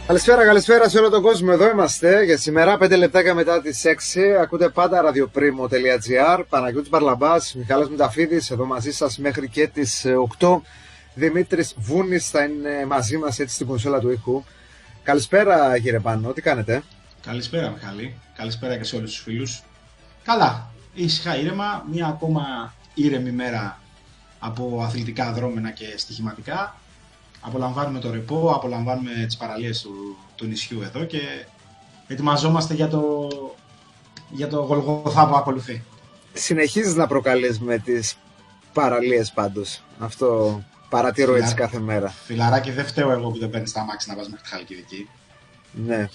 Καλησπέρα σε όλο τον κόσμο. Εδώ είμαστε για σήμερα, 5 λεπτάκια μετά τις 6. Ακούτε πάντα radioprimo.gr. Παναγιώτης Μπαρλαμπάς, Μιχάλης Μηταφίδης, εδώ μαζί σας μέχρι και τις 8. Δημήτρης Βούνης θα είναι μαζί μας έτσι στην κονσόλα του ήχου. Καλησπέρα κύριε Πάνο, τι κάνετε? Καλησπέρα Μιχάλη, καλησπέρα και σε όλους τους φίλους. Καλά, ήσυχα ήρεμα, μια ακόμα ήρεμη μέρα από αθλητικά δρόμενα και στοιχηματικά. Απολαμβάνουμε το ρεπό, απολαμβάνουμε τις παραλίες του νησιού εδώ και ετοιμαζόμαστε για το Γολγοθά που ακολουθεί. Συνεχίζεις να προκαλείς με τις παραλίες πάντως. Αυτό παρατηρώ έτσι κάθε μέρα. Φιλαράκι, δεν φταίω εγώ που δεν παίρνεις τα αμάξι να πας μέχρι τη Χαλκιδική. Ναι.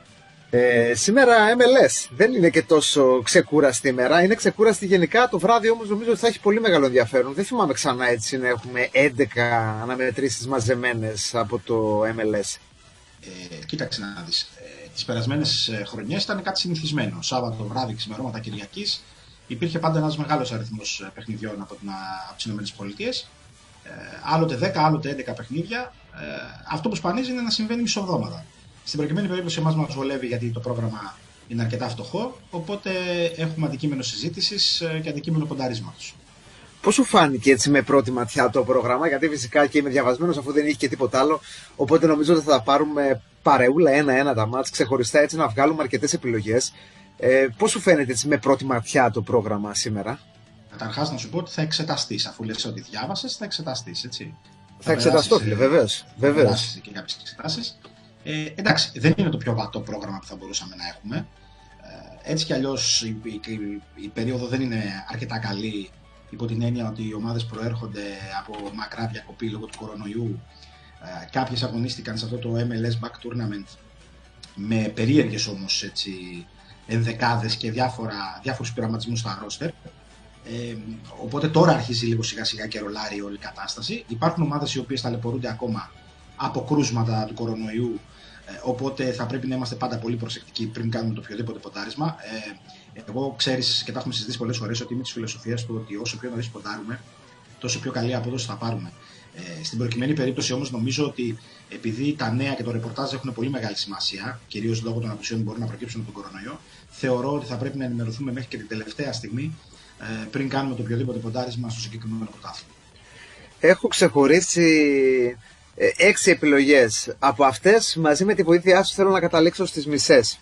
Σήμερα MLS δεν είναι και τόσο ξεκούραστη ημέρα. Είναι ξεκούραστη γενικά. Το βράδυ όμως νομίζω ότι θα έχει πολύ μεγάλο ενδιαφέρον. Δεν θυμάμαι ξανά έτσι να έχουμε 11 αναμετρήσεις μαζεμένες από το MLS. Κοίταξε να δεις. Τις περασμένες χρονιές ήταν κάτι συνηθισμένο. Σάββατο βράδυ, ξημερώματα Κυριακής, υπήρχε πάντα ένας μεγάλος αριθμός παιχνιδιών από τις ΗΠΑ. Άλλοτε 10, άλλοτε 11 παιχνίδια. Αυτό που σπανίζει είναι να συμβαίνει μισοβδόμαδα. Στην προκειμένη περίπτωση εμάς μας βολεύει γιατί το πρόγραμμα είναι αρκετά φτωχό, οπότε έχουμε αντικείμενο συζήτησης και αντικείμενο πονταρίσματος. Πώς σου φάνηκε έτσι με πρώτη ματιά το πρόγραμμα? Γιατί φυσικά και είμαι διαβασμένος αφού δεν είχε και τίποτα άλλο, οπότε νομίζω ότι θα τα πάρουμε παρεούλα ένα-ένα τα μάτς, ξεχωριστά έτσι να βγάλουμε αρκετές επιλογές. Πώς σου φαίνεται έτσι με πρώτη ματιά το πρόγραμμα σήμερα? Καταρχάς να σου πω ότι θα εξεταστείς, αφού λες ότι διάβασες, θα εξεταστείς, έτσι. Θα εξεταστώ, φίλε, βεβαίως. Και κάποιες εξετάσεις. Εντάξει, δεν είναι το πιο βατό πρόγραμμα που θα μπορούσαμε να έχουμε. Έτσι κι αλλιώς η περίοδο δεν είναι αρκετά καλή, υπό την έννοια ότι οι ομάδες προέρχονται από μακρά διακοπή λόγω του κορονοϊού. Κάποιες αγωνίστηκαν σε αυτό το MLS Back Tournament με περίεργες όμως έτσι, ενδεκάδες και διάφορους πειραματισμούς στα ρόστερ. Οπότε τώρα αρχίζει λίγο σιγά σιγά και ρολάρει όλη η κατάσταση. Υπάρχουν ομάδες οι οποίες ταλαιπωρούνται ακόμα από κρούσματα του κορονοϊού, οπότε θα πρέπει να είμαστε πάντα πολύ προσεκτικοί πριν κάνουμε το οποιοδήποτε ποντάρισμα. Εγώ ξέρεις και τα έχουμε συζητήσει πολλές φορές ότι είμαι της φιλοσοφίας του ότι όσο πιο νωρίς ποντάρουμε, τόσο πιο καλή απόδοση θα πάρουμε. Στην προκειμένη περίπτωση όμως νομίζω ότι επειδή τα νέα και το ρεπορτάζ έχουν πολύ μεγάλη σημασία, κυρίως λόγω των απουσιών που μπορούν να προκύψουν από τον κορονοϊό, θεωρώ ότι θα πρέπει να ενημερωθούμε μέχρι και την τελευταία στιγμή πριν κάνουμε το οποιοδήποτε ποντάρισμα στο συγκεκριμένο πρωτάθλημα. Έχω ξεχωρίσει 6 επιλογές. Από αυτές, μαζί με τη βοήθειά σου, θέλω να καταλήξω στις μισές.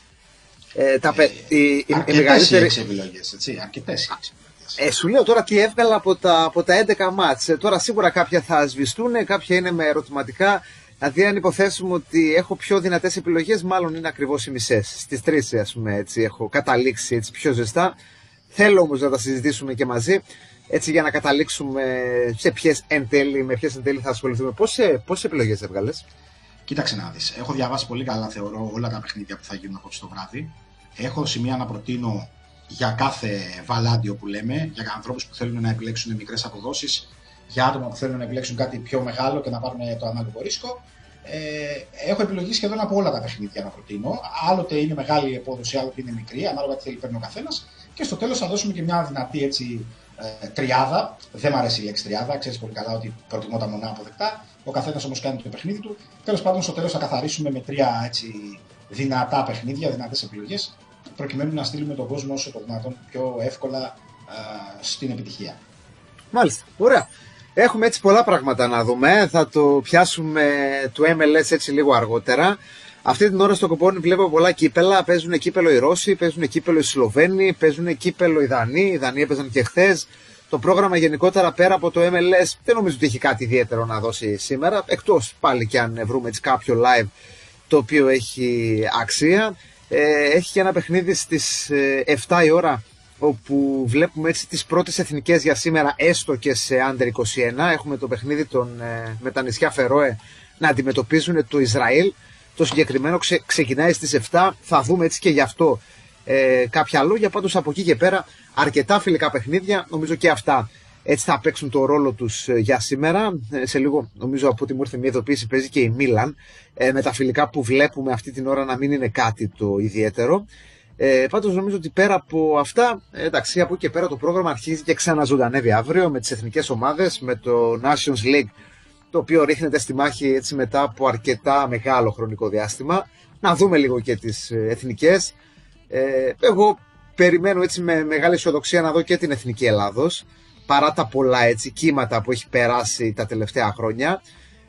Αρκετές 6 επιλογές, έτσι. Αρκετές 6 επιλογές. Σου λέω τώρα τι έβγαλα από τα 11 μάτς. Τώρα σίγουρα κάποια θα σβηστούν, κάποια είναι με ερωτηματικά. Δηλαδή, αν υποθέσουμε ότι έχω πιο δυνατές επιλογές, μάλλον είναι ακριβώς οι μισές. Στις 3, ας πούμε, έτσι, έχω καταλήξει έτσι, πιο ζεστά. Θέλω όμως να τα συζητήσουμε και μαζί, έτσι για να καταλήξουμε με ποιες εν τέλει θα ασχοληθούμε. Πόσες επιλογές έβγαλες? Κοίταξε να δεις. Έχω διαβάσει πολύ καλά, θεωρώ, όλα τα παιχνίδια που θα γίνουν απόψε το βράδυ. Έχω σημεία να προτείνω για κάθε βαλάντιο που λέμε, για ανθρώπους που θέλουν να επιλέξουν μικρές αποδόσεις, για άτομα που θέλουν να επιλέξουν κάτι πιο μεγάλο και να πάρουν το ανάλογο ρίσκο. Έχω επιλογή σχεδόν από όλα τα παιχνίδια να προτείνω. Άλλοτε είναι μεγάλη η απόδοση, άλλοτε είναι μικρή, ανάλογα τι θέλει παίρνει ο καθένας. Και στο τέλος θα δώσουμε και μια δυνατή έτσι, τριάδα. Δεν μου αρέσει η λέξη τριάδα, ξέρεις πολύ καλά ότι προτιμώ τα μονά αποδεκτά. Ο καθένας όμως κάνει το παιχνίδι του. Τέλος πάντων, στο τέλος θα καθαρίσουμε με 3 έτσι, δυνατά παιχνίδια, δυνατές επιλογές, προκειμένου να στείλουμε τον κόσμο όσο το δυνατόν πιο εύκολα στην επιτυχία. Μάλιστα, ωραία. Έχουμε έτσι πολλά πράγματα να δούμε. Θα το πιάσουμε του MLS έτσι λίγο αργότερα. Αυτή την ώρα στο Κοπόνι βλέπω πολλά κύπελα. Παίζουν κύπελο οι Ρώσοι, παίζουν κύπελο οι Σλοβαίνοι, παίζουν κύπελο οι Δανείοι. Οι Δανείοι έπαιζαν και χθες. Το πρόγραμμα γενικότερα πέρα από το MLS δεν νομίζω ότι έχει κάτι ιδιαίτερο να δώσει σήμερα. Εκτός πάλι και αν βρούμε έτσι κάποιο live το οποίο έχει αξία. Έχει και ένα παιχνίδι στις 7 η ώρα, όπου βλέπουμε έτσι τις πρώτες εθνικές για σήμερα, έστω και σε Under 21. Έχουμε το παιχνίδι με τα νησιά Φερόε να αντιμετωπίζουν το Ισραήλ. Το συγκεκριμένο ξεκινάει στις 7. Θα δούμε έτσι και γι' αυτό κάποια λόγια. Πάντως από εκεί και πέρα αρκετά φιλικά παιχνίδια. Νομίζω και αυτά έτσι θα παίξουν το ρόλο τους για σήμερα. Σε λίγο νομίζω από ό,τι μου ήρθε μια ειδοποίηση παίζει και η Μίλαν. Με τα φιλικά που βλέπουμε αυτή την ώρα να μην είναι κάτι το ιδιαίτερο. Πάντως νομίζω ότι πέρα από αυτά, εντάξει, από εκεί και πέρα το πρόγραμμα αρχίζει και ξαναζωντανεύει αύριο με τις εθνικές ομάδες, με το Nations League το οποίο ρίχνεται στη μάχη έτσι μετά από αρκετά μεγάλο χρονικό διάστημα. Να δούμε λίγο και τις εθνικές. Εγώ περιμένω έτσι με μεγάλη αισιοδοξία να δω και την Εθνική Ελλάδος, παρά τα πολλά έτσι κύματα που έχει περάσει τα τελευταία χρόνια.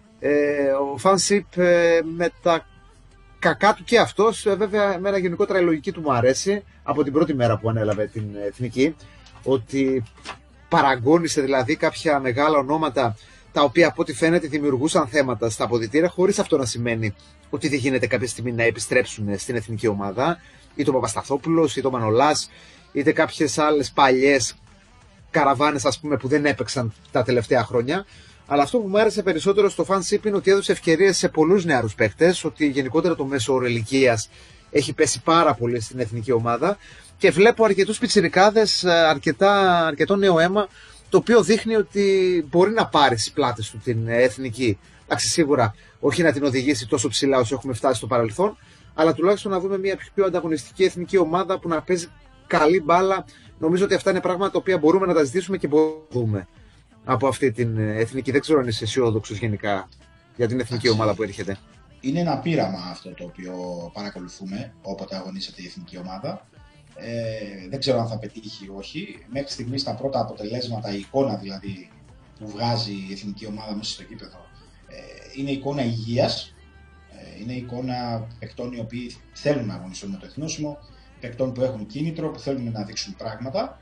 Ο Φανσίπ με τα κακά του και αυτός, βέβαια εμένα γενικότερα η λογική του μου αρέσει από την πρώτη μέρα που ανέλαβε την εθνική, ότι παραγώνισε δηλαδή κάποια μεγάλα ονόματα τα οποία από ό,τι φαίνεται δημιουργούσαν θέματα στα αποδυτήρια, χωρίς αυτό να σημαίνει ότι δεν γίνεται κάποια στιγμή να επιστρέψουν στην εθνική ομάδα, είτε ο Παπασταθόπουλος, είτε ο Μανολάς, είτε κάποιες άλλες παλιές καραβάνες ας πούμε που δεν έπαιξαν τα τελευταία χρόνια. Αλλά αυτό που μου άρεσε περισσότερο στο Φανσίπ είναι ότι έδωσε ευκαιρίες σε πολλούς νεαρούς παίκτες, ότι γενικότερα το μέσο όρο ηλικίας έχει πέσει πάρα πολύ στην εθνική ομάδα και βλέπω αρκετούς πιτσιρικάδες, αρκετό νέο αίμα, το οποίο δείχνει ότι μπορεί να πάρει στις πλάτες του την εθνική. Εντάξει, σίγουρα όχι να την οδηγήσει τόσο ψηλά όσο έχουμε φτάσει στο παρελθόν, αλλά τουλάχιστον να δούμε μια πιο ανταγωνιστική εθνική ομάδα που να παίζει καλή μπάλα. Νομίζω ότι αυτά είναι πράγματα τα οποία μπορούμε να τα ζητήσουμε και μπορούμε να δούμε από αυτή την εθνική. Δεν ξέρω αν είσαι αισιόδοξος γενικά για την εθνική ομάδα που έρχεται. Είναι ένα πείραμα αυτό το οποίο παρακολουθούμε όποτε αγωνίζεται η εθνική ομάδα. Δεν ξέρω αν θα πετύχει ή όχι. Μέχρι στιγμής τα πρώτα αποτελέσματα, η εικόνα δηλαδή που βγάζει η εθνική ομάδα μέσα στο γήπεδο, είναι εικόνα υγείας. Είναι εικόνα παικτών οι οποίοι θέλουν να αγωνιστούν με το εθνόσημο, παικτών που έχουν κίνητρο, που θέλουν να δείξουν πράγματα.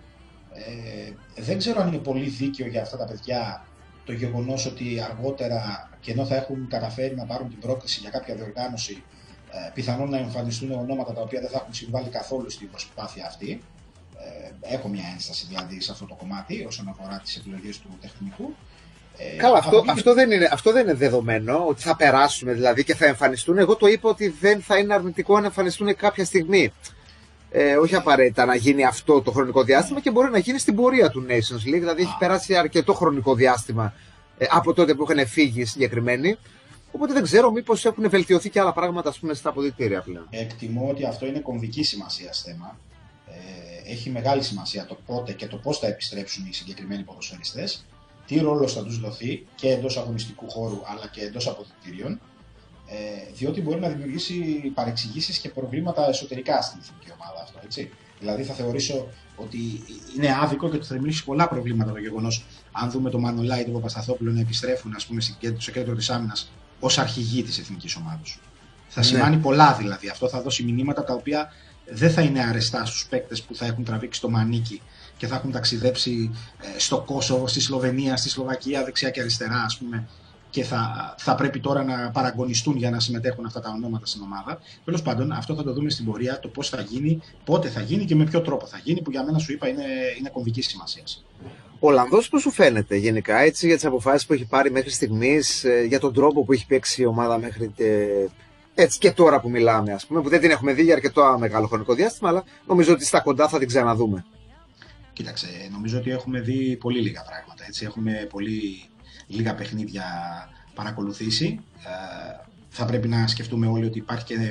Δεν ξέρω αν είναι πολύ δίκαιο για αυτά τα παιδιά το γεγονός ότι αργότερα, και ενώ θα έχουν καταφέρει να πάρουν την πρόκληση για κάποια διοργάνωση, πιθανόν να εμφανιστούν ονόματα τα οποία δεν θα έχουν συμβάλει καθόλου στην προσπάθεια αυτή. Έχω μια ένσταση δηλαδή σε αυτό το κομμάτι όσον αφορά τις επιλογές του τεχνικού. Καλά, αυτό δεν είναι δεδομένο ότι θα περάσουν δηλαδή και θα εμφανιστούν. Εγώ το είπα ότι δεν θα είναι αρνητικό αν εμφανιστούν κάποια στιγμή. Όχι απαραίτητα να γίνει αυτό το χρονικό διάστημα και μπορεί να γίνει στην πορεία του Nations League. Δηλαδή έχει περάσει αρκετό χρονικό διάστημα από τότε που είχαν φύγει συγκεκριμένοι. Οπότε δεν ξέρω μήπως έχουν βελτιωθεί και άλλα πράγματα ας πούμε, στα αποδυτήρια πλέον. Εκτιμώ ότι αυτό είναι κομβική σημασία θέμα. Έχει μεγάλη σημασία το πότε και το πώς θα επιστρέψουν οι συγκεκριμένοι ποδοσφαιριστές, τι ρόλος θα τους δοθεί και εντός αγωνιστικού χώρου αλλά και εντός αποδυτήριων, διότι μπορεί να δημιουργήσει παρεξηγήσεις και προβλήματα εσωτερικά στην εθνική ομάδα αυτό. Έτσι. Δηλαδή θα θεωρήσω ότι είναι άδικο και ότι θα δημιουργήσει πολλά προβλήματα το γεγονός αν δούμε τον Μανολά ή τον Παπασταθόπουλο να επιστρέφουν ας πούμε, στο κέντρο της άμυνας ως αρχηγοί της εθνικής ομάδας. Θα σημάνει πολλά δηλαδή. Αυτό θα δώσει μηνύματα τα οποία δεν θα είναι αρεστά στους παίκτες που θα έχουν τραβήξει το μανίκι και θα έχουν ταξιδέψει στο Κόσοβο, στη Σλοβενία, στη Σλοβακία, δεξιά και αριστερά, ας πούμε, και θα πρέπει τώρα να παραγωνιστούν για να συμμετέχουν αυτά τα ονόματα στην ομάδα. Τέλος πάντων, αυτό θα το δούμε στην πορεία, το πώς θα γίνει, πότε θα γίνει και με ποιο τρόπο θα γίνει, που για μένα σου είπα είναι κομβικής σημασίας. Ο Ολλανδός πώς σου φαίνεται γενικά, έτσι, για τις αποφάσεις που έχει πάρει μέχρι στιγμής, για τον τρόπο που έχει παίξει η ομάδα μέχρι έτσι και τώρα που μιλάμε, ας πούμε, που δεν την έχουμε δει για αρκετό μεγάλο χρονικό διάστημα, αλλά νομίζω ότι στα κοντά θα την ξαναδούμε. Κοίταξε, νομίζω ότι έχουμε δει πολύ λίγα πράγματα. Έτσι. Έχουμε πολύ λίγα παιχνίδια παρακολουθήσει. Θα πρέπει να σκεφτούμε όλοι ότι υπάρχει και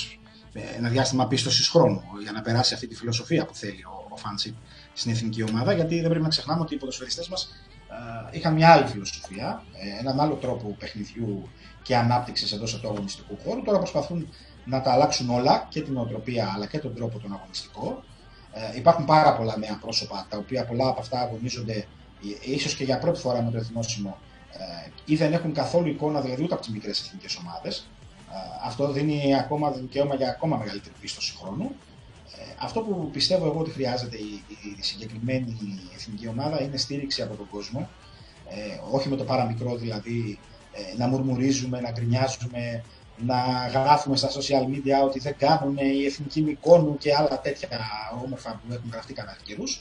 ένα διάστημα πίστοσης χρόνου για να περάσει αυτή τη φιλοσοφία που θέλει ο Φανσίπ στην εθνική ομάδα, γιατί δεν πρέπει να ξεχνάμε ότι οι ποδοσφαιριστές μας είχαν μια άλλη φιλοσοφία, έναν άλλο τρόπο παιχνιδιού και ανάπτυξης εντός του αγωνιστικού χώρου. Τώρα προσπαθούν να τα αλλάξουν όλα, και την νοοτροπία αλλά και τον τρόπο τον αγωνιστικό. Υπάρχουν πάρα πολλά νέα πρόσωπα, τα οποία πολλά από αυτά αγωνίζονται ίσως και για πρώτη φορά με το εθνόσημο ή δεν έχουν καθόλου εικόνα, δηλαδή ούτε από τις μικρές εθνικές ομάδες. Αυτό δίνει ακόμα δικαίωμα για ακόμα μεγαλύτερη πίστοση χρόνου. Αυτό που πιστεύω εγώ ότι χρειάζεται η συγκεκριμένη εθνική ομάδα είναι στήριξη από τον κόσμο. Όχι με το παραμικρό δηλαδή να μουρμουρίζουμε, να γκρινιάζουμε, να γράφουμε στα social media ότι δεν κάνουν οι εθνικοί Μυκόνου και άλλα τέτοια όμορφα που έχουν γραφτεί κατά καιρούς.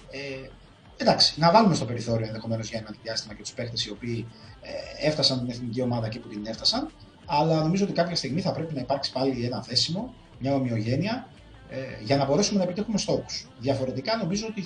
Εντάξει, να βάλουμε στο περιθώριο ενδεχομένως για ένα διάστημα και τους παίκτες οι οποίοι έφτασαν την εθνική ομάδα και που την έφτασαν, αλλά νομίζω ότι κάποια στιγμή θα πρέπει να υπάρξει πάλι ένα δέσιμο, μια ομοιογένεια, για να μπορέσουμε να επιτύχουμε στόχους. Διαφορετικά νομίζω ότι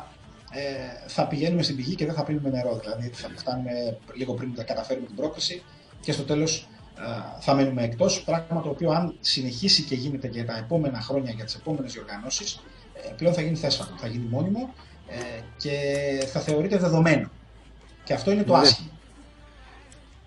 θα πηγαίνουμε στην πηγή και δεν θα πίνουμε νερό. Δηλαδή θα φτάνουμε λίγο πριν να καταφέρουμε την πρόκριση και στο τέλος θα μένουμε εκτός. Πράγμα το οποίο, αν συνεχίσει και γίνεται και τα επόμενα χρόνια για τις επόμενες διοργανώσεις, πλέον θα γίνει θέσφατο, θα γίνει μόνιμο και θα θεωρείται δεδομένο. Και αυτό είναι το άσχημο.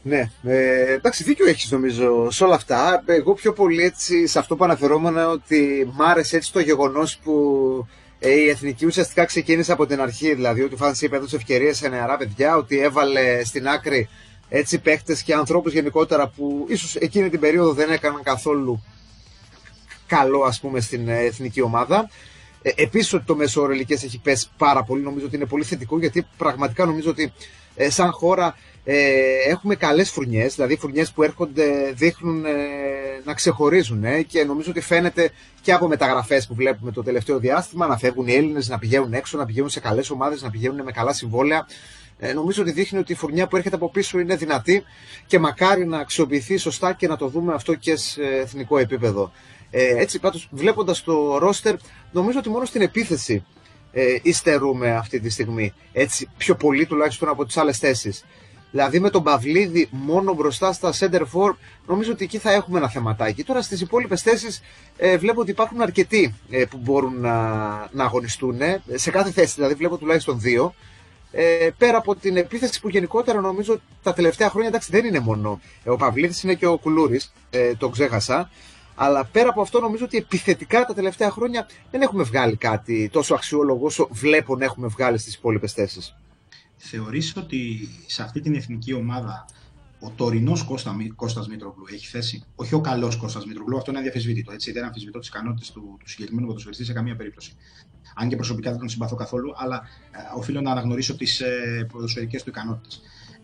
Ναι, εντάξει, δίκιο έχεις νομίζω σε όλα αυτά. Εγώ πιο πολύ έτσι σε αυτό που αναφερόμουν, ότι μ' άρεσε έτσι το γεγονός που η εθνική ουσιαστικά ξεκίνησε από την αρχή. Δηλαδή ότι ο Φανσίπ έδωσε ευκαιρίες σε νεαρά παιδιά, ότι έβαλε στην άκρη έτσι παίκτες και ανθρώπους γενικότερα που ίσως εκείνη την περίοδο δεν έκαναν καθόλου καλό, ας πούμε, στην εθνική ομάδα. Επίσης ότι το μέσο όρο ηλικίας έχει πέσει πάρα πολύ, νομίζω ότι είναι πολύ θετικό, γιατί πραγματικά νομίζω ότι σαν χώρα έχουμε καλές φουρνιές, δηλαδή φουρνιές που έρχονται, δείχνουν να ξεχωρίζουν, και νομίζω ότι φαίνεται και από μεταγραφές που βλέπουμε το τελευταίο διάστημα, να φεύγουν οι Έλληνες, να πηγαίνουν έξω, να πηγαίνουν σε καλές ομάδες, να πηγαίνουν με καλά συμβόλαια. Νομίζω ότι δείχνει ότι η φουρνιά που έρχεται από πίσω είναι δυνατή και μακάρι να αξιοποιηθεί σωστά και να το δούμε αυτό και σε εθνικό επίπεδο. Έτσι, πάντως, βλέποντας το ρόστερ, νομίζω ότι μόνο στην επίθεση υστερούμε αυτή τη στιγμή. Έτσι, πιο πολύ τουλάχιστον από τις άλλες θέσεις. Δηλαδή με τον Παυλίδη μόνο μπροστά στα center for, νομίζω ότι εκεί θα έχουμε ένα θεματάκι. Τώρα στις υπόλοιπες θέσεις βλέπω ότι υπάρχουν αρκετοί που μπορούν να αγωνιστούν. Σε κάθε θέση δηλαδή βλέπω τουλάχιστον δύο. Πέρα από την επίθεση που γενικότερα νομίζω τα τελευταία χρόνια, εντάξει, δεν είναι μόνο ο Παυλίδης, είναι και ο Κουλούρης, τον ξέχασα. Αλλά πέρα από αυτό νομίζω ότι επιθετικά τα τελευταία χρόνια δεν έχουμε βγάλει κάτι τόσο αξιόλογο όσο βλέπω να έχουμε βγάλει στις υπόλοιπες θέσεις. Θεωρείς ότι σε αυτή την εθνική ομάδα ο τωρινός Κώστας Μήτρογλου έχει θέση? Όχι ο καλός Κώστας Μήτρογλου, αυτό είναι αδιαφεσβήτητο. Έτσι, δεν αμφισβητώ τις ικανότητες του συγκεκριμένου ποδοσφαιριστή σε καμία περίπτωση. Αν και προσωπικά δεν τον συμπαθώ καθόλου, αλλά οφείλω να αναγνωρίσω τις ποδοσφαιρικές του ικανότητες.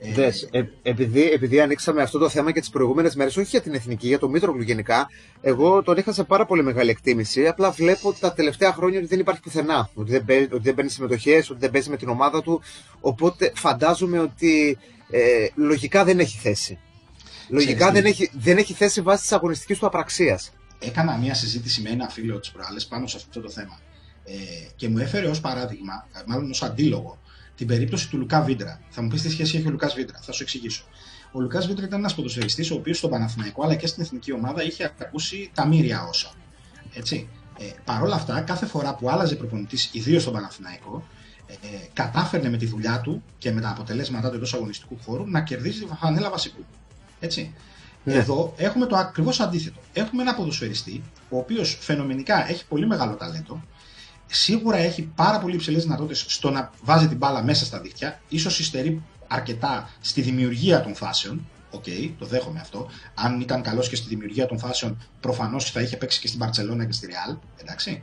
Επειδή ανοίξαμε αυτό το θέμα και τις προηγούμενες μέρες, όχι για την εθνική, για τον Μήτρογλου γενικά, εγώ τον είχα σε πάρα πολύ μεγάλη εκτίμηση. Απλά βλέπω ότι τα τελευταία χρόνια ότι δεν υπάρχει πουθενά. Ότι δεν παίρνει συμμετοχές, ότι δεν παίζει με την ομάδα του. Οπότε φαντάζομαι ότι λογικά δεν έχει θέση. Λογικά δεν έχει θέση βάσει της αγωνιστικής του απραξίας. Έκανα μια συζήτηση με ένα φίλο της προάλλες πάνω σε αυτό το θέμα. Και μου έφερε ως παράδειγμα, μάλλον ως αντίλογο, την περίπτωση του Λουκά Βίντρα. Θα μου πεις τι σχέση έχει ο Λουκάς Βίντρα, θα σου εξηγήσω. Ο Λουκάς Βίντρα ήταν ένας ποδοσφαιριστής ο οποίος στον Παναθηναϊκό αλλά και στην εθνική ομάδα είχε ακούσει τα μοίρια όσα. Έτσι. Παρ' όλα αυτά, κάθε φορά που άλλαζε προπονητής, ιδίως στον Παναθηναϊκό, κατάφερνε με τη δουλειά του και με τα αποτελέσματά του εντός αγωνιστικού χώρου να κερδίζει τη φανέλα βασικού. Έτσι. Ναι. Εδώ έχουμε το ακριβώς αντίθετο. Έχουμε ένα ποδοσφαιριστή, ο οποίος φαινομενικά έχει πολύ μεγάλο ταλέντο. Σίγουρα έχει πάρα πολύ υψηλές δυνατότητες στο να βάζει την μπάλα μέσα στα δίχτυα. Ίσως υστερεί αρκετά στη δημιουργία των φάσεων. Οκ, το δέχομαι αυτό. Αν ήταν καλός και στη δημιουργία των φάσεων, προφανώς θα είχε παίξει και στην Μπαρτσελόνα και στη Ρεάλ. Εντάξει.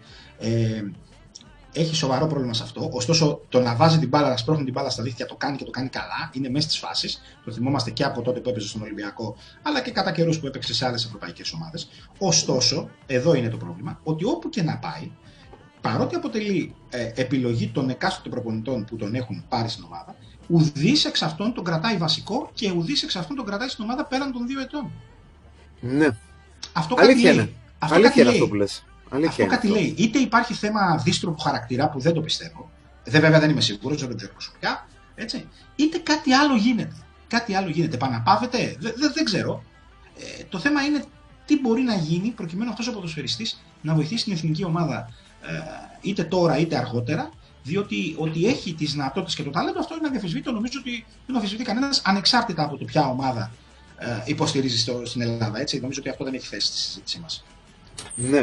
Έχει σοβαρό πρόβλημα σε αυτό. Ωστόσο, το να βάζει την μπάλα, να σπρώχνει την μπάλα στα δίχτυα το κάνει και το κάνει καλά. Είναι μέσα στις φάσεις. Το θυμόμαστε και από τότε που έπαιζε στον Ολυμπιακό, αλλά και κατά καιρούς που έπαιξε σε άλλες ευρωπαϊκές ομάδες. Ωστόσο, εδώ είναι το πρόβλημα, ότι όπου και να πάει, παρότι αποτελεί επιλογή των εκάστοτε προπονητών που τον έχουν πάρει στην ομάδα, ουδής εξ αυτών τον κρατάει βασικό και ουδής εξ αυτών τον κρατάει στην ομάδα πέραν των 2 ετών. Ναι. Αυτό κάτι λέει. Αλήθεια είναι αυτό που λες. Αυτό κάτι λέει. Είτε υπάρχει θέμα δίστροπου χαρακτήρα που δεν το πιστεύω, βέβαια δεν είμαι σίγουρος, δεν το ξέρω προσωπικά, έτσι, είτε κάτι άλλο γίνεται. Κάτι άλλο γίνεται. Παναπάβεται, δεν ξέρω. Το θέμα είναι τι μπορεί να γίνει προκειμένου αυτός ο ποδοσφαιριστής να βοηθήσει την εθνική ομάδα είτε τώρα είτε αργότερα, διότι ότι έχει τις δυνατότητες και το ταλέντο, αυτό είναι αδιαφεσβήτητο. Νομίζω ότι δεν αφισβητεί κανένας, ανεξάρτητα από το ποια ομάδα υποστηρίζει στην Ελλάδα. Έτσι. Νομίζω ότι αυτό δεν έχει θέση στη συζήτησή μας. Ναι.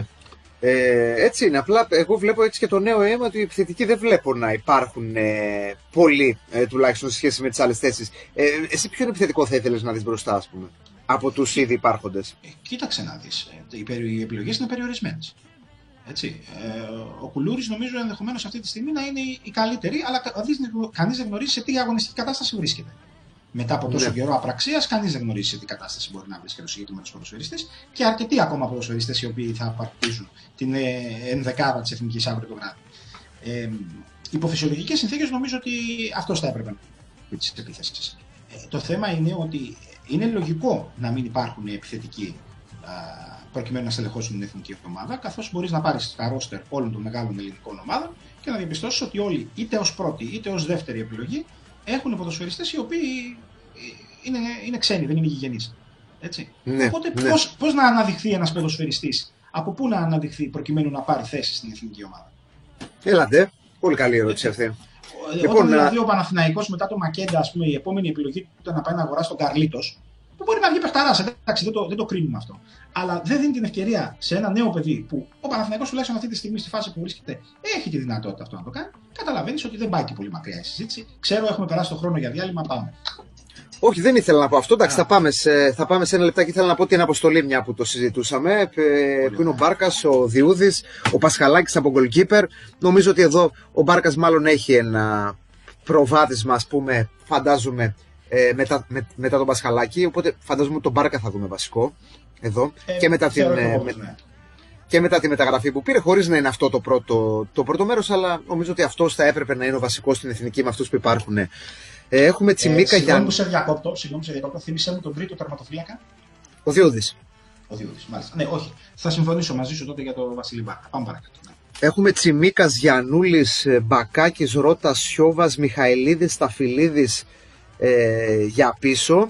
Έτσι είναι. Απλά εγώ βλέπω έτσι και το νέο αίμα ότι οι επιθετικοί δεν βλέπω να υπάρχουν πολλοί, τουλάχιστον σε σχέση με τις άλλες θέσεις. Εσύ ποιον επιθετικό θα ήθελες να δεις μπροστά, ας πούμε, από τους ήδη υπάρχοντες? Κοίταξε να δεις. Οι επιλογές είναι περιορισμένες. Έτσι. Ο Κουλούρης νομίζω ενδεχομένως αυτή τη στιγμή να είναι η καλύτερη, αλλά κανείς δεν γνωρίζει σε τι αγωνιστική κατάσταση βρίσκεται. Μετά από τόσο καιρό απραξίας, κανείς δεν γνωρίζει σε τι κατάσταση μπορεί να βρίσκεται ο συγκεκριμένος ποδοσφαιριστής και αρκετοί ακόμα ποδοσφαιριστές οι οποίοι θα απαρτίζουν την ενδεκάδα της εθνικής αύριο το βράδυ. Υπό φυσιολογικές συνθήκες νομίζω ότι αυτός θα έπρεπε να πει τις επίθεσεις. Το θέμα είναι ότι είναι λογικό να μην υπάρχουν επιθετικοί προκειμένου να στελεχώσουν την εθνική ομάδα, καθώς μπορείς να πάρεις τα ρόστερ όλων των μεγάλων ελληνικών ομάδων και να διαπιστώσεις ότι όλοι, είτε ως πρώτη είτε ως δεύτερη επιλογή, έχουν ποδοσφαιριστές οι οποίοι είναι ξένοι, δεν είναι γηγενείς. Έτσι. Ναι, οπότε ναι. Πώς να αναδειχθεί ένας ποδοσφαιριστής, από πού να αναδειχθεί προκειμένου να πάρει θέση στην εθνική ομάδα? Έλατε, πολύ καλή ερώτηση αυτή. Όταν δηλαδή ο Παναθηναϊκός μετά το Μακέντα, ας πούμε, η επόμενη επιλογή του ήταν να πάει να αγοράσει τον Καρλίτος, που μπορεί να βγει παιχταράς, εντάξει, δεν το κρίνουμε αυτό. Αλλά δεν δίνει την ευκαιρία σε ένα νέο παιδί που ο Παναθηναϊκός τουλάχιστον αυτή τη στιγμή, στη φάση που βρίσκεται, έχει τη δυνατότητα αυτό να το κάνει. Καταλαβαίνεις ότι δεν πάει και πολύ μακριά η συζήτηση. Ξέρω, έχουμε περάσει τον χρόνο για διάλειμμα, πάμε. Όχι, δεν ήθελα να πω αυτό. Εντάξει, θα πάμε σε ένα λεπτάκι. Ήθελα να πω την αποστολή, μια που το συζητούσαμε. Που είναι ο Μπάρκας, ο Διούδης, ο Πασχαλάκης από goalkeeper. Νομίζω ότι εδώ ο Μπάρκας μάλλον έχει ένα προβάδισμα, ας πούμε, φαντάζομαι, μετά τον Πασχαλάκη. Οπότε φαντάζομαι ότι τον Μπάρκα θα δούμε βασικό εδώ. Και μετά τη μεταγραφή που πήρε, χωρίς να είναι αυτό το πρώτο μέρος, αλλά νομίζω ότι αυτός θα έπρεπε να είναι ο βασικός στην εθνική με αυτούς που υπάρχουν. Έχουμε Τσιμίκα για. Συγγνώμη που σε διακόπτω, θύμισέ μου τον τρίτο τερματοφύλακα. Ο Διούδης. Ο Διούδης, μάλιστα. Ναι, όχι. Θα συμφωνήσω μαζί σου τότε για τον Βασίλη Μπάρκα. Πάμε παρακάτω. Έχουμε Τσιμίκας, Γιαννούλης, Μπακάκης, Ρώτας, Σιώβας, Μιχαηλίδης, Σταφυλίδης για πίσω.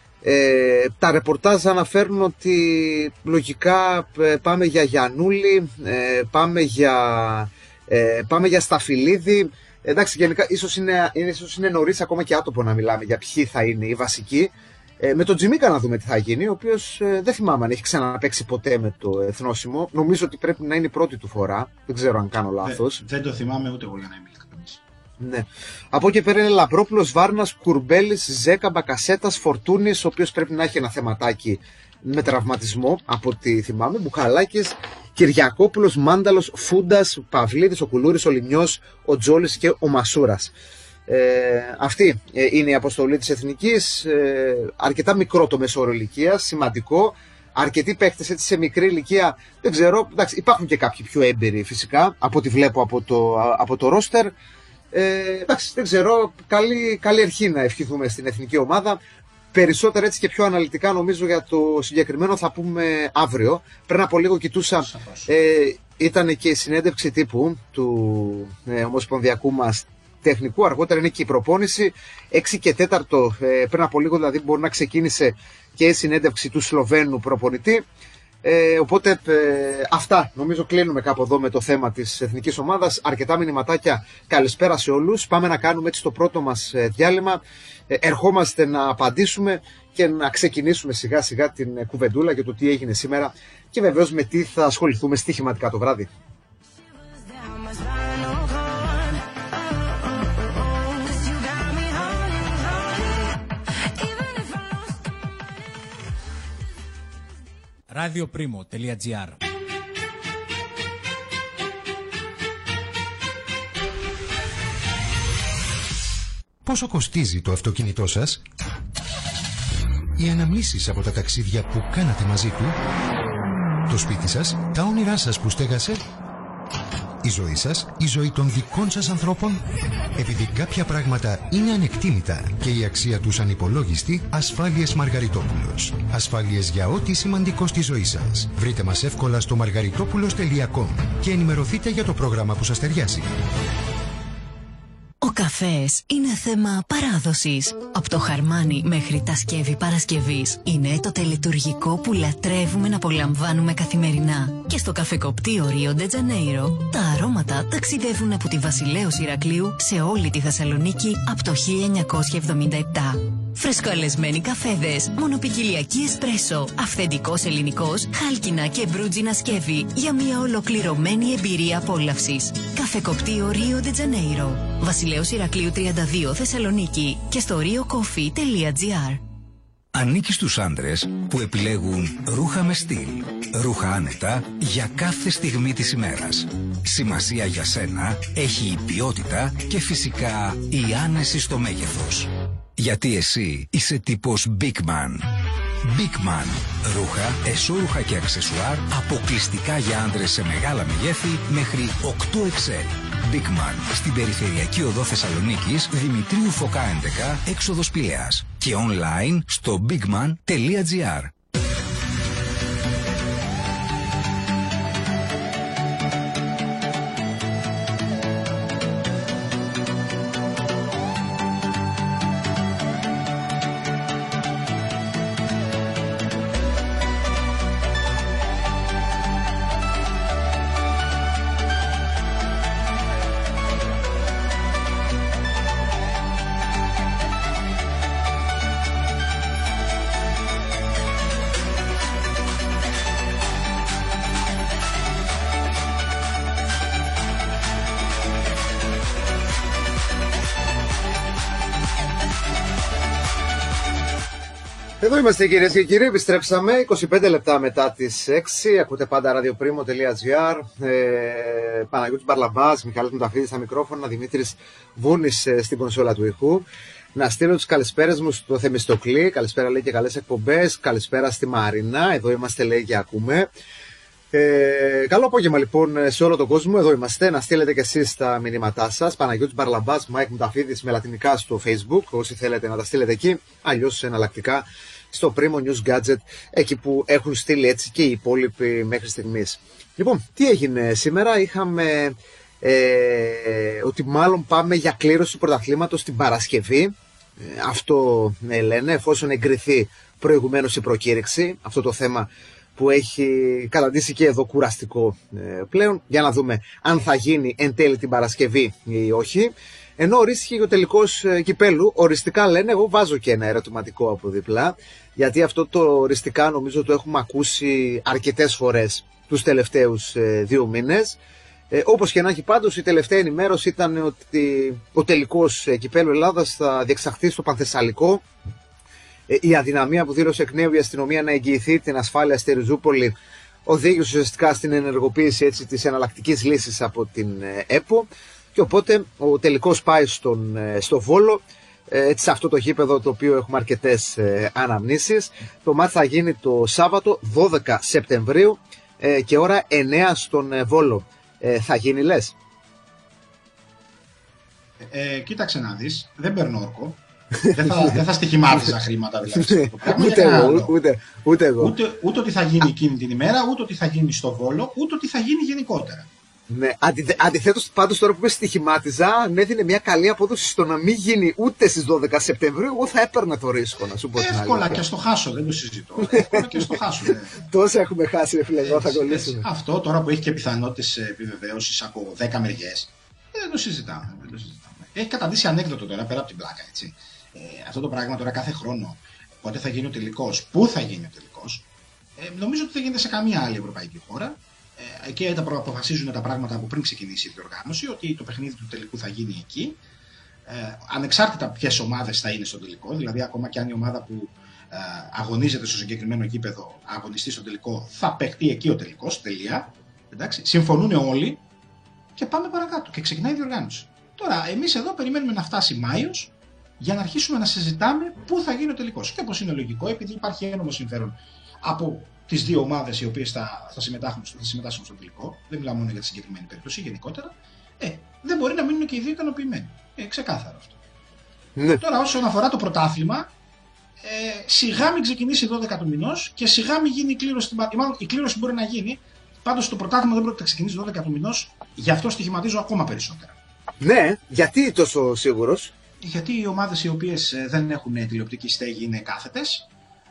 Τα ρεπορτάζ αναφέρουν ότι λογικά πάμε για Γιαννούλη, πάμε για Σταφυλίδη. Εντάξει, γενικά ίσως είναι νωρίς ακόμα και άτομο να μιλάμε για ποιοι θα είναι οι βασικοί. Με τον Τζιμίκα να δούμε τι θα γίνει, ο οποίος δεν θυμάμαι αν έχει ξαναπαίξει ποτέ με το εθνόσημο. Νομίζω ότι πρέπει να είναι η πρώτη του φορά. Δεν ξέρω αν κάνω λάθος. Δεν το θυμάμαι ούτε εγώ για να είμαι ειλικρινής. Ναι. Από εκεί πέρα είναι Λαμπρόπουλος, Βάρνας, Κουρμπέλης, Ζέκα, Μπακασέτας, Φορτούνης, ο οποίος πρέπει να έχει ένα θεματάκι με τραυματισμό από ό,τι θυμάμαι. Μπουχαλάκης, Κυριακόπουλος, Μάνταλος, Φούντας, Παυλίδης, ο Κουλούρης, ο Λιμιός, ο Τζόλης και ο Μασούρας. Αυτή είναι η αποστολή της Εθνικής. Αρκετά μικρό το μεσόωρο ηλικίας, σημαντικό. Αρκετοί παίχτες έτσι σε μικρή ηλικία, δεν ξέρω. Εντάξει, υπάρχουν και κάποιοι πιο έμπειροι φυσικά από ό,τι βλέπω από το ρόστερ. Εντάξει, δεν ξέρω. Καλή αρχή να ευχηθούμε στην εθνική ομάδα. Περισσότερα έτσι και πιο αναλυτικά νομίζω για το συγκεκριμένο θα πούμε αύριο. Πριν από λίγο κοιτούσα, ήταν και η συνέντευξη τύπου του ομοσπονδιακού μας τεχνικού, αργότερα είναι και η προπόνηση 6 και 4 πριν από λίγο δηλαδή μπορεί να ξεκίνησε και η συνέντευξη του Σλοβαίνου προπονητή. Οπότε αυτά νομίζω κλείνουμε κάπου εδώ με το θέμα της εθνικής ομάδας. Αρκετά μηνυματάκια, καλησπέρα σε όλους. Πάμε να κάνουμε έτσι το πρώτο μας διάλειμμα. Ερχόμαστε να απαντήσουμε και να ξεκινήσουμε σιγά σιγά την κουβεντούλα για το τι έγινε σήμερα και βεβαίως με τι θα ασχοληθούμε στοιχηματικά το βράδυ. radioprimo.gr. Πόσο κοστίζει το αυτοκίνητό σας? Οι αναμνήσεις από τα ταξίδια που κάνατε μαζί του? Το σπίτι σας? Τα όνειρά σας που στέγασε? Η ζωή σας? Η ζωή των δικών σας ανθρώπων? Επειδή κάποια πράγματα είναι ανεκτήμητα και η αξία τους ανυπολόγιστη, Ασφάλειες Μαργαριτόπουλος. Ασφάλειες για ό,τι σημαντικό στη ζωή σας. Βρείτε μας εύκολα στο margaritopoulos.com και ενημερωθείτε για το πρόγραμμα που σας ταιριάζει. Ο καφές είναι θέμα παράδοσης. Από το χαρμάνι μέχρι τα σκεύη Παρασκευής είναι το τελετουργικό που λατρεύουμε να απολαμβάνουμε καθημερινά. Και στο καφεκοπτείο Rio de Janeiro τα αρώματα ταξιδεύουν από τη Βασιλέως Ηρακλείου σε όλη τη Θεσσαλονίκη από το 1977. Φρεσκοαλεσμένοι καφέδες, μονοπικιλιακή εσπρέσο, αυθεντικός ελληνικός, χάλκινα και μπρούτζινα σκεύη για μια ολοκληρωμένη εμπειρία απόλαυσης. Καφεκοπτείο Rio de Janeiro, Βασιλέως Ηρακλείου 32 Θεσσαλονίκη και στο riocoffee.gr. Ανήκει στους άντρες που επιλέγουν ρούχα με στυλ, ρούχα άνετα για κάθε στιγμή της ημέρας. Σημασία για σένα έχει η ποιότητα και φυσικά η άνεση στο μέγεθος. Γιατί εσύ είσαι τύπος Big Man. Big Man. Ρούχα, εσώρουχα και αξεσουάρ αποκλειστικά για άντρες σε μεγάλα μεγέθη μέχρι 8XL. Big Man. Στην περιφερειακή οδό Θεσσαλονίκης, Δημητρίου Φωκά 11, έξοδος Πηλαίας. Και online στο bigman.gr. Εδώ είμαστε κυρίες και κύριοι, επιστρέψαμε 25 λεπτά μετά τις 6. Ακούτε πάντα radioprimo.gr. Παναγιώτης Μπαρλαμπάς, Μιχάλης Μουταφίδης στα μικρόφωνα, Δημήτρης Βούνης στην κονσόλα του ηχού. Να στείλω τις καλησπέρες μου στο Θεμιστοκλή. Καλησπέρα λέει και καλές εκπομπές. Καλησπέρα στη Μαρίνα. Εδώ είμαστε λέει και ακούμε. Καλό απόγευμα λοιπόν σε όλο τον κόσμο. Εδώ είμαστε. Να στείλετε και εσείς τα μηνύματά σας. Παναγιώτης Μπαρλαμπάς, Μάικ Μουταφίδης με λατινικά στο Facebook. Όσοι θέλετε να τα στείλετε εκεί. Αλλιώς εναλλακτικά στο Primo News Gadget, εκεί που έχουν στείλει έτσι και οι υπόλοιποι μέχρι στιγμής. Λοιπόν, τι έγινε σήμερα? Είχαμε ότι μάλλον πάμε για κλήρωση πρωταθλήματος την Παρασκευή. Αυτό λένε, εφόσον εγκριθεί προηγουμένως η προκήρυξη. Αυτό το θέμα που έχει καταντήσει και εδώ κουραστικό πλέον. Για να δούμε αν θα γίνει εν τέλει την Παρασκευή ή όχι. Ενώ ορίστηκε και ο τελικός κυπέλου, οριστικά λένε, εγώ βάζω και ένα ερωτηματικό από δίπλα, γιατί αυτό το οριστικά νομίζω το έχουμε ακούσει αρκετές φορές τους τελευταίους 2 μήνες. Όπως και να έχει πάντως, η τελευταία ενημέρωση ήταν ότι ο τελικός κυπέλου Ελλάδας θα διεξαχθεί στο Πανθεσσαλικό. Η αδυναμία που δήλωσε εκ νέου η αστυνομία να εγγυηθεί την ασφάλεια στη Ριζούπολη οδήγησε ουσιαστικά στην ενεργοποίηση έτσι, της εναλλακτικής λύσης από την ΕΠΟ. Και οπότε ο τελικός πάει στο Βόλο, έτσι, σε αυτό το γήπεδο το οποίο έχουμε αρκετές αναμνήσεις. Το μάτς θα γίνει το Σάββατο 12 Σεπτεμβρίου και ώρα 9 στον Βόλο. Θα γίνει λες? Κοίταξε να δεις, δεν παίρνω όρκο. δεν θα στοιχημάτιζα χρήματα δηλαδή. Ούτε εγώ. Ούτε ότι θα γίνει εκείνη την ημέρα, ούτε ότι θα γίνει στο Βόλο, ούτε ότι θα γίνει γενικότερα. Ναι, αντιθέτως πάντως τώρα που με στοιχημάτιζα, αν έδινε μια καλή απόδοση στο να μην γίνει ούτε στις 12 Σεπτεμβρίου, εγώ θα έπαιρνα το ρίσκο, να σου πω την αλήθεια. Εύκολα και στο χάσω, δεν το συζητώ. Εύκολα και στο χάσω. Τόσα έχουμε χάσει, ρε φίλε, εδώ θα κολλήσουμε. Αυτό τώρα που έχει και πιθανότητες επιβεβαίωσης από 10 μεριές, δεν το συζητάμε. Έχει καταντήσει ανέκδοτο τώρα, πέρα από την πλάκα, έτσι. Αυτό το πράγμα τώρα κάθε χρόνο, πότε θα γίνει ο τελικός, πού θα γίνει ο τελικός, νομίζω ότι δεν γίνεται σε καμία άλλη ευρωπαϊκή χώρα. Και αποφασίζουν τα πράγματα από πριν ξεκινήσει η διοργάνωση, ότι το παιχνίδι του τελικού θα γίνει εκεί, ανεξάρτητα ποιες ομάδες θα είναι στο τελικό. Δηλαδή, ακόμα και αν η ομάδα που αγωνίζεται στο συγκεκριμένο γήπεδο αγωνιστεί στο τελικό, θα παιχτεί εκεί ο τελικός. Τελεία. Εντάξει, συμφωνούν όλοι και πάμε παρακάτω. Και ξεκινάει η διοργάνωση. Τώρα, εμείς εδώ περιμένουμε να φτάσει Μάιος για να αρχίσουμε να συζητάμε πού θα γίνει ο τελικός. Και όπως είναι λογικό, επειδή υπάρχει ένομο συμφέρον από τις δύο ομάδες οι οποίες θα συμμετάσχουν στο τελικό, δεν μιλάω μόνο για τη συγκεκριμένη περίπτωση, γενικότερα, δεν μπορεί να μείνουν και οι δύο ικανοποιημένοι. Ξεκάθαρο αυτό. Ναι. Τώρα, όσον αφορά το πρωτάθλημα, σιγά μην ξεκινήσει 12 του μηνός και σιγά μην γίνει η κλήρωση. Μάλλον η κλήρωση μπορεί να γίνει, πάντως το πρωτάθλημα δεν πρόκειται να ξεκινήσει 12 του μηνός, γι' αυτό στοιχηματίζω ακόμα περισσότερα. Ναι, γιατί τόσο σίγουρος? Γιατί οι ομάδες οι οποίες δεν έχουν τηλεοπτική στέγη είναι κάθετες.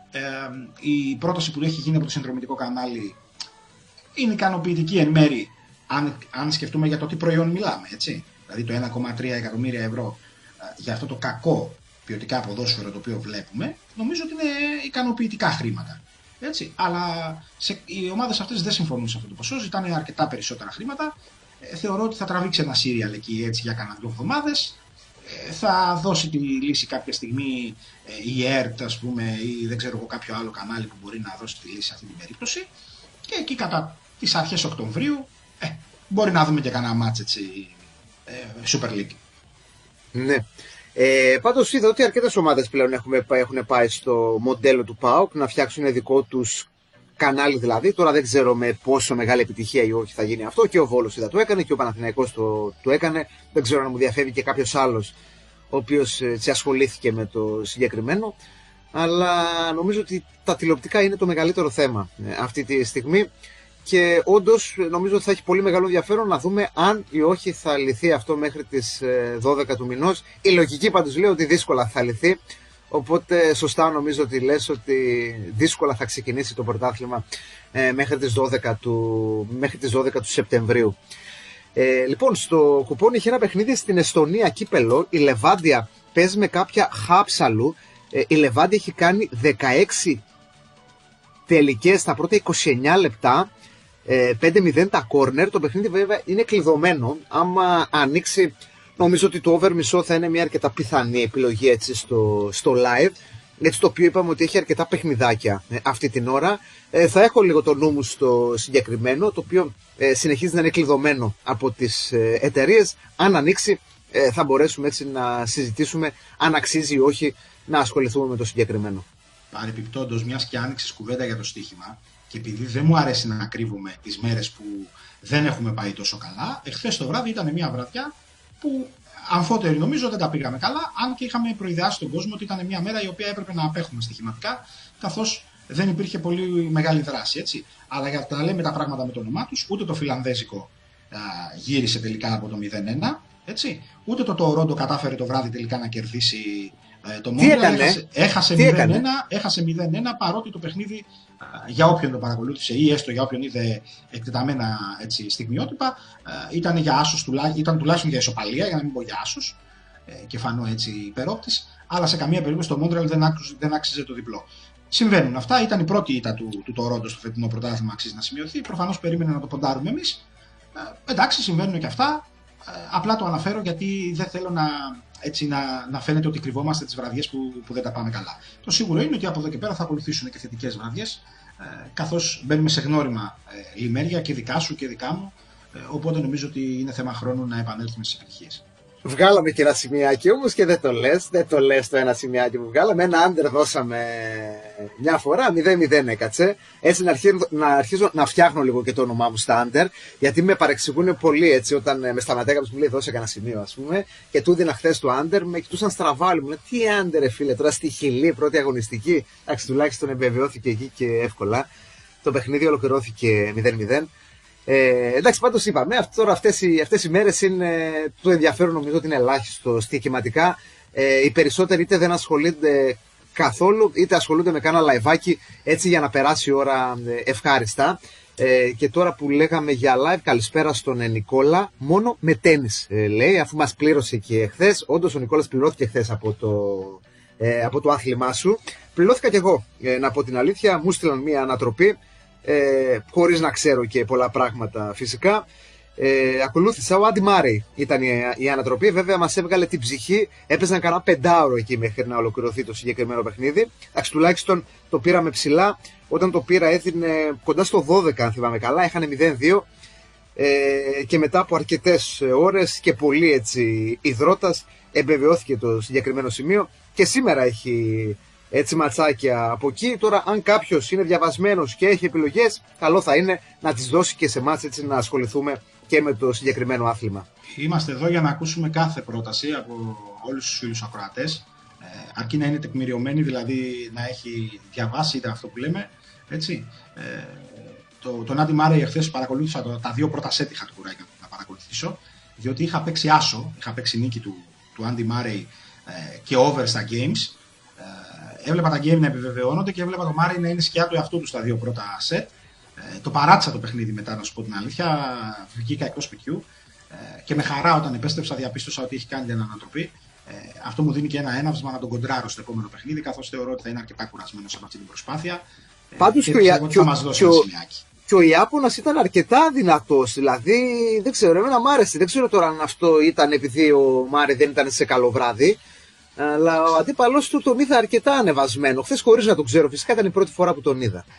Η πρόταση που έχει γίνει από το συνδρομητικό κανάλι είναι ικανοποιητική εν μέρη, αν σκεφτούμε για το τι προϊόν μιλάμε, έτσι. Δηλαδή το 1,3 εκατομμύρια ευρώ για αυτό το κακό ποιοτικά ποδόσφαιρο το οποίο βλέπουμε, νομίζω ότι είναι ικανοποιητικά χρήματα. Έτσι. Αλλά οι ομάδες αυτές δεν συμφωνούν σε αυτό το ποσό, ζητάνε αρκετά περισσότερα χρήματα. Θεωρώ ότι θα τραβήξει ένα σύριαλ εκεί έτσι, για κανένα 2 εβδομάδες. Θα δώσει τη λύση κάποια στιγμή η ΕΡΤ, ας πούμε, ή δεν ξέρω εγώ κάποιο άλλο κανάλι που μπορεί να δώσει τη λύση σε αυτή την περίπτωση. Και εκεί κατά τις αρχές Οκτωβρίου μπορεί να δούμε και κανένα μάτς έτσι, Super League. Ναι. Πάντως είδα ότι αρκετές ομάδες πλέον έχουν πάει στο μοντέλο του ΠΑΟΚ να φτιάξουν δικό τους κανάλι δηλαδή. Τώρα δεν ξέρω με πόσο μεγάλη επιτυχία ή όχι θα γίνει αυτό. Και ο Βόλος είδα το έκανε και ο Παναθηναϊκός το έκανε. Δεν ξέρω αν μου διαφεύγει και κάποιος άλλος ο οποίος ασχολήθηκε με το συγκεκριμένο. Αλλά νομίζω ότι τα τηλεοπτικά είναι το μεγαλύτερο θέμα αυτή τη στιγμή. Και όντως νομίζω ότι θα έχει πολύ μεγάλο ενδιαφέρον να δούμε αν ή όχι θα λυθεί αυτό μέχρι τις 12 του μηνός. Η λογική πάντως λέει ότι δύσκολα θα λυθεί. Οπότε σωστά νομίζω ότι λες ότι δύσκολα θα ξεκινήσει το πρωτάθλημα μέχρι τις 12 του Σεπτεμβρίου. Λοιπόν, στο κουπόνι είχε ένα παιχνίδι στην Εστονία κύπελο. Η Λεβάντια παίζει με κάποια Χάψαλου. Η Λεβάντια έχει κάνει 16 τελικές στα πρώτα 29 λεπτά. 5-0 τα κόρνερ. Το παιχνίδι βέβαια είναι κλειδωμένο. Άμα ανοίξει, νομίζω ότι το over μισό θα είναι μια αρκετά πιθανή επιλογή έτσι στο live. έτσι το οποίο είπαμε ότι έχει αρκετά παιχνιδάκια αυτή την ώρα. Θα έχω λίγο το νου μου στο συγκεκριμένο, το οποίο συνεχίζει να είναι κλειδωμένο από τις εταιρείες. Αν ανοίξει θα μπορέσουμε έτσι να συζητήσουμε αν αξίζει ή όχι να ασχοληθούμε με το συγκεκριμένο. Παρεπιπτόντως, μιας και άνοιξες κουβέντα για το στοίχημα, και επειδή δεν μου αρέσει να κρύβουμε τις μέρες που δεν έχουμε πάει τόσο καλά, εχθές το βράδυ ήταν μια βραδιά που αμφότεροι νομίζω δεν τα πήγαμε καλά, αν και είχαμε προειδεάσει τον κόσμο ότι ήταν μια μέρα η οποία έπρεπε να απέχουμε στοιχηματικά, καθώς δεν υπήρχε πολύ μεγάλη δράση. Έτσι. Αλλά για να λέμε τα πράγματα με το όνομά τους, ούτε το φιλανδέζικο γύρισε τελικά από το 0-1, έτσι, ούτε το Τορόντο κατάφερε το βράδυ τελικά να κερδίσει το Μόντρεαλ. Έχασε 0-1, παρότι το παιχνίδι, για όποιον το παρακολούθησε ή έστω για όποιον είδε εκτεταμένα έτσι, στιγμιότυπα, ήταν για άσος, ήταν τουλάχιστον για ισοπαλία, για να μην πω για άσος, και φανώ έτσι υπερόπτης, αλλά σε καμία περίπτωση το Μόντρεαλ δεν άξιζε το διπλό. Συμβαίνουν αυτά. Ήταν η πρώτη ήττα του Τορόντο στο φετινό πρωτάθλημα, αξίζει να σημειωθεί. Προφανώς περίμενε να το ποντάρουμε εμείς. Εντάξει, συμβαίνουν και αυτά. Απλά το αναφέρω γιατί δεν θέλω να φαίνεται ότι κρυβόμαστε τις βραδιές που δεν τα πάμε καλά. Το σίγουρο είναι ότι από εδώ και πέρα θα ακολουθήσουν και θετικές βραδιές, καθώς μπαίνουμε σε γνώριμα λιμέρια και δικά σου και δικά μου. Οπότε νομίζω ότι είναι θέμα χρόνου να επανέλθουμε στις επιτυχίες. Βγάλαμε και ένα σημειάκι όμως και δεν το λες το ένα σημειάκι που βγάλαμε. Ένα άντερ δώσαμε μια φορά, 0-0 έκατσε. Έτσι να αρχίζω να φτιάχνω λίγο και το όνομά μου στα άντερ, γιατί με παρεξηγούν πολύ έτσι όταν με σταματάει κάποιος που μου λέει δώσε κανένα σημείο ας πούμε, και του δίνα χθες το άντερ, με κοιτούσαν στραβάλι, μου λέει τι άντερ φίλε τώρα στη Χιλή, πρώτη αγωνιστική. Εντάξει, τουλάχιστον εμπεβαιώθηκε εκεί και εύκολα. Το παιχνίδι ολοκληρώθηκε 0-0. Εντάξει, πάντως είπαμε, τώρα αυτές οι μέρες είναι το ενδιαφέρον, νομίζω ότι είναι ελάχιστο στοιχηματικά. Οι περισσότεροι είτε δεν ασχολούνται καθόλου, είτε ασχολούνται με κάνα λαϊβάκι έτσι για να περάσει η ώρα ευχάριστα. Και τώρα που λέγαμε για live, καλησπέρα στον Νικόλα, μόνο με τένις λέει, αφού μας πλήρωσε και χθες. Όντως ο Νικόλας πληρώθηκε χθες από το άθλημά σου. Πληρώθηκα κι εγώ, να πω την αλήθεια, μου στείλαν μια ανατροπή. Χωρίς να ξέρω και πολλά πράγματα φυσικά. Ακολούθησα ο Άντι Μάρεϊ, ήταν η ανατροπή. Βέβαια μας έβγαλε την ψυχή. Έπαιζαν κανένα 5ωρο εκεί μέχρι να ολοκληρωθεί το συγκεκριμένο παιχνίδι. Εντάξει, τουλάχιστον το πήραμε ψηλά. Όταν το πήρα έδινε κοντά στο 12 αν θυμάμαι καλά. Έχανε 0-2 και μετά από αρκετές ώρες και πολύ έτσι υδρότας εμπεβαιώθηκε το συγκεκριμένο σημείο. Και σήμερα έχει έτσι ματσάκια από εκεί. Τώρα αν κάποιος είναι διαβασμένος και έχει επιλογές, καλό θα είναι να τις δώσει και σε εμάς, έτσι να ασχοληθούμε και με το συγκεκριμένο άθλημα. Είμαστε εδώ για να ακούσουμε κάθε πρόταση από όλους τους φίλους ακροατές, αρκεί να είναι τεκμηριωμένη, δηλαδή να έχει διαβάσει είτε αυτό που λέμε, έτσι. Τον Άντι Μάρεϊ εχθές παρακολούθησα, τα δύο πρώτα σετ είχα το κουράγιο να παρακολουθήσω, διότι είχα παίξει άσο, είχα παίξει νίκη του Άντι Μάρεϊ και over στα games. Έβλεπα τα game να επιβεβαιώνονται και έβλεπα το Μάρεϊ να είναι σκιά του εαυτού του στα δύο πρώτα σετ. Το παράτησα το παιχνίδι μετά, να σου πω την αλήθεια. Βγήκα εκτός παιχνιδιού και με χαρά όταν επέστρεψα διαπίστωσα ότι έχει κάνει την ανατροπή. Αυτό μου δίνει και ένα έναυσμα να τον κοντράρω στο επόμενο παιχνίδι, καθώς θεωρώ ότι θα είναι αρκετά κουρασμένος από αυτή την προσπάθεια. Πάντως θα μας δώσει ένα σημειάκι. Και ο Ιάπωνας ήταν αρκετά δυνατός, δηλαδή δεν ξέρω, εμένα μ' άρεσε. Δεν ξέρω τώρα αν αυτό ήταν επειδή ο Μάρεϊ δεν ήταν σε καλό βράδυ. Αλλά ο αντίπαλος του τον είδα αρκετά ανεβασμένο. Χθες χωρίς να τον ξέρω, φυσικά ήταν η πρώτη φορά που τον είδα.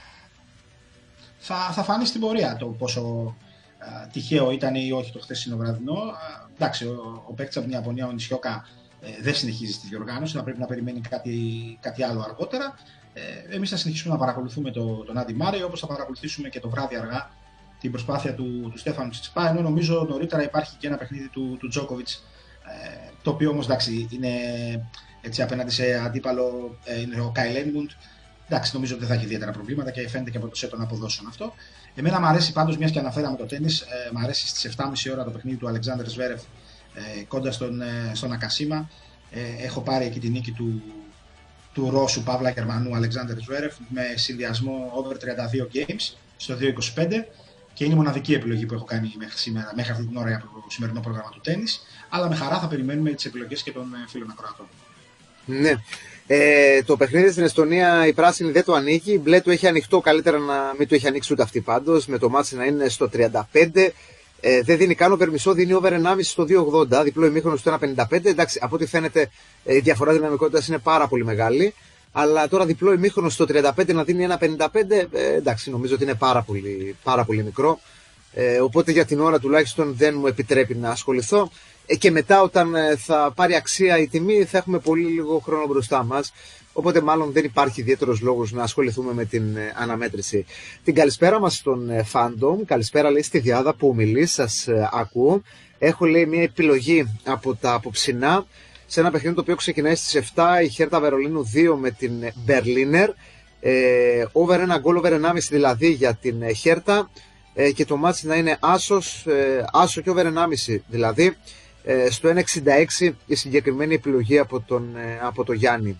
Θα φανεί στην πορεία το πόσο τυχαίο ήταν ή όχι το χθεσινό βραδινό. Εντάξει, ο παίκτης από την Ιαπωνία, ο Νισιόκα, δεν συνεχίζει στη διοργάνωση, θα πρέπει να περιμένει κάτι άλλο αργότερα. Εμείς θα συνεχίσουμε να παρακολουθούμε τον Άντι Μάρεϊ, όπως θα παρακολουθήσουμε και το βράδυ αργά την προσπάθεια του Στέφανου Τσιτσιπά, ενώ νομίζω νωρίτερα υπάρχει και ένα παιχνίδι του Τζόκοβιτς, το οποίο όμως εντάξει είναι έτσι απέναντι σε αντίπαλο, είναι ο Κάιλ Έμουντ. Εντάξει, νομίζω ότι δεν θα έχει ιδιαίτερα προβλήματα και φαίνεται και από το σετ των αποδόσεων αυτό. Εμένα μου αρέσει πάντως, μιας και αναφέραμε το τένις, μου αρέσει στις 7.30 ώρα το παιχνίδι του Αλεξάνδερ Σβέρεφ κοντά στον Ακασίμα. Έχω πάρει εκεί τη νίκη του Ρώσου Παύλα Γερμανού Αλεξάνδερ Σβέρεφ με συνδυασμό over 32 games στο 2.25 και είναι η μοναδική επιλογή που έχω κάνει μέχρι αυτή την ώρα για το σημερινό πρόγραμμα του τένις. Αλλά με χαρά θα περιμένουμε τις επιλογές και των φίλων ακροατών. Ναι. Το παιχνίδι στην Εστονία η πράσινη δεν το ανοίγει, η μπλε του έχει ανοιχτό, καλύτερα να μην το έχει ανοίξει ούτε αυτή πάντως, με το μάτσι να είναι στο 35. Δεν δίνει καν over μισό, δίνει over 1,5 στο 2,80, διπλό ημίχρονο στο 1,55. Εντάξει, από ό,τι φαίνεται η διαφορά δυναμικότητας είναι πάρα πολύ μεγάλη. Αλλά τώρα διπλό ημίχρονο στο 35 να δίνει 1,55, εντάξει, νομίζω ότι είναι πάρα πολύ μικρό. Οπότε για την ώρα τουλάχιστον δεν μου επιτρέπει να ασχοληθώ. Και μετά όταν θα πάρει αξία η τιμή θα έχουμε πολύ λίγο χρόνο μπροστά μας. Οπότε μάλλον δεν υπάρχει ιδιαίτερος λόγος να ασχοληθούμε με την αναμέτρηση. Την καλησπέρα μας στον Fandom. Καλησπέρα, λέει, στη Διάδα που μιλεί, σας ακούω. Έχω, λέει, μια επιλογή από τα απόψινά σε ένα παιχνίδι το οποίο ξεκινάει στις 7, η Χέρτα Βερολίνου 2 με την Berliner. Over 1 γκολ, over 1,5 δηλαδή για την Χέρτα. Και το μάτς να είναι άσο και over 1,5 δηλαδή. Στο 1,66 η συγκεκριμένη επιλογή από το Γιάννη.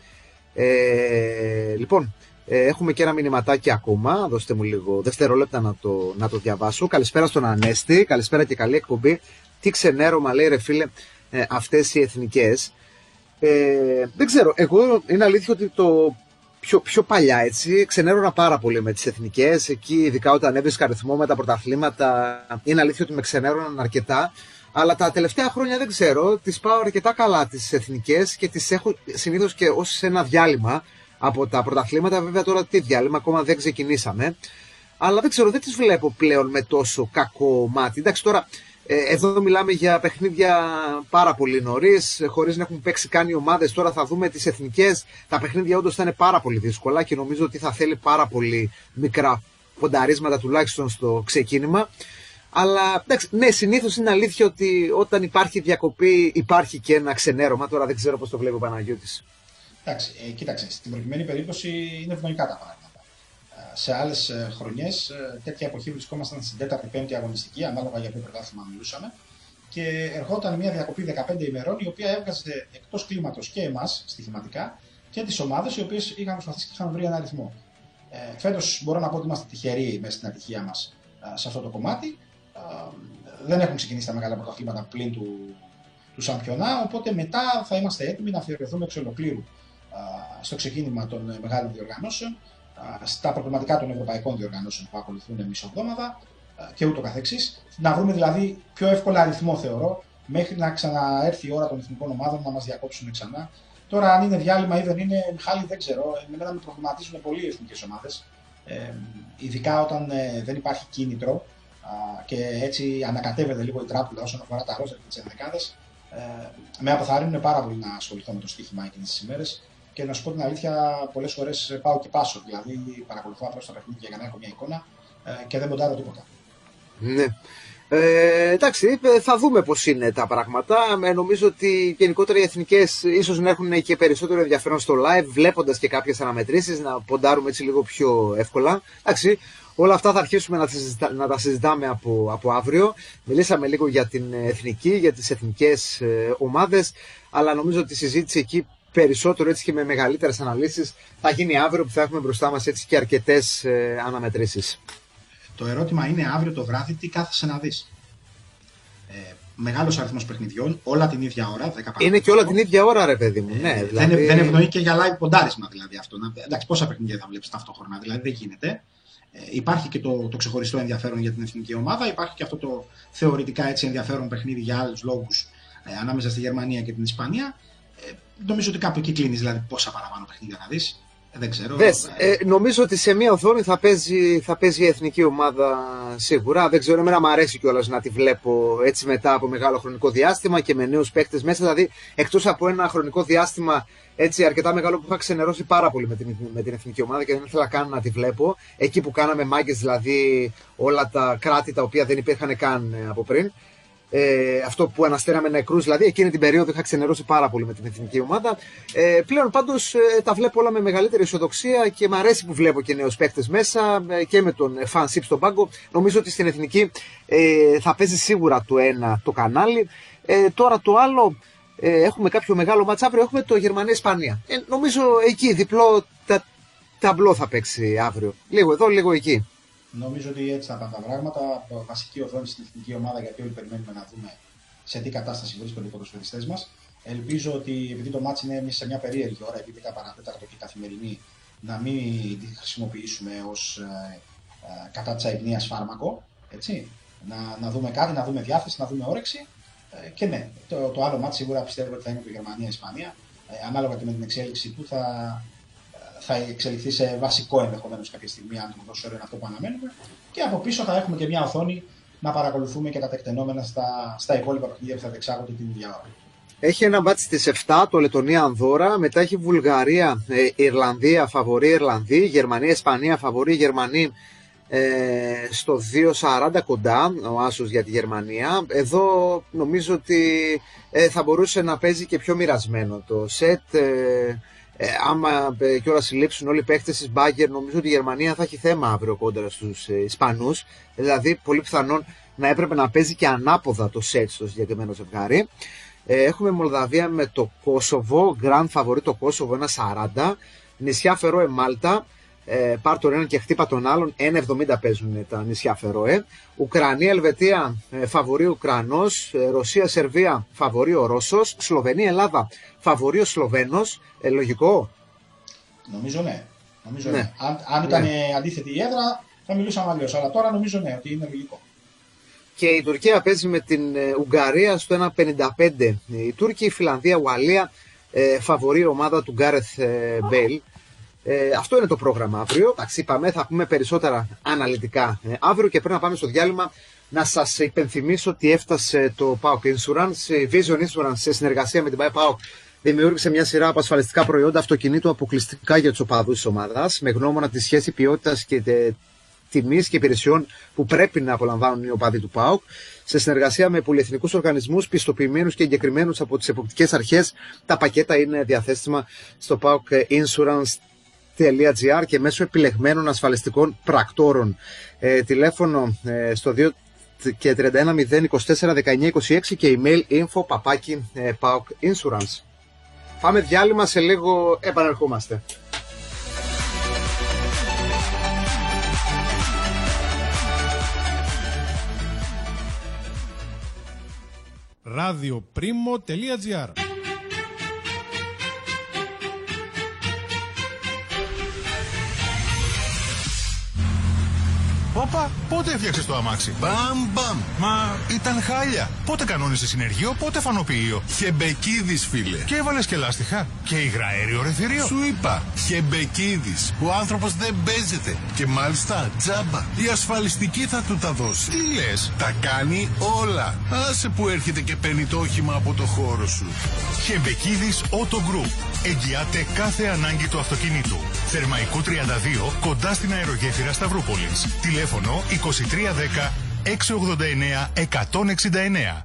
Λοιπόν, έχουμε και ένα μηνυματάκι ακόμα. Δώστε μου λίγο δευτερόλεπτα να το διαβάσω. Καλησπέρα στον Ανέστη, καλησπέρα και καλή εκπομπή. Τι ξενέρωμα, λέει, ρε φίλε, αυτές οι εθνικές. Δεν ξέρω, εγώ είναι αλήθεια ότι το πιο παλιά, έτσι, ξενέρωνα πάρα πολύ με τις εθνικές. Εκεί, ειδικά όταν έβρισκα αριθμό με τα πρωταθλήματα, είναι αλήθεια ότι με ξενέρωναν αρκετά. Αλλά τα τελευταία χρόνια δεν ξέρω, τις πάω αρκετά καλά τις εθνικές και τις έχω συνήθως και ως ένα διάλειμμα από τα πρωταθλήματα. Βέβαια τώρα τι διάλειμμα, ακόμα δεν ξεκινήσαμε. Αλλά δεν ξέρω, δεν τις βλέπω πλέον με τόσο κακό μάτι. Εντάξει, τώρα εδώ μιλάμε για παιχνίδια πάρα πολύ νωρίς, χωρίς να έχουν παίξει καν οι ομάδες. Τώρα θα δούμε τις εθνικές. Τα παιχνίδια όντως θα είναι πάρα πολύ δύσκολα και νομίζω ότι θα θέλει πάρα πολύ μικρά πονταρίσματα τουλάχιστον στο ξεκίνημα. Αλλά εντάξει, ναι, συνήθως είναι αλήθεια ότι όταν υπάρχει διακοπή υπάρχει και ένα ξενέρωμα. Τώρα δεν ξέρω πώς το βλέπει ο Παναγιώτης. Εντάξει, κοίταξε, στην προκειμένη περίπτωση είναι ευνοϊκά τα πράγματα. Σε άλλες χρονιές, τέτοια εποχή βρισκόμασταν στην 4η-5η αγωνιστική, ανάλογα για ποιο πρωτάθλημα μιλούσαμε, και ερχόταν μια διακοπή 15 ημερών, η οποία έβγαζε εκτός κλίματος και εμάς στοιχηματικά και τις ομάδες οι οποίες είχαν προσπαθήσει και είχαν βρει ένα αριθμό. Φέτος μπορώ να πω ότι είμαστε τυχεροί μέσα στην ατυχία μας σε αυτό το κομμάτι. Δεν έχουν ξεκινήσει τα μεγάλα πρωταθλήματα πλην του Σαμπιονά, οπότε μετά θα είμαστε έτοιμοι να αφιερωθούμε εξ ολοκλήρου στο ξεκίνημα των μεγάλων διοργανώσεων, στα προβληματικά των ευρωπαϊκών διοργανώσεων που ακολουθούν μισοβδόμαδα και ούτω καθεξής. Να βρούμε δηλαδή πιο εύκολα αριθμό, θεωρώ, μέχρι να ξαναέρθει η ώρα των εθνικών ομάδων να μας διακόψουν ξανά. Τώρα, αν είναι διάλειμμα ή δεν είναι, Μιχάλη, δεν ξέρω. Εμένα με προβληματίζουν πολύ οι εθνικές ομάδες, ειδικά όταν δεν υπάρχει κίνητρο και έτσι ανακατεύεται λίγο η τράπουλα όσον αφορά τα ρόστερ και τις ενδεκάδες. Με αποθαρρύνουν πάρα πολύ να ασχοληθώ με το στοίχημα εκείνες τις ημέρες. Και να σου πω την αλήθεια, πολλές φορές πάω και πάσω. Δηλαδή, παρακολουθώ απλώς τα παιχνίδια για να έχω μια εικόνα και δεν ποντάρω τίποτα. Ναι. Εντάξει, θα δούμε πώς είναι τα πράγματα. Νομίζω ότι γενικότερα οι εθνικές ίσως να έχουν και περισσότερο ενδιαφέρον στο live, βλέποντας και κάποιες αναμετρήσεις, να ποντάρουμε έτσι λίγο πιο εύκολα. Εντάξει, όλα αυτά θα αρχίσουμε να τα συζητάμε από αύριο. Μιλήσαμε λίγο για την εθνική, για τις εθνικές ομάδες, αλλά νομίζω ότι η συζήτηση εκεί περισσότερο, έτσι και με μεγαλύτερες αναλύσεις, θα γίνει αύριο, που θα έχουμε μπροστά μας έτσι και αρκετές αναμετρήσεις. Το ερώτημα είναι αύριο το βράδυ τι κάθεσαι να δεις. Μεγάλος αριθμός παιχνιδιών, όλα την ίδια ώρα, 10 παρά. Είναι και όλα την ίδια ώρα, ρε παιδί μου. Ναι, δηλαδή... Δεν ευνοεί και για live ποντάρισμα δηλαδή αυτό. Εντάξει, πόσα παιχνίδια θα βλέπεις ταυτόχρονα, δηλαδή δεν γίνεται. Υπάρχει και το ξεχωριστό ενδιαφέρον για την εθνική ομάδα, υπάρχει και αυτό το θεωρητικά έτσι ενδιαφέρον παιχνίδι για άλλους λόγους ανάμεσα στη Γερμανία και την Ισπανία. Νομίζω ότι κάπου εκεί κλείνεις, δηλαδή πόσα παραπάνω παιχνίδια θα δεις. Δεν ξέρω. Νομίζω ότι σε μία οθόνη θα παίζει η εθνική ομάδα σίγουρα. Δεν ξέρω, εμένα μου αρέσει κιόλας να τη βλέπω έτσι μετά από μεγάλο χρονικό διάστημα και με νέους παίκτες μέσα. Δηλαδή, εκτός από ένα χρονικό διάστημα έτσι αρκετά μεγάλο που είχα ξενερώσει πάρα πολύ με την εθνική ομάδα και δεν ήθελα καν να τη βλέπω. Εκεί που κάναμε μάγκες, δηλαδή όλα τα κράτη τα οποία δεν υπήρχαν καν από πριν. Αυτό που αναστέραμε νεκρούς, δηλαδή εκείνη την περίοδο είχα ξενερώσει πάρα πολύ με την εθνική ομάδα. Πλέον πάντως τα βλέπω όλα με μεγαλύτερη αισιοδοξία και μου αρέσει που βλέπω και νέους παίκτες μέσα και με τον fanship στον πάγκο. Νομίζω ότι στην εθνική θα παίζει σίγουρα το ένα το κανάλι. Τώρα το άλλο, έχουμε κάποιο μεγάλο μάτς αύριο, έχουμε το Γερμανία-Ισπανία. Νομίζω εκεί διπλό ταμπλό θα παίξει αύριο. Λίγο εδώ, λίγο εκεί. Νομίζω ότι έτσι θα πάνε τα πράγματα. Βασική οδόνη στην εθνική ομάδα, γιατί όλοι περιμένουμε να δούμε σε τι κατάσταση βρίσκονται οι ποδοσφαιριστές μας. Ελπίζω ότι επειδή το μάτς είναι σε μια περίεργη ώρα, επειδή παρατέταρτο και καθημερινή, να μην τη χρησιμοποιήσουμε ως κατά της αϊπνίας φάρμακο. Έτσι. Να δούμε κάτι, να δούμε διάθεση, να δούμε όρεξη. Και ναι, το άλλο μάτς σίγουρα πιστεύω ότι θα είναι το Γερμανία-Ισπανία. Ανάλογα και με την εξέλιξη του θα εξελιχθεί σε βασικό ενδεχομένως κάποια στιγμή, αν το ποδόσφαιρο είναι αυτό που αναμένουμε. Και από πίσω θα έχουμε και μια οθόνη να παρακολουθούμε και τα τεκτενόμενα στα υπόλοιπα παιχνίδια που θα διεξάγονται την ίδια ώρα. Έχει ένα μπάτς στις 7, το Λετωνία-Ανδόρα, μετά έχει Βουλγαρία, Ιρλανδία, φαβορή Ιρλανδοί, Γερμανία, Ισπανία, φαβορή Γερμανοί στο 2.40 κοντά, ο άσος για τη Γερμανία. Εδώ νομίζω ότι θα μπορούσε να παίζει και πιο μοιρασμένο το σετ. Άμα κιόλας συλλήψουν όλοι οι παίκτες της Μπάγκερ, νομίζω ότι η Γερμανία θα έχει θέμα αύριο κόντρα στους Ισπανούς. Δηλαδή, πολύ πιθανόν να έπρεπε να παίζει και ανάποδα το σετ στο συγκεκριμένο ζευγάρι. Έχουμε Μολδαβία με το Κόσοβο, Grand Favorit το Κόσοβο 1.40. νησιά Φερόε Μάλτα, πάρ' τον έναν και χτύπα τον άλλον, 1.70 παίζουν τα νησιά Φερόε. Ουκρανία, Ελβετία, φαβορεί Ουκρανός. Ρωσία, Σερβία, φαβορεί ο Ρώσος. Σλοβενία, Ελλάδα, φαβορεί ο Σλοβαίνος. Λογικό. Νομίζω ναι. Ναι. Αν ήταν αντίθετη η έδρα θα μιλούσαμε αλλιώς, αλλά τώρα νομίζω ναι, ότι είναι λογικό. Και η Τουρκία παίζει με την Ουγγαρία στο 1.55. Η Τούρκοι, η Φιλανδία, Ουαλία, φαβορεί ομάδα του Γκάρεθ Μπέιλ. Αυτό είναι το πρόγραμμα αύριο. Εντάξει, είπαμε, θα πούμε περισσότερα αναλυτικά αύριο, και πριν να πάμε στο διάλειμμα να σας υπενθυμίσω ότι έφτασε το PAOK Insurance. Η Vision Insurance σε συνεργασία με την PAOK δημιούργησε μια σειρά από ασφαλιστικά προϊόντα αυτοκινήτου αποκλειστικά για τους οπαδούς της ομάδας, με γνώμονα τη σχέση ποιότητας και τιμής και υπηρεσιών που πρέπει να απολαμβάνουν οι οπαδοί του ΠΑΟΚ, σε συνεργασία με πολυεθνικούς οργανισμούς πιστοποιημένους και εγκεκριμένους από τις εποπτικές αρχές. Τα πακέτα είναι διαθέσιμα στο paokinsurance.gr και μέσω επιλεγμένων ασφαλιστικών πρακτόρων. Τηλέφωνο στο 2 και 31 0 24 19 26 και email info@paokinsurance. Πάμε διάλειμμα, σε λίγο επανερχόμαστε. radioprimo.gr. Όπα, πότε έφτιαξες το αμάξι? Μπαμ. Μα ήταν χάλια. Πότε κανόνισες συνεργείο, πότε φανοποιείο? Χεμπεκίδης, φίλε. Και έβαλες και λάστιχα. Και υγραέριο ρεθυρίο. Σου είπα, Χεμπεκίδης. Ο άνθρωπος δεν παίζεται. Και μάλιστα τζάμπα. Η ασφαλιστική θα του τα δώσει. Τι λες? Τα κάνει όλα. Άσε που έρχεται και παίρνει το όχημα από το χώρο σου. Χεμπεκίδης Auto Group. Εγγυάται κάθε ανάγκη του αυτοκινήτου. Θερμαϊκού 32, κοντά στην αερογέφυρα Σταυρούπολης. Τηλέφωνο 2310 689 169.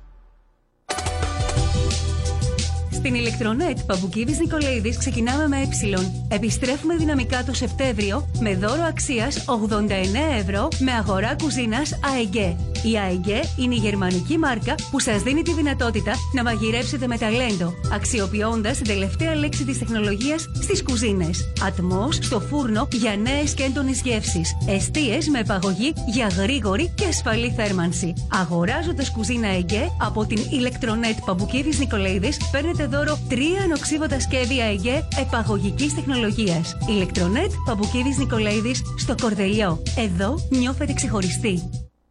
Στην Ηλεκτρονέτ Παμπουκίδης Νικολαίδης ξεκινάμε με Επιστρέφουμε δυναμικά το Σεπτέμβριο με δώρο αξίας 89 ευρώ με αγορά κουζίνας AEG. Η AEG είναι η γερμανική μάρκα που σας δίνει τη δυνατότητα να μαγειρέψετε με ταλέντο, αξιοποιώντας την τελευταία λέξη της τεχνολογίας στις κουζίνες. Ατμός στο φούρνο για νέες και έντονες γεύσεις. Εστίες με επαγωγή για γρήγορη και ασφαλή θέρμανση. Αγοράζοντας κουζίνα AEG από την Ηλεκτρονέτ Παμπουκίδης Νικολαίδης, παίρνετε δώρο 3 ανοξίβωτα σκεύη AEG επαγωγικής τεχνολογίας. Ηλεκτρονέτ Παμπουκίδης Νικολαίδης στο Κορδελιό. Εδώ νιώθετε ξεχωριστοί.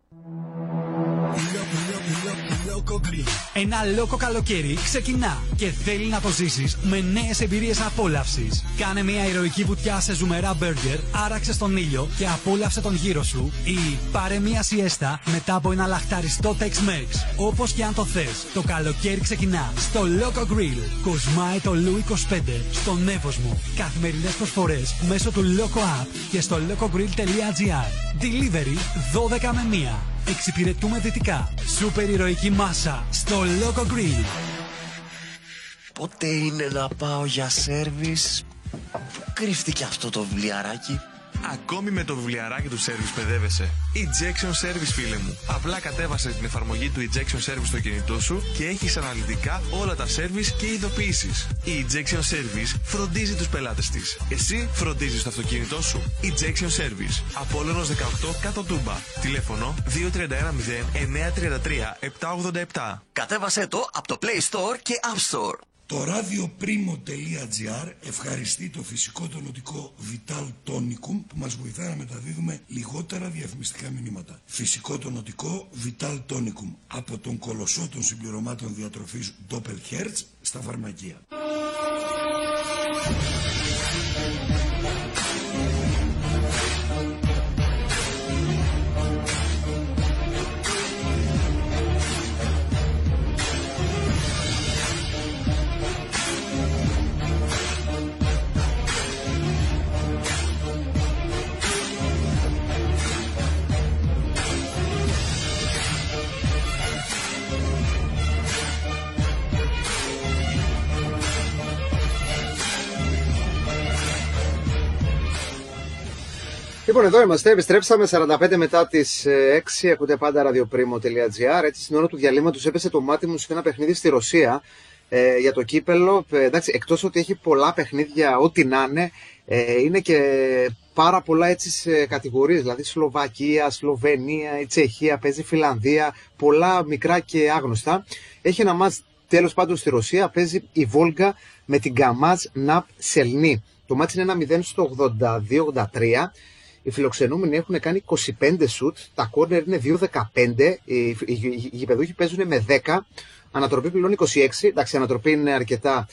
Ένα λόκο καλοκαίρι ξεκινά και θέλει να το ζήσεις με νέες εμπειρίες απόλαυσης. Κάνε μια ηρωική βουτιά σε ζουμερά μπέργκερ, άραξε στον ήλιο και απόλαυσε τον γύρο σου, ή πάρε μια σιέστα μετά από ένα λαχταριστό Tex-Mex. Όπως και αν το θες, το καλοκαίρι ξεκινά στο Loco Grill. Κοσμάει το Λου 25 στον Εύωσμο. Καθημερινές προσφορές μέσω του Loco App και στο locogrill.gr. Delivery 12 με 1. Εξυπηρετούμε δυτικά. Σούπερ ηρωική μάσα στο Loco Grill. Πότε είναι να πάω για σέρβις? Κρύφτηκε αυτό το βιβλιαράκι. Ακόμη με το βιβλιαράκι του Service παιδεύεσαι. Ejection Service, φίλε μου. Απλά κατέβασε την εφαρμογή του Ejection Service στο κινητό σου και έχεις αναλυτικά όλα τα service και ειδοποιήσεις. Η Ejection Service φροντίζει τους πελάτες της. Εσύ φροντίζεις το αυτοκίνητό σου. Ejection Service. Απόλλωνος 18 κάτω Τούμπα. Τηλέφωνο 2310 933 787. Κατέβασε το από το Play Store και App Store. Το radioprimo.gr ευχαριστεί το φυσικό τονωτικό Vital Tonicum που μας βοηθά να μεταδίδουμε λιγότερα διαφημιστικά μηνύματα. Φυσικό τονωτικό Vital Tonicum από τον κολοσσό των συμπληρωμάτων διατροφής Doppelherz στα φαρμακεία. Λοιπόν, εδώ είμαστε, επιστρέψαμε 45 μετά τις 6, ακούτε πάντα radioprimo.gr. Έτσι, στην ώρα του διαλύματος έπεσε το μάτι μου σε ένα παιχνίδι στη Ρωσία για το κύπελο. Εντάξει, εκτός ότι έχει πολλά παιχνίδια, ό,τι να είναι και πάρα πολλά έτσι σε κατηγορίες, δηλαδή Σλοβακία, Σλοβενία, η Τσεχία, παίζει Φιλανδία, πολλά μικρά και άγνωστα. Έχει ένα μάτς τέλος πάντων στη Ρωσία, παίζει η Βόλγα με την Καμάζ Ναπ Σελνή. Το μάτς είναι 1-0 στο 82-83. Οι φιλοξενούμενοι έχουν κάνει 25 σουτ, τα κόρνερ είναι 2-15, οι γηπεδούχοι παίζουν με 10, ανατροπή πλέον 26, εντάξει, η ανατροπή είναι αρκετά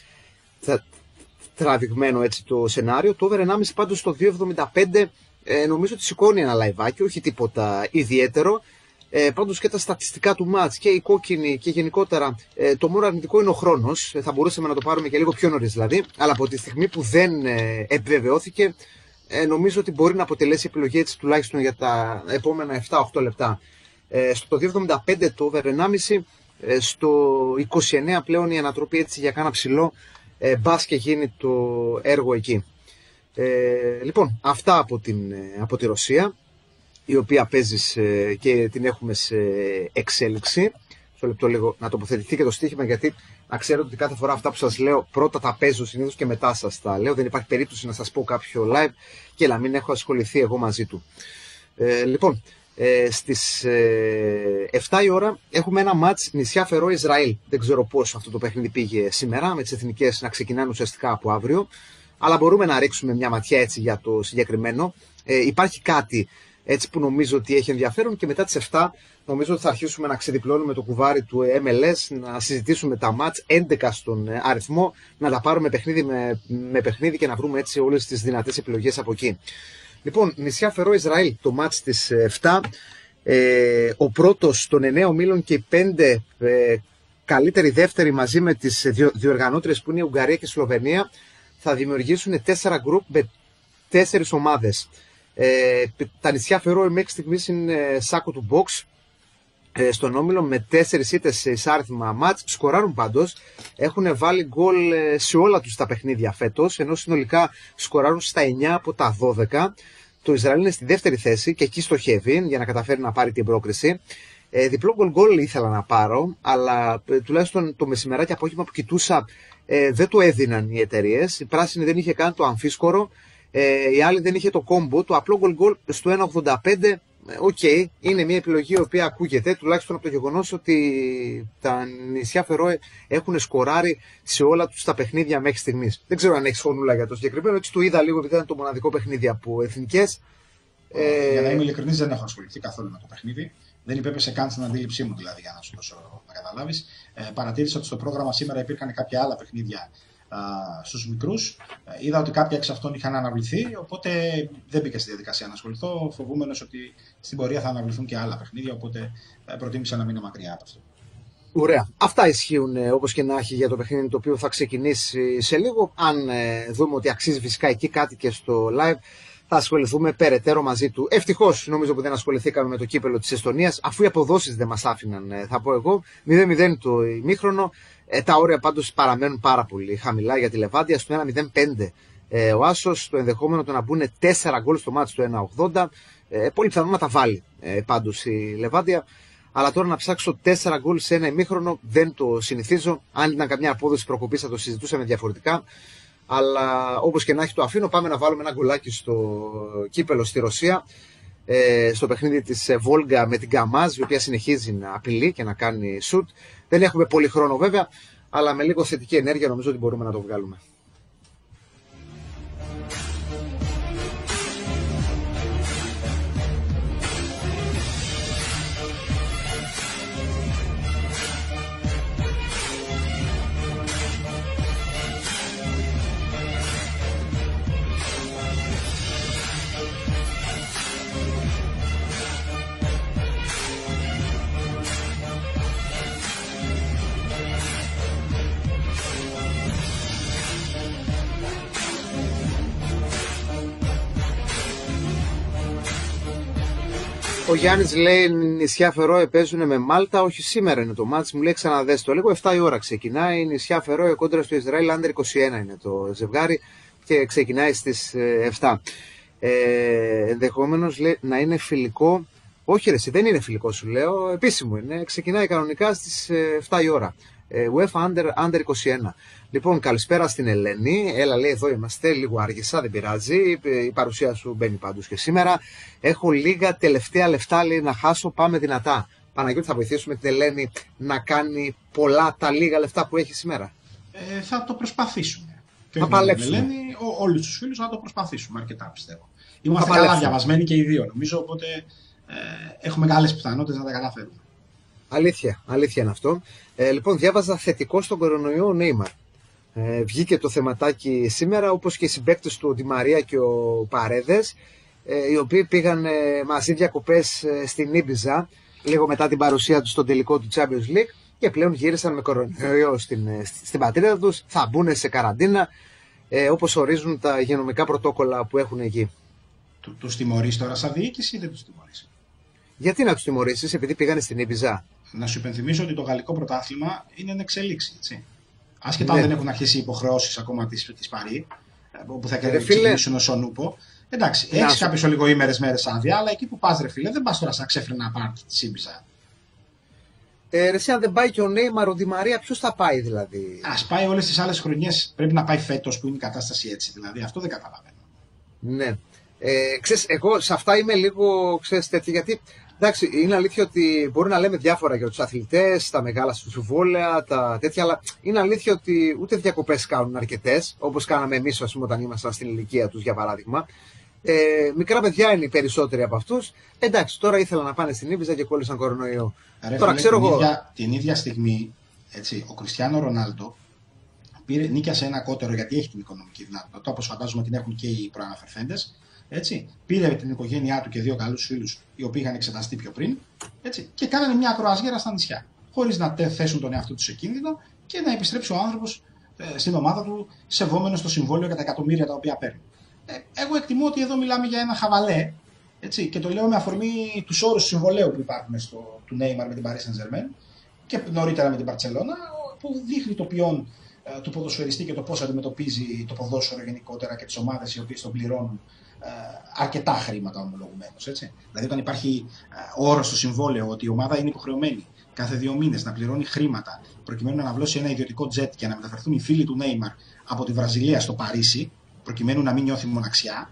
τραβηγμένο έτσι το σενάριο. Το over 1,5 πάντως στο 2,75 νομίζω ότι σηκώνει ένα λαϊβάκι, όχι τίποτα ιδιαίτερο. Πάντως και τα στατιστικά του μάτς και η κόκκινη και γενικότερα το μόνο αρνητικό είναι ο χρόνος. Θα μπορούσαμε να το πάρουμε και λίγο πιο νωρίς δηλαδή, αλλά από τη στιγμή που δεν επιβεβαιώθηκε νομίζω ότι μπορεί να αποτελέσει επιλογή έτσι τουλάχιστον για τα επόμενα 7-8 λεπτά. Στο 2,75 το over 1,5, στο 29 πλέον η ανατροπή έτσι για κάνα ψηλό, μπας και γίνει το έργο εκεί. Λοιπόν, αυτά από τη Ρωσία, η οποία παίζει και την έχουμε σε εξέλιξη. Στο λεπτό λίγο να τοποθετηθεί και το στοίχημα, γιατί να ξέρετε ότι κάθε φορά αυτά που σας λέω πρώτα τα παίζω συνήθως και μετά σας τα λέω. Δεν υπάρχει περίπτωση να σας πω κάποιο live και να μην έχω ασχοληθεί εγώ μαζί του. Λοιπόν, στις 7 η ώρα έχουμε ένα μάτς νησιά Φερό Ισραήλ. Δεν ξέρω πώς αυτό το παιχνίδι πήγε σήμερα, με τις εθνικές να ξεκινάνε ουσιαστικά από αύριο, αλλά μπορούμε να ρίξουμε μια ματιά έτσι για το συγκεκριμένο. Υπάρχει κάτι έτσι που νομίζω ότι έχει ενδιαφέρον και μετά τις 7 νομίζω ότι θα αρχίσουμε να ξεδιπλώνουμε το κουβάρι του MLS, να συζητήσουμε τα μάτς 11 στον αριθμό, να τα πάρουμε παιχνίδι με παιχνίδι και να βρούμε έτσι όλες τις δυνατές επιλογές από εκεί. Λοιπόν, νησιά Φερό Ισραήλ, το μάτς της 7, ο πρώτος των 9 ομίλων και οι 5 καλύτεροι δεύτεροι μαζί με τις διοργανώτριες που είναι η Ουγγαρία και η Σλοβενία θα δημιουργήσουν 4 γκρουπ με 4 ομάδες. Τα νησιά Φερό μέχρι στιγμής είναι σάκο του box στον όμιλο με 4 ήττες σε εισάριθμα μάτς. Σκοράρουν πάντως, έχουν βάλει γκολ σε όλα τους τα παιχνίδια φέτος, ενώ συνολικά σκοράρουν στα 9 από τα 12. Το Ισραήλ είναι στη δεύτερη θέση και εκεί στοχεύει για να καταφέρει να πάρει την πρόκριση. Διπλό γκολ ήθελα να πάρω, αλλά τουλάχιστον το μεσημεράκι απόγευμα που κοιτούσα δεν το έδιναν οι εταιρείες. Η πράσινη δεν είχε καν το αμφίσκορο, η άλλη δεν είχε το κόμπο. Το απλό γκολ στο 1,85. Okay, είναι μια επιλογή η οποία ακούγεται, τουλάχιστον από το γεγονός ότι τα νησιά Φερό έχουν σκοράρει σε όλα τους τα παιχνίδια μέχρι στιγμής. Δεν ξέρω αν έχεις φωνούλα για το συγκεκριμένο, έτσι το είδα λίγο επειδή ήταν το μοναδικό παιχνίδι από εθνικές. Για να είμαι ειλικρινής, δεν έχω ασχοληθεί καθόλου με το παιχνίδι. Δεν υπέπεσε καν στην αντίληψή μου, δηλαδή, για να σου δώσω να καταλάβεις. Παρατήρησα ότι στο πρόγραμμα σήμερα υπήρχαν κάποια άλλα παιχνίδια στους μικρούς. Είδα ότι κάποια εξ αυτών είχαν αναβληθεί, οπότε δεν μπήκα στη διαδικασία να ασχοληθώ, φοβούμενος ότι στην πορεία θα αναβληθούν και άλλα παιχνίδια, οπότε προτίμησα να μείνω μακριά από αυτό. Ωραία. Αυτά ισχύουν όπως και να έχει για το παιχνίδι το οποίο θα ξεκινήσει σε λίγο. Αν δούμε ότι αξίζει φυσικά εκεί κάτι και στο live, θα ασχοληθούμε περαιτέρω μαζί του. Ευτυχώς νομίζω που δεν ασχοληθήκαμε με το κύπελο της Εστονίας, αφού οι αποδόσεις δεν μας άφηναν, θα πω εγώ. 0-0 το ημίχρονο. Τα όρια πάντως παραμένουν πάρα πολύ χαμηλά για τη Λεβάντια. Στο 1-0-5 ο Άσος, το ενδεχόμενο το να μπουν 4 γκολ στο μάτι στο 1-80. Πολύ πιθανό να τα βάλει πάντως η Λεβάντια. Αλλά τώρα να ψάξω 4 γκολ σε ένα ημίχρονο δεν το συνηθίζω. Αν ήταν καμιά απόδοση προκοπής θα το συζητούσαμε διαφορετικά. Αλλά όπως και να έχει το αφήνω. Πάμε να βάλουμε ένα γκολάκι στο κύπελο στη Ρωσία. Στο παιχνίδι της Βόλγα με την Καμάζ, η οποία συνεχίζει να απειλεί και να κάνει σουτ. Δεν έχουμε πολύ χρόνο βέβαια, αλλά με λίγο θετική ενέργεια νομίζω ότι μπορούμε να το βγάλουμε. Ο Γιάννης λέει νησιά Φερόε παίζουν με Μάλτα. Όχι, σήμερα είναι το μάτς. Μου λέει ξαναδες το λίγο. 7 η ώρα ξεκινάει. Η νησιά Φερόε κόντρα στο Ισραήλ. Άντερ 21 είναι το ζευγάρι και ξεκινάει στις 7. Ενδεχομένως να είναι φιλικό. Όχι ρε, δεν είναι φιλικό σου λέω, επίσημο είναι, ξεκινάει κανονικά στις 7 η ώρα. UEFA Under 21. Λοιπόν, καλησπέρα στην Ελένη. Έλα, λέει, εδώ είμαστε. Λίγο άργησα, δεν πειράζει. Η παρουσία σου μπαίνει πάντως και σήμερα. Έχω λίγα τελευταία λεφτά, λέει, να χάσω. Πάμε δυνατά. Παναγιώτη, θα βοηθήσουμε την Ελένη να κάνει πολλά τα λίγα λεφτά που έχει σήμερα. Θα το προσπαθήσουμε. Θα παλέψουμε. Ελένη, όλους τους φίλους θα το προσπαθήσουμε αρκετά, πιστεύω. Είμαστε καλά διαβασμένοι και οι δύο, νομίζω, οπότε έχουμε μεγάλες πιθανότητες να τα καταφέρουμε. Αλήθεια είναι αυτό. Λοιπόν, διάβαζα θετικό στον κορονοϊό ο Νέιμαρ. Βγήκε το θεματάκι σήμερα, όπως και οι συμπαίκτες του, ο Ντι Μαρία και ο Παρέδες, οι οποίοι πήγαν μαζί διακοπές στην Ήμπιζα, λίγο μετά την παρουσία τους στον τελικό του Champions League, και πλέον γύρισαν με κορονοϊό στην πατρίδα τους, θα μπουν σε καραντίνα, όπως ορίζουν τα υγειονομικά πρωτόκολλα που έχουν εκεί. Τους τιμωρείς τώρα σαν διοίκηση ή δεν τους τιμωρείς? Γιατί να τους τιμωρήσεις, επειδή πήγανε στην Ήμπιζα? Να σου υπενθυμίσω ότι το γαλλικό πρωτάθλημα είναι εν εξελίξη, έτσι. Άσχετα αν δεν έχουν αρχίσει οι υποχρεώσεις ακόμα της Παρί, που θα ξεκινήσουν ως ονούπο. Εντάξει, έχεις κάποιες ολιγοήμερες μέρες άδεια, αλλά εκεί που πας, ρε φίλε, δεν πας τώρα σαν ξέφρενα πάρτι της Ήμπιζα. Εσύ, αν δεν πάει και ο Νέιμαρ, ο Ντι Μαρία, ποιος θα πάει δηλαδή? Ας πάει όλες τις άλλες χρονιές, πρέπει να πάει φέτος που είναι η κατάσταση έτσι, δηλαδή αυτό δεν καταλαβαίνω. Ναι. Ξέρεις, εγώ σε αυτά είμαι λίγο, τέτοια, γιατί εντάξει, είναι αλήθεια ότι μπορεί να λέμε διάφορα για τους αθλητές, τα μεγάλα συμβόλαια, τα τέτοια, αλλά είναι αλήθεια ότι ούτε διακοπές κάνουν αρκετές, όπως κάναμε εμείς, ας πούμε, όταν ήμασταν στην ηλικία τους, για παράδειγμα. Μικρά παιδιά είναι οι περισσότεροι από αυτούς. Εντάξει, τώρα ήθελαν να πάνε στην Ήμπιζα και κόλλησαν κορονοϊό. Τώρα ξέρω εγώ. Την ίδια στιγμή, έτσι, ο Κριστιάνο Ρονάλντο νίκιασε ένα κότερο, γιατί έχει την οικονομική δυνατότητα, όπως φαντάζομαι την έχουν και οι προαναφερθέντες. Έτσι, πήρε την οικογένειά του και δύο καλούς φίλους, οι οποίοι είχαν εξεταστεί πιο πριν, έτσι, και κάνανε μια ακροαζιέρα στα νησιά, χωρίς να θέσουν τον εαυτό τους σε κίνδυνο και να επιστρέψει ο άνθρωπος στην ομάδα του, σεβόμενος το συμβόλαιο για τα εκατομμύρια τα οποία παίρνει. Εγώ εκτιμώ ότι εδώ μιλάμε για ένα χαβαλέ, έτσι, και το λέω με αφορμή τους όρους του συμβολαίου που υπάρχουν του Νέιμαρ με την Paris Saint-Germain και νωρίτερα με την Μπαρτσελόνα, που δείχνει το ποιόν του ποδοσφαιριστή και το πώς αντιμετωπίζει το ποδόσφαιρο γενικότερα και τις ομάδες οι οποίες τον πληρώνουν αρκετά χρήματα ομολογουμένως. Δηλαδή, όταν υπάρχει όρος στο συμβόλαιο ότι η ομάδα είναι υποχρεωμένη κάθε 2 μήνες να πληρώνει χρήματα προκειμένου να αναβλώσει ένα ιδιωτικό τζετ και να μεταφερθούν οι φίλοι του Νέιμαρ από τη Βραζιλία στο Παρίσι, προκειμένου να μην νιώθει μοναξιά,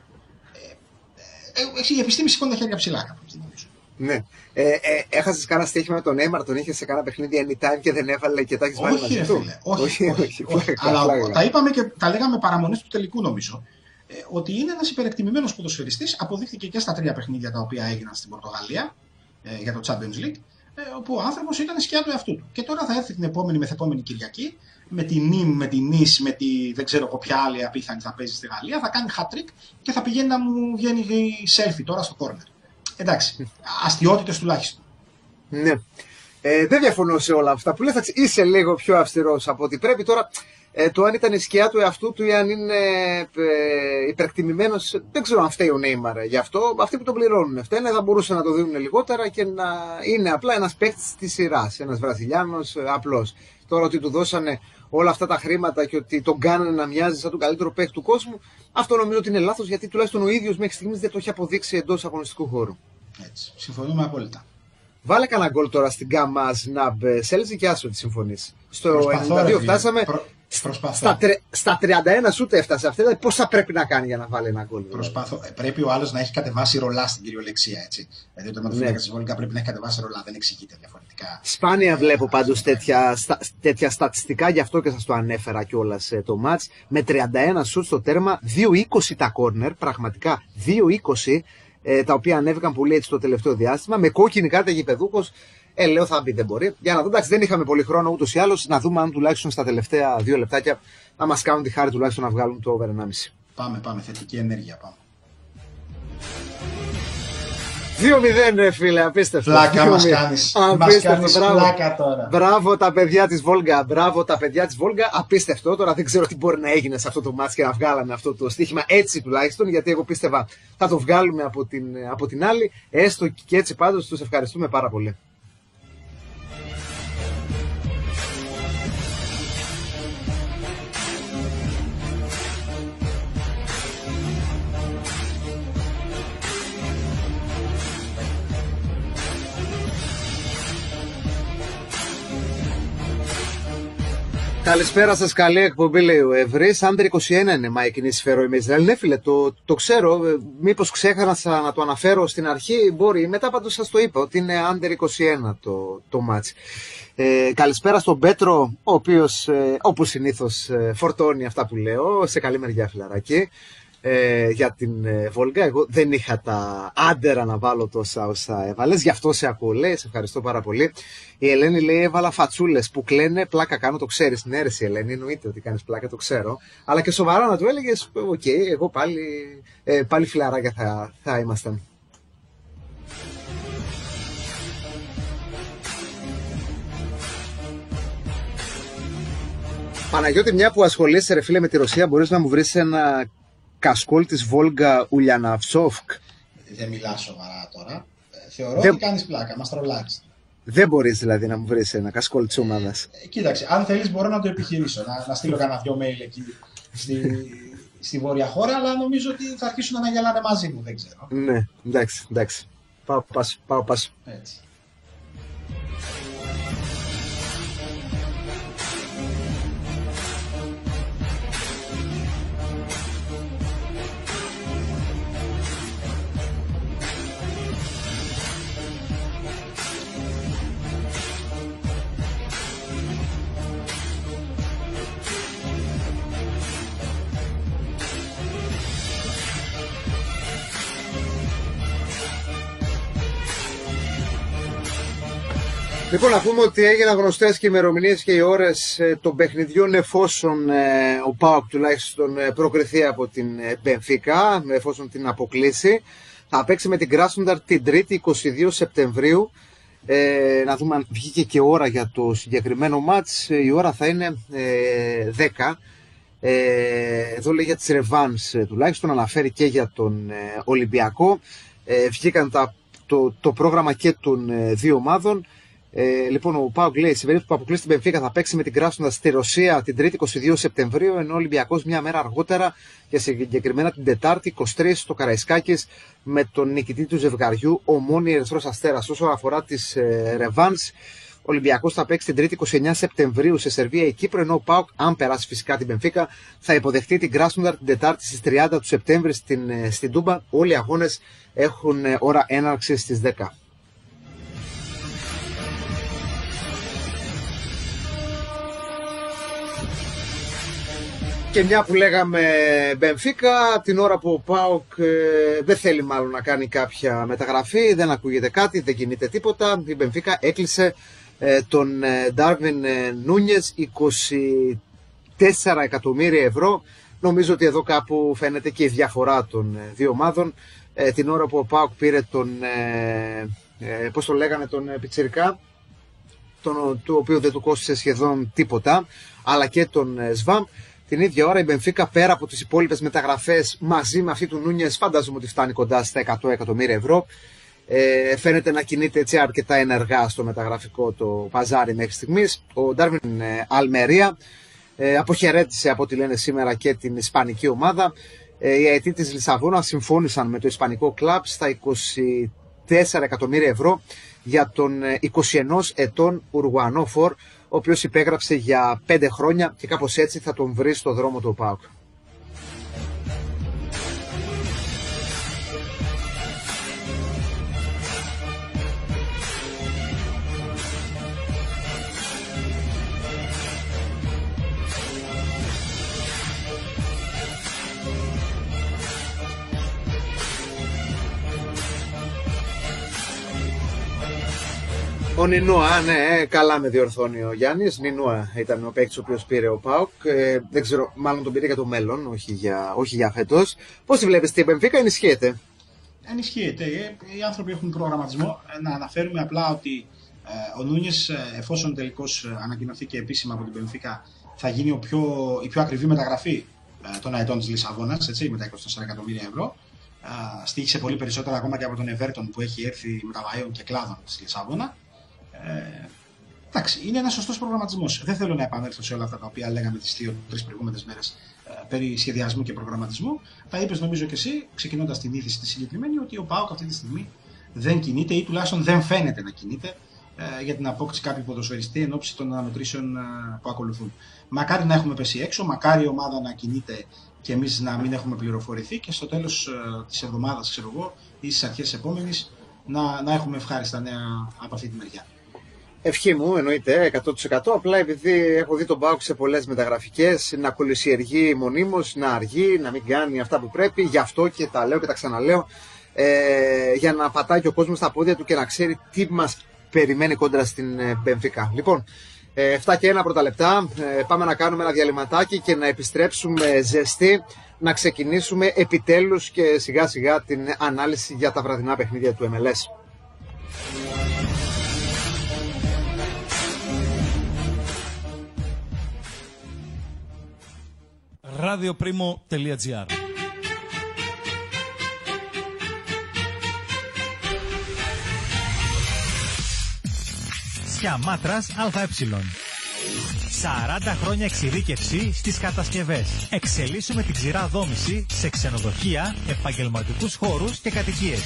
η επιστήμη σηκώνει τα χέρια ψηλά. Ναι. Έχασες κανένα στοίχημα με τον Νέιμαρ, τον είχε σε κάνα παιχνίδι anytime και δεν έβαλε και τα έχεις βάλει μαζί του? Όχι. Αλλά τα είπαμε και τα λέγαμε παραμονές του τελικού, νομίζω. Ότι είναι ένας υπερεκτιμημένος ποδοσφαιριστής, αποδείχθηκε και στα 3 παιχνίδια τα οποία έγιναν στην Πορτογαλία για το Champions League, όπου ο άνθρωπος ήταν σκιά του εαυτού του. Και τώρα θα έρθει την επόμενη μεθεπόμενη Κυριακή με τη Νιμ, με τη Νις, με τη δεν ξέρω ποια άλλη απίθανη θα παίζει στη Γαλλία, θα κάνει hat-trick και θα πηγαίνει να μου βγαίνει selfie τώρα στο corner. Εντάξει, αστιότητες τουλάχιστον. Ναι. Δεν διαφωνώ σε όλα αυτά που λες, είσαι λίγο πιο αυστηρός από ό,τι πρέπει τώρα. Το αν ήταν η σκιά του εαυτού του ή αν είναι υπερκτιμημένος, δεν ξέρω αν φταίει ο Νέιμαρ γι' αυτό. Αυτοί που τον πληρώνουν φταίνε, θα μπορούσαν να το δίνουν λιγότερα και να είναι απλά ένας παίκτης της σειράς, ένας Βραζιλιάνος απλός. Τώρα ότι του δώσανε όλα αυτά τα χρήματα και ότι τον κάνανε να μοιάζει σαν τον καλύτερο παίκτη του κόσμου, αυτό νομίζω ότι είναι λάθος, γιατί τουλάχιστον ο ίδιος μέχρι στιγμής δεν το έχει αποδείξει εντός αγωνιστικού χώρου. Έτσι, συμφωνούμε απόλυτα. Βάλε κανένα γκολ τώρα στην Γκάμα Σναμπ Σέλζι και άσο ότι συμφωνείς. Στο 92 φτάσαμε. Στα 31 ούτε έφτασε αυτή. Δηλαδή πόσα πρέπει να κάνει για να βάλει ένα γκολ? Προσπαθώ. Πρέπει ο άλλος να έχει κατεβάσει ρολά στην κυριολεξία. Έτσι. Δηλαδή ο τερματοφύλακα της Βόλγκα πρέπει να έχει κατεβάσει ρολά. Δεν εξηγείται διαφορετικά. Σπάνια βλέπω πάντως τέτοια στατιστικά, γι' αυτό και σας το ανέφερα κιόλας το μάτς. Με 31 σουτ στο τέρμα, 2-20 τα κόρνερ, πραγματικά 2-20. Τα οποία ανέβηκαν πολύ έτσι το τελευταίο διάστημα. Με κόκκινη κάρτα γηπεδούχος, λέω θα μπει, δεν μπορεί. Για να δούμε, εντάξει, δεν είχαμε πολύ χρόνο ούτως ή άλλως, να δούμε αν τουλάχιστον στα τελευταία 2 λεπτάκια να μας κάνουν τη χάρη τουλάχιστον να βγάλουν το over 1,5. Πάμε, θετική ενέργεια, πάμε. 2-0 ρε φίλε, απίστευτο. Πλάκα μας κάνεις. Πλάκα τώρα. Μπράβο τα παιδιά της Βόλγκα. Απίστευτο. Τώρα δεν ξέρω τι μπορεί να έγινε σε αυτό το μάτς και να βγάλαμε αυτό το στοίχημα έτσι τουλάχιστον, γιατί εγώ πίστευα θα το βγάλουμε από την άλλη. Έστω και έτσι πάντως τους ευχαριστούμε πάρα πολύ. Καλησπέρα σας, καλή εκπομπή, λέει ο Ευρύς. Άντερ 21 είναι μάη κινήσεις Φερόι με Ισραήλ. Ναι, φίλε, το ξέρω. Μήπως ξέχασα να το αναφέρω στην αρχή, μπορεί. Μετά πάντως σας το είπα ότι είναι Άντερ 21 το μάτς. Καλησπέρα στον Πέτρο, ο οποίος όπως συνήθως φορτώνει αυτά που λέω. Σε καλή μεριά, φιλαράκι. Για την Βόλγα. Εγώ δεν είχα τα άντερα να βάλω τόσα όσα έβαλες, γι' αυτό σε ακούω, λέει. Σε ευχαριστώ πάρα πολύ. Η Ελένη λέει: έβαλα φατσούλες που κλαίνε, πλάκα κάνω, το ξέρεις. Ναι, ρε, Ελένη, εννοείται ότι κάνεις πλάκα, το ξέρω. Αλλά και σοβαρά να του έλεγες: οκ, εγώ πάλι φιλαράκια θα ήμασταν. Παναγιώτη, μια που ασχολείσαι, ρε φίλε, με τη Ρωσία, μπορείς να μου βρεις ένα κασκόλ της Βόλγα Ουλιαναυσόφκ? Δεν μιλάς σοβαρά τώρα. Θεωρώ ότι κάνεις πλάκα, μας τρολάρεις. Δεν μπορείς δηλαδή να μου βρεις ένα κασκόλ της ομάδας? Κοίταξε, αν θέλεις μπορώ να το επιχειρήσω, να στείλω κανένα 2 mail εκεί στη βόρεια χώρα, αλλά νομίζω ότι θα αρχίσουν να γελάνε μαζί μου, δεν ξέρω. Ναι, εντάξει. Πάω πας. Έτσι. Λοιπόν, να πούμε ότι έγιναν γνωστές και οι ημερομηνίες και οι ώρες των παιχνιδιών, εφόσον ο ΠΑΟΚ τουλάχιστον προκριθεί από την Μπενφίκα, εφόσον την αποκλείσει. Θα παίξει με την Κράσνονταρ την Τρίτη 22 Σεπτεμβρίου. Να δούμε αν βγήκε και ώρα για το συγκεκριμένο μάτς. Η ώρα θα είναι 10. Εδώ λέει για τις ρεβάνς τουλάχιστον, αναφέρει και για τον Ολυμπιακό. Βγήκαν το πρόγραμμα και των δύο ομάδων. Λοιπόν, ο ΠΑΟΚ λέει: σε περίπτωση που αποκλείσει την Μπενφίκα θα παίξει με την Κράσνονταρ στη Ρωσία την Τρίτη 22 Σεπτεμβρίου, ενώ ο Ολυμπιακός μια μέρα αργότερα και συγκεκριμένα την Τετάρτη 23 στο Καραϊσκάκης με τον νικητή του ζευγαριού Ομόνοια Ερυθρός Αστέρας. Όσον αφορά τις ρεβάνς, ο Ολυμπιακός θα παίξει την Τρίτη 29 Σεπτεμβρίου σε Σερβία ή Κύπρο, ενώ ο ΠΑΟΚ, αν περάσει φυσικά την Μπενφίκα, θα υποδεχτεί την Κράσνονταρ την Τετάρτη στις 30 του Σεπτέμβρη στην Τούμπα. Όλοι οι αγώνες έχουν ώρα έναρξης στις 10. Και μια που λέγαμε Μπενφίκα, την ώρα που ο ΠΑΟΚ δεν θέλει μάλλον να κάνει κάποια μεταγραφή, δεν ακούγεται κάτι, δεν κινείται τίποτα, η Μπενφίκα έκλεισε τον Ντάρβιν Νούνιες 24 εκατομμύρια ευρώ. Νομίζω ότι εδώ κάπου φαίνεται και η διαφορά των δύο ομάδων. Την ώρα που ο ΠΑΟΚ πήρε τον, πώς το λέγανε, τον πιτσιρικά, του οποίου δεν του κόστησε σχεδόν τίποτα, αλλά και τον ΣΒΑΜ. Την ίδια ώρα η Μπενφίκα, πέρα από τις υπόλοιπες μεταγραφές, μαζί με αυτή του Νούνιες, φαντάζομαι ότι φτάνει κοντά στα 100 εκατομμύρια ευρώ. Φαίνεται να κινείται έτσι αρκετά ενεργά στο μεταγραφικό το παζάρι μέχρι στιγμής. Ο Ντάρβιν Αλμερία αποχαιρέτησε, από ό,τι λένε σήμερα, και την ισπανική ομάδα. Οι αετοί της Λισαβόνα συμφώνησαν με το ισπανικό κλαμπ στα 24 εκατομμύρια ευρώ για τον 21 ετών Ουρουγουανό φορ, ο οποίος υπέγραψε για 5 χρόνια και κάπως έτσι θα τον βρει στο δρόμο του ΠΑΟΚ. Ο Νινούα, ναι, καλά με διορθώνει ο Γιάννης. Νινούα ήταν ο παίκτης ο οποίος πήρε ο ΠΑΟΚ. Δεν ξέρω, μάλλον τον πήρε για το μέλλον, όχι για φέτος. Πώς τη βλέπεις την Μπενφίκα, ενισχύεται? Ενισχύεται. Οι άνθρωποι έχουν προγραμματισμό. Να αναφέρουμε απλά ότι ο Νούνιες, εφόσον τελικώς ανακοινωθεί και επίσημα από την Μπενφίκα, θα γίνει η πιο ακριβή μεταγραφή των αετών της Λισαβόνας, έτσι, με τα 24 εκατομμύρια ευρώ. Στοίχησε πολύ περισσότερα ακόμα και από τον Everton που έχει έρθει με τα βαΐων και κλάδων στη Λισαβόνα. Εντάξει, είναι ένας σωστός προγραμματισμός. Δεν θέλω να επανέλθω σε όλα αυτά τα οποία λέγαμε τις 2-3 προηγούμενες μέρες περί σχεδιασμού και προγραμματισμού. Τα είπες νομίζω και εσύ, ξεκινώντας την είδηση τη συγκεκριμένη, ότι ο ΠΑΟΚ αυτή τη στιγμή δεν κινείται ή τουλάχιστον δεν φαίνεται να κινείται για την απόκτηση κάποιου ποδοσφαιριστή εν ώψη των αναμετρήσεων που ακολουθούν. Μακάρι να έχουμε πέσει έξω, μακάρι η ομάδα να κινείται και εμείς να μην έχουμε πληροφορηθεί και στο τέλος της εβδομάδας, ξέρω εγώ, ή στις αρχές της επόμενης, να έχουμε ευχάριστα νέα από αυτή τη μεριά. Ευχή μου, εννοείται, 100%. Απλά επειδή έχω δει τον ΠΑΟΚ σε πολλές μεταγραφικές να κολυσιεργεί μονίμως, να αργεί, να μην κάνει αυτά που πρέπει. Γι' αυτό και τα λέω και τα ξαναλέω, για να πατάει και ο κόσμος στα πόδια του και να ξέρει τι μας περιμένει κόντρα στην Μπενφίκα. Λοιπόν, 7 και 1 πρώτα λεπτά. Πάμε να κάνουμε ένα διαλυματάκι και να επιστρέψουμε ζεστοί. Να ξεκινήσουμε επιτέλους και σιγά σιγά την ανάλυση για τα βραδινά παιχνίδια του MLS. radioprimo.gr Σιαμάτρας ΑΕ. 40 χρόνια εξειδίκευση στις κατασκευές. Εξελίσσουμε την ξηρά δόμηση σε ξενοδοχεία, επαγγελματικούς χώρους και κατοικίες.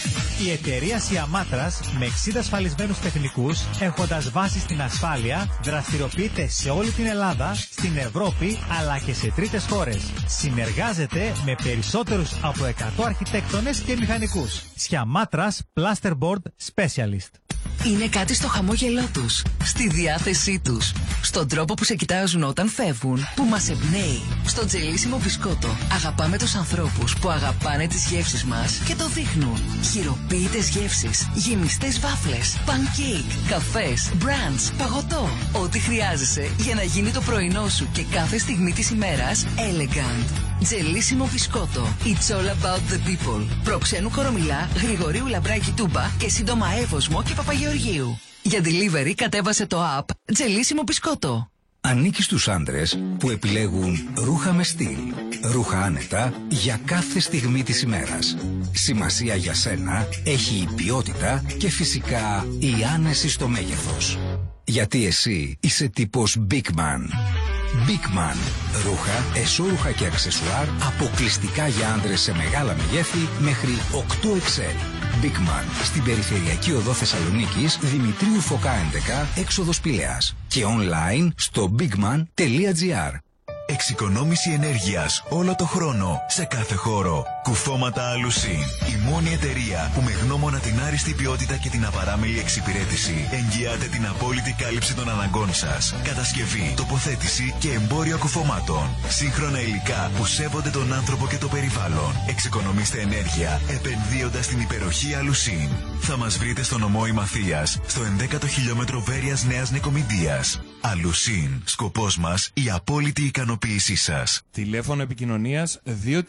Η εταιρεία Σιαμάτρας με 60 ασφαλισμένους τεχνικούς, έχοντας βάση στην ασφάλεια, δραστηριοποιείται σε όλη την Ελλάδα, στην Ευρώπη αλλά και σε τρίτες χώρες. Συνεργάζεται με περισσότερους από 100 αρχιτέκτονες και μηχανικούς. Σιαμάτρας Plasterboard Specialist. Είναι κάτι στο χαμόγελό τους, στη διάθεσή τους, στον τρόπο που σε κοιτάζουν όταν φεύγουν, που μας εμπνέει. Στο τζελίσιμο μπισκότο αγαπάμε τους ανθρώπους που αγαπάνε τις γεύσεις μας και το δείχνουν. Χειροποίητες γεύσεις, γεμιστές βάφλες, pancake, καφές, brunch, παγωτό. Ό,τι χρειάζεσαι για να γίνει το πρωινό σου και κάθε στιγμή της ημέρας elegant. Τζελίσιμο μπισκότο. It's all about the people. Προξένου Κορομιλά, Γρηγορίου Λαμπράκη Τούμπα και σύντομα Εύωσμο και Παπαγεωργίου. Για delivery κατέβασε το app Τζελίσιμο μπισκότο. Ανήκει στους άντρες που επιλέγουν ρούχα με στυλ. Ρούχα άνετα για κάθε στιγμή της ημέρας. Σημασία για σένα έχει η ποιότητα και φυσικά η άνεση στο μέγεθος. Γιατί εσύ είσαι τύπος Big Man. Big Man. Ρούχα, εσώρουχα και αξεσουάρ αποκλειστικά για άντρες σε μεγάλα μεγέθη μέχρι 8XL. Big Man. Στην περιφερειακή οδό Θεσσαλονίκης, Δημητρίου Φωκά 11, έξοδος Πηλαίας. Και online στο bigman.gr. Εξοικονόμηση ενέργειας όλο το χρόνο, σε κάθε χώρο. Κουφώματα Alusin. Η μόνη εταιρεία που με γνώμονα την άριστη ποιότητα και την απαράμιλη εξυπηρέτηση εγγυάται την απόλυτη κάλυψη των αναγκών σας. Κατασκευή, τοποθέτηση και εμπόριο κουφωμάτων. Σύγχρονα υλικά που σέβονται τον άνθρωπο και το περιβάλλον. Εξοικονομήστε ενέργεια επενδύοντας στην υπεροχή Alusin. Θα μας βρείτε στο νομό Ημαθίας, στο 11ο χιλιόμετρο Βέρειας Νέας Νικομηντίας. Alusin. Σκοπός μας η απόλυτη ικανοποίησή σας. Τηλέφωνο επικοινωνίας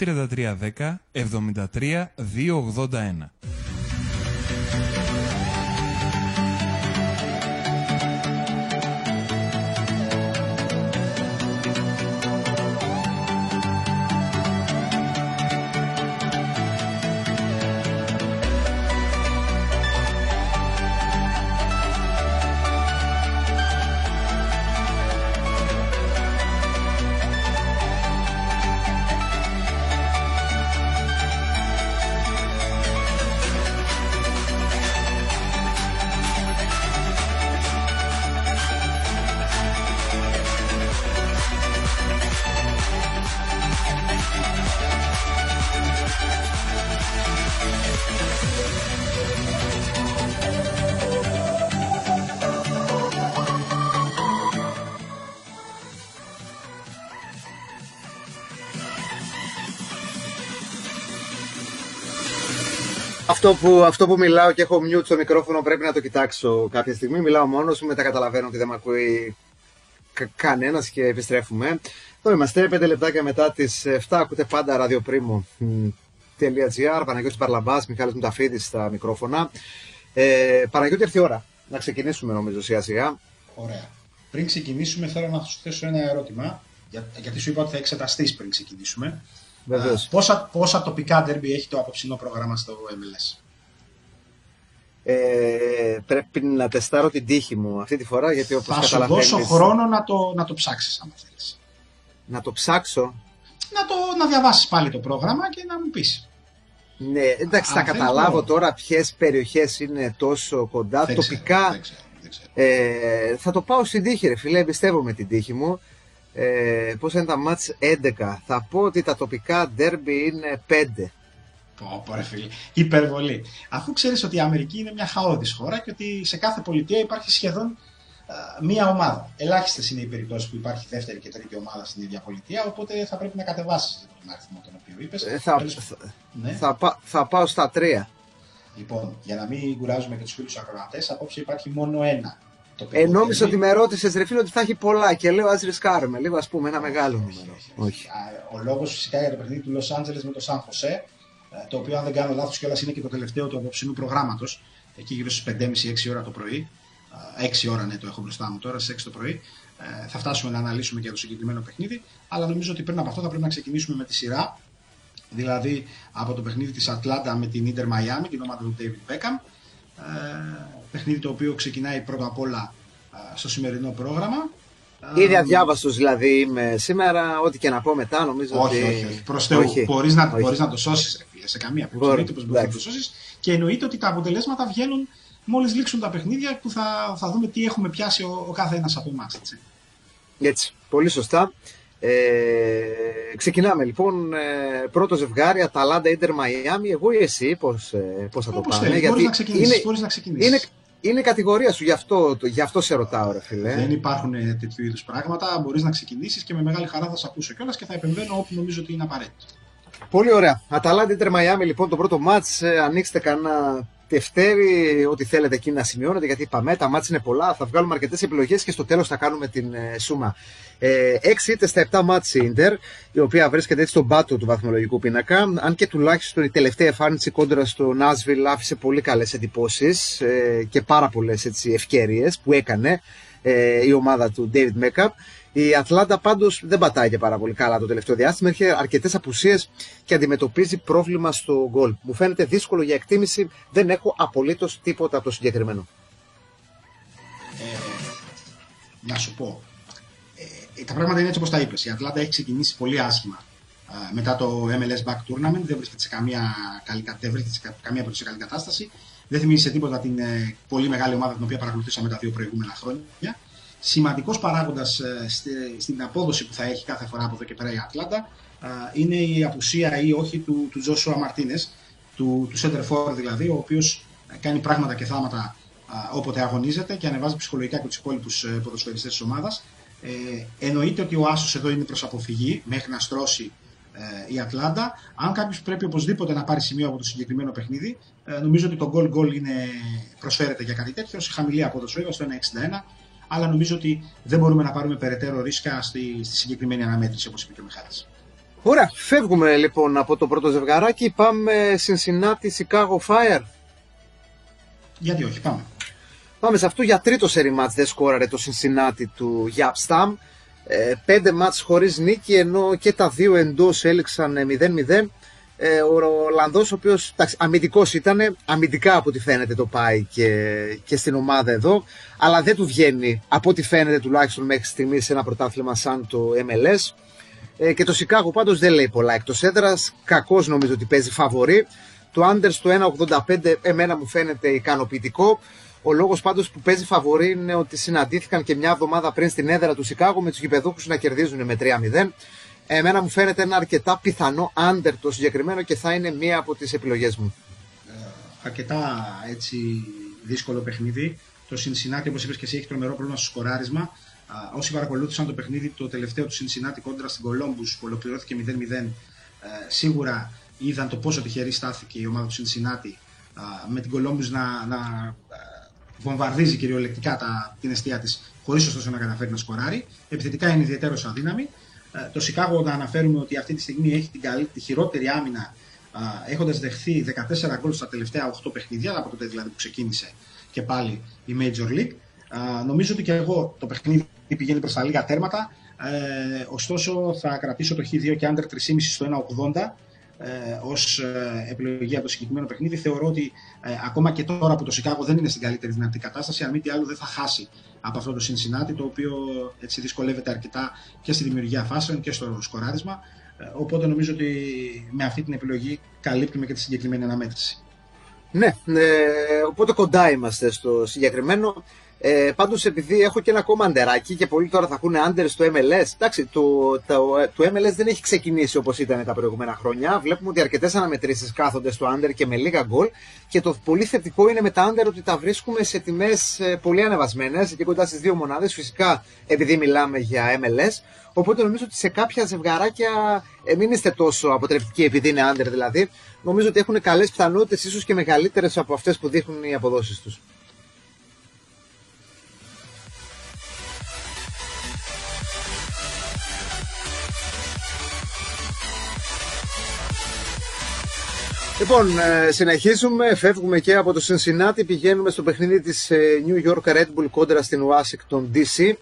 23310 73 281. Αυτό που μιλάω και έχω mute στο μικρόφωνο πρέπει να το κοιτάξω κάποια στιγμή. Μιλάω μόνος μου, μετά καταλαβαίνω ότι δεν με ακούει κανένας και επιστρέφουμε. Εδώ είμαστε 5 λεπτάκια μετά τις 7. Ακούτε πάντα radioprimo.gr. Παναγιώτης Παρλαμπάς, Μιχάλης Μουταφίδης στα μικρόφωνα. Παναγιώτη, έρθει η ώρα να ξεκινήσουμε, νομίζω, σιγά σιγά. Ωραία. Πριν ξεκινήσουμε, θέλω να σου θέσω ένα ερώτημα. Γιατί σου είπα ότι θα εξεταστείς πριν ξεκινήσουμε. Πόσα τοπικά ντέρμπι έχει το απόψινό πρόγραμμα στο MLS? Πρέπει να τεστάρω την τύχη μου αυτή τη φορά, γιατί όπως θα σου δώσω χρόνο να το ψάξεις, αν θέλεις. Να το ψάξω? Να διαβάσεις πάλι το πρόγραμμα και να μου πεις. Ναι, εντάξει, θα καταλάβω τώρα ποιες περιοχές είναι τόσο κοντά. Δεν τοπικά ξέρω. Θα το πάω στην τύχη, ρε φίλε, εμπιστεύομαι την τύχη μου. Πώς είναι τα μάτς 11. Θα πω ότι τα τοπικά ντέρμπι είναι 5. Πω ρε φίλε, υπερβολή. Αφού ξέρεις ότι η Αμερική είναι μια χαόδης χώρα και ότι σε κάθε πολιτεία υπάρχει σχεδόν μία ομάδα. Ελάχιστες είναι οι περιπτώσεις που υπάρχει δεύτερη και τρίτη ομάδα στην ίδια πολιτεία, οπότε θα πρέπει να κατεβάσεις τον αριθμό τον οποίο είπες. Θα πάω στα 3. Λοιπόν, για να μην κουράζουμε και τους φίλους ακροατές, απόψε υπάρχει μόνο ένα. Νόμιζα ότι με ρώτησες, ρε φίλε, ότι θα έχει πολλά και λέω ας ρισκάρουμε λίγο, ας πούμε, ένα μεγάλο νούμερο. Όχι. Ο λόγος φυσικά για το παιχνίδι του Los Angeles με το San Jose, το οποίο αν δεν κάνω λάθος κιόλας είναι και το τελευταίο του απόψινού προγράμματος, εκεί γύρω στις 5.30-6 ώρα το πρωί. 6 ώρα ναι, το έχω μπροστά μου τώρα, στις 6 το πρωί. Θα φτάσουμε να αναλύσουμε και το συγκεκριμένο παιχνίδι, αλλά νομίζω ότι πριν από αυτό θα πρέπει να ξεκινήσουμε με τη σειρά. Δηλαδή από το παιχνίδι της Ατλάντα με την Inter Miami, την ομάδα του David Beckham. Παιχνίδι το οποίο ξεκινάει πρώτα απ' όλα στο σημερινό πρόγραμμα. Ήδη αδιάβαστος δηλαδή είμαι σήμερα, ό,τι και να πω μετά νομίζω όχι, ότι... Όχι, προς Θεού, μπορείς να το σώσεις ρε φίλε, σε καμία περίπτωση, εννοείται πως μπορείς να το σώσεις και εννοείται ότι τα αποτελέσματα βγαίνουν μόλις λήξουν τα παιχνίδια που θα δούμε τι έχουμε πιάσει ο κάθε ένας από εμάς. Έτσι, πολύ σωστά. Ξεκινάμε λοιπόν. Πρώτο ζευγάρι, Αταλάντα Ίντερ Μαϊάμι. Εγώ ή εσύ, πώς θα το πάμε? Γιατί μπορείς να ξεκινήσεις. Είναι η κατηγορία σου, γι' αυτό σε ρωτάω, ρε φίλε. Δεν υπάρχουν τέτοιου είδους πράγματα. Μπορείς να ξεκινήσεις και με μεγάλη χαρά θα σε ακούσω κιόλας και θα επεμβαίνω όπου νομίζω ότι είναι απαραίτητο. Πολύ ωραία. Αταλάντα Ίντερ Μαϊάμι, λοιπόν, το πρώτο μάτς. Ανοίξτε κανένα Δευτέρη, ό,τι θέλετε εκεί να σημειώνετε, γιατί είπαμε τα μάτς είναι πολλά. Θα βγάλουμε αρκετές επιλογές και στο τέλος θα κάνουμε την σούμα. 6 ήττες στα 7 μάτς η Ίντερ, η οποία βρίσκεται έτσι στον πάτο του βαθμολογικού πίνακα. Αν και τουλάχιστον η τελευταία εμφάνιση κόντρα στο Νάσβιλ άφησε πολύ καλές εντυπώσεις και πάρα πολλές ευκαιρίες που έκανε η ομάδα του David Beckham. Η Ατλάντα πάντως δεν πατάει και πάρα πολύ καλά το τελευταίο διάστημα. Έχει αρκετές απουσίες και αντιμετωπίζει πρόβλημα στο γκολ. Μου φαίνεται δύσκολο για εκτίμηση. Δεν έχω απολύτως τίποτα από το συγκεκριμένο. Να σου πω. Τα πράγματα είναι έτσι όπως τα είπες. Η Ατλάντα έχει ξεκινήσει πολύ άσχημα μετά το MLS Back Tournament. Δεν βρίσκεται σε καμία περίπτωση καλή κατάσταση. Δεν θυμίζει σε τίποτα την πολύ μεγάλη ομάδα την οποία παρακολουθήσαμε τα 2 προηγούμενα χρόνια. Σημαντικός παράγοντας στην απόδοση που θα έχει κάθε φορά από εδώ και πέρα η Ατλάντα είναι η απουσία ή όχι του Τζόσουα Μαρτίνες, του center forward δηλαδή, ο οποίος κάνει πράγματα και θάματα όποτε αγωνίζεται και ανεβάζει ψυχολογικά και τους υπόλοιπους ποδοσφαιριστές της ομάδας. Εννοείται ότι ο άσος εδώ είναι προς αποφυγή μέχρι να στρώσει η Ατλάντα. Αν κάποιος πρέπει οπωσδήποτε να πάρει σημείο από το συγκεκριμένο παιχνίδι, νομίζω ότι το goal προσφέρεται για κάτι τέτοιο σε χαμηλή απόδοση βέβαια στο 1,61. Αλλά νομίζω ότι δεν μπορούμε να πάρουμε περαιτέρω ρίσκα στη συγκεκριμένη αναμέτρηση, όπως είπε και ο Μιχάλης. Ωραία, φεύγουμε λοιπόν από το πρώτο ζευγαράκι. Πάμε Cincinnati Chicago Fire. Γιατί όχι, πάμε. Πάμε σε αυτό. Για τρίτο σερί μάτς δεν σκόραρε το Cincinnati του Γιαπ Σταμ. 5 μάτς χωρίς νίκη, ενώ και τα 2 εντός έληξαν 0-0. Ο Ολλανδός, ο οποίος αμυντικός ήταν, αμυντικά από ό,τι φαίνεται το πάει και στην ομάδα εδώ, αλλά δεν του βγαίνει από ό,τι φαίνεται τουλάχιστον μέχρι στιγμής σε ένα πρωτάθλημα σαν το MLS. Και το Σικάγο πάντως δεν λέει πολλά εκτός έδρας, κακώς νομίζω ότι παίζει φαβορί. Το under στο 1,85 εμένα μου φαίνεται ικανοποιητικό. Ο λόγος πάντως που παίζει φαβορί είναι ότι συναντήθηκαν και μια εβδομάδα πριν στην έδρα του Σικάγο με τους γηπεδούχους να κερδίζουν με 3-0. Εμένα μου φαίνεται ένα αρκετά πιθανό under το συγκεκριμένο και θα είναι μία από τις επιλογές μου. Αρκετά έτσι δύσκολο παιχνίδι. Το Cincinnati, όπως είπες και εσύ, έχει τρομερό πρόβλημα στο σκοράρισμα. Όσοι παρακολούθησαν το παιχνίδι το τελευταίο του Cincinnati κόντρα στην Columbus που ολοκληρώθηκε 0-0, σίγουρα είδαν το πόσο τυχερή στάθηκε η ομάδα του Cincinnati με την Columbus να βομβαρδίζει κυριολεκτικά την εστία της χωρίς ωστόσο να καταφέρει να σκοράρει. Επιθετικά είναι ιδιαίτερος αδύναμη. Το Σικάγο, να αναφέρουμε ότι αυτή τη στιγμή έχει τη χειρότερη άμυνα, έχοντας δεχθεί 14 γκολ στα τελευταία 8 παιχνίδια, από τότε δηλαδή που ξεκίνησε και πάλι η Major League. Νομίζω ότι και εγώ το παιχνίδι πηγαίνει προς τα λίγα τέρματα, ωστόσο θα κρατήσω το Χ2 και under 3,5 στο 1,80 ως επιλογή από το συγκεκριμένο παιχνίδι. Θεωρώ ότι ακόμα και τώρα που το Σικάγο δεν είναι στην καλύτερη δυνατή κατάσταση, αν μη τι άλλο δεν θα χάσει από αυτό το Cincinnati, το οποίο έτσι δυσκολεύεται αρκετά και στη δημιουργία φάσεων και στο σκοράρισμα. Οπότε νομίζω ότι με αυτή την επιλογή καλύπτουμε και τη συγκεκριμένη αναμέτρηση. Ναι, οπότε κοντά είμαστε στο συγκεκριμένο. Πάντως, επειδή έχω και ένα ακόμα αντεράκι και πολλοί τώρα θα ακούνε under στο MLS, εντάξει, το MLS δεν έχει ξεκινήσει όπως ήταν τα προηγούμενα χρόνια. Βλέπουμε ότι αρκετές αναμετρήσεις κάθονται στο under και με λίγα γκολ. Και το πολύ θετικό είναι με τα under ότι τα βρίσκουμε σε τιμές πολύ ανεβασμένες, εκεί κοντά στις 2 μονάδες. Φυσικά, επειδή μιλάμε για MLS. Οπότε νομίζω ότι σε κάποια ζευγαράκια μην είστε τόσο αποτρεπτικοί επειδή είναι under δηλαδή. Νομίζω ότι έχουν καλές πιθανότητες, ίσως και μεγαλύτερες από αυτές που δείχνουν οι αποδόσεις τους. Λοιπόν, συνεχίζουμε, φεύγουμε και από το Cincinnati, πηγαίνουμε στο παιχνίδι της New York Red Bull κόντρα στην Washington DC.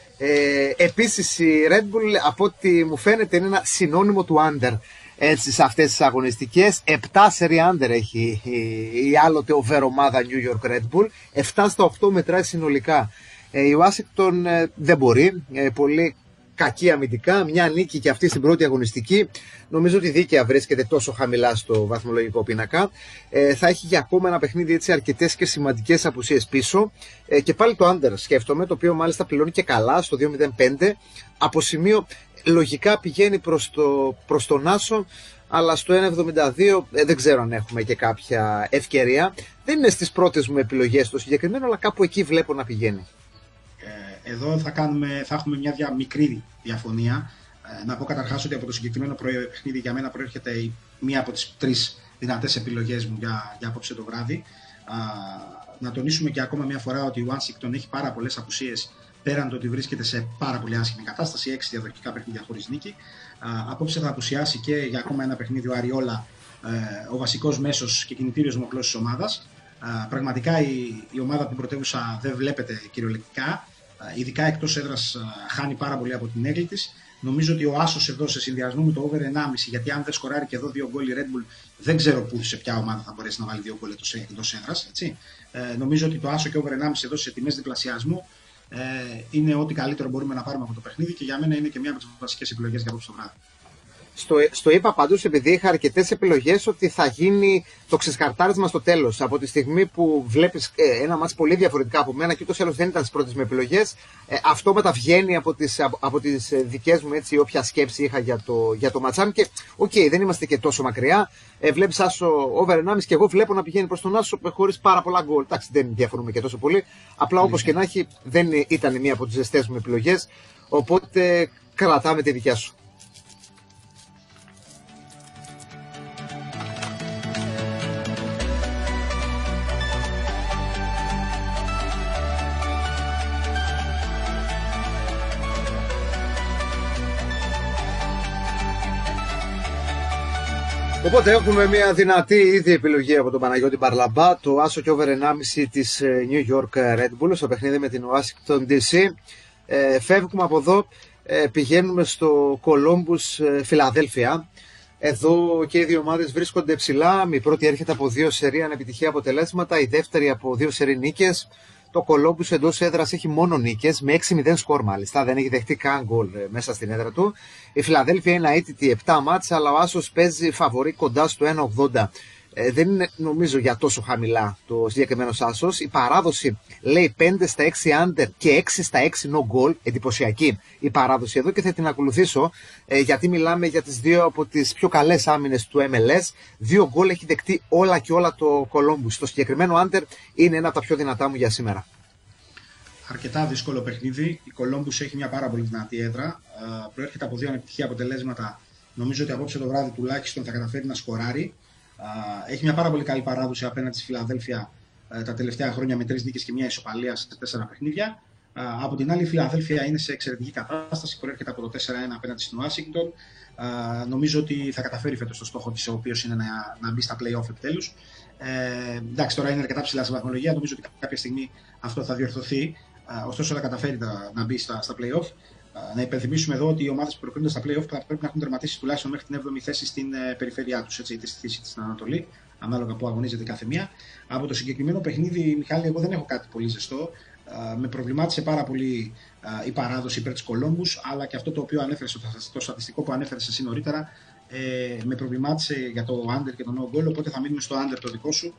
Επίσης η Red Bull, από ό,τι μου φαίνεται, είναι ένα συνώνυμο του under έτσι, σε αυτές τις αγωνιστικές. 7 σερί under έχει η άλλοτε over ομάδα New York Red Bull, 7 στα 8 μετράει συνολικά. Η Washington δεν μπορεί, πολύ κακή αμυντικά, μια νίκη και αυτή στην πρώτη αγωνιστική. Νομίζω ότι δίκαια βρίσκεται τόσο χαμηλά στο βαθμολογικό πίνακα. Θα έχει για ακόμα ένα παιχνίδι έτσι αρκετές και σημαντικές απουσίες πίσω. Και πάλι το under σκέφτομαι, το οποίο μάλιστα πληρώνει και καλά στο 2.05. Από σημείο λογικά πηγαίνει προς τον άσο, αλλά στο 1.72 δεν ξέρω αν έχουμε και κάποια ευκαιρία. Δεν είναι στις πρώτες μου επιλογές το συγκεκριμένο, αλλά κάπου εκεί βλέπω να πηγαίνει. Εδώ θα έχουμε μια μικρή διαφωνία. Να πω καταρχάς ότι από το συγκεκριμένο παιχνίδι για μένα προέρχεται μία από τις 3 δυνατές επιλογές μου για απόψε το βράδυ. Να τονίσουμε και ακόμα μια φορά ότι η Washington έχει πάρα πολλές απουσίες, πέραν το ότι βρίσκεται σε πάρα πολύ άσχημη κατάσταση, 6 διαδοχικά παιχνίδια χωρίς νίκη. Απόψε θα απουσιάσει και για ακόμα ένα παιχνίδι ο Αριόλα, ο βασικός μέσος και κινητήριος μοχλός της ομάδας. Πραγματικά η ομάδα από την πρωτεύουσα δεν βλέπετε κυριολεκτικά. Ειδικά εκτός έδρας χάνει πάρα πολύ από την έγκλη της. Νομίζω ότι ο άσος εδώ σε συνδυασμό με το over 1,5, γιατί αν δεν σκοράρει και εδώ 2 γκολ η Red Bull, δεν ξέρω σε ποια ομάδα θα μπορέσει να βάλει 2 γκολ εκτός έδρας. Νομίζω ότι το άσο και over 1,5 εδώ σε τιμές διπλασιασμού είναι ό,τι καλύτερο μπορούμε να πάρουμε από το παιχνίδι και για μένα είναι και μια από τις βασικές επιλογές για απόψε το βράδυ. Στο είπα πάντως, επειδή είχα αρκετές επιλογές, ότι θα γίνει το ξεσκαρτάρισμα στο τέλος. Από τη στιγμή που βλέπεις ένα μάτς πολύ διαφορετικά από μένα και ούτως ή άλλως δεν ήταν στις πρώτες μου επιλογές, αυτόματα βγαίνει από τις δικές μου έτσι, όποια σκέψη είχα για το ματσάν. Και δεν είμαστε και τόσο μακριά. Βλέπεις άσο over 1,5 και εγώ βλέπω να πηγαίνει προς τον άσο χωρίς πάρα πολλά γκολ. Εντάξει, δεν διαφορούμε και τόσο πολύ. Απλά όπως και να έχει, δεν ήταν μία από τις ζεστές μου επιλογές. Οπότε κρατάμε τη δικιά σου. Οπότε έχουμε μια δυνατή ήδη επιλογή από τον Παναγιώτη Μπαρλαμπά, το άσο και over 1,5 της New York Red Bull στο παιχνίδι με την Washington DC. Φεύγουμε από εδώ, πηγαίνουμε στο Columbus Φιλαδέλφια. Εδώ και οι δύο ομάδες βρίσκονται ψηλά. Η πρώτη έρχεται από 2 σερί ανεπιτυχία αποτελέσματα, η δεύτερη από 2 σερί νίκες. Το Columbus εντός έδρας έχει μόνο νίκες, με 6-0 σκορ μάλιστα, δεν έχει δεχτεί καν γκολ μέσα στην έδρα του. Η Φιλαδέλφια είναι αίτητη 7 μάτς, αλλά ο άσος παίζει φαβορί κοντά στο 1,80. Δεν είναι νομίζω για τόσο χαμηλά το συγκεκριμένο άσος. Η παράδοση λέει 5 στα 6 under και 6 στα 6 no goal. Εντυπωσιακή η παράδοση εδώ και θα την ακολουθήσω, γιατί μιλάμε για τις 2 από τις πιο καλές άμυνες του MLS. 2 γκολ έχει δεκτεί όλα και όλα το Columbus. Το συγκεκριμένο under είναι ένα από τα πιο δυνατά μου για σήμερα. Αρκετά δύσκολο παιχνίδι. Η Columbus έχει μια πάρα πολύ δυνατή έδρα. Προέρχεται από 2 ανεπιτυχία αποτελέσματα. Νομίζω ότι απόψε το βράδυ τουλάχιστον θα καταφέρει να σκοράρει. Έχει μια πάρα πολύ καλή παράδοση απέναντι στη Φιλαδέλφια τα τελευταία χρόνια με 3 νίκες και μια ισοπαλία σε 4 παιχνίδια. Από την άλλη, η Φιλαδέλφια είναι σε εξαιρετική κατάσταση, προέρχεται από το 4-1 απέναντι στην Ουάσιγκτον. Νομίζω ότι θα καταφέρει φέτος το στόχο της, ο οποίος είναι να μπει στα play-off επιτέλους. Εντάξει, τώρα είναι αρκετά ψηλά στη βαθμολογία, νομίζω ότι κάποια στιγμή αυτό θα διορθωθεί. Ωστόσο, θα καταφέρει να μπει στα play-off. Να υπενθυμίσουμε εδώ ότι οι ομάδες που προκρίνονται στα play-off θα πρέπει να έχουν τερματίσει τουλάχιστον μέχρι την 7η θέση στην περιφέρειά τους, είτε στη θέση της στην Ανατολή, ανάλογα που αγωνίζεται κάθε μία. Από το συγκεκριμένο παιχνίδι, Μιχάλη, εγώ δεν έχω κάτι πολύ ζεστό. Με προβλημάτισε πάρα πολύ η παράδοση υπέρ της Columbus, αλλά και αυτό το οποίο ανέφερες, το στατιστικό που ανέφερες εσύ νωρίτερα, με προβλημάτισε για το under και το no goal, οπότε θα μείνουμε στο under το δικό σου.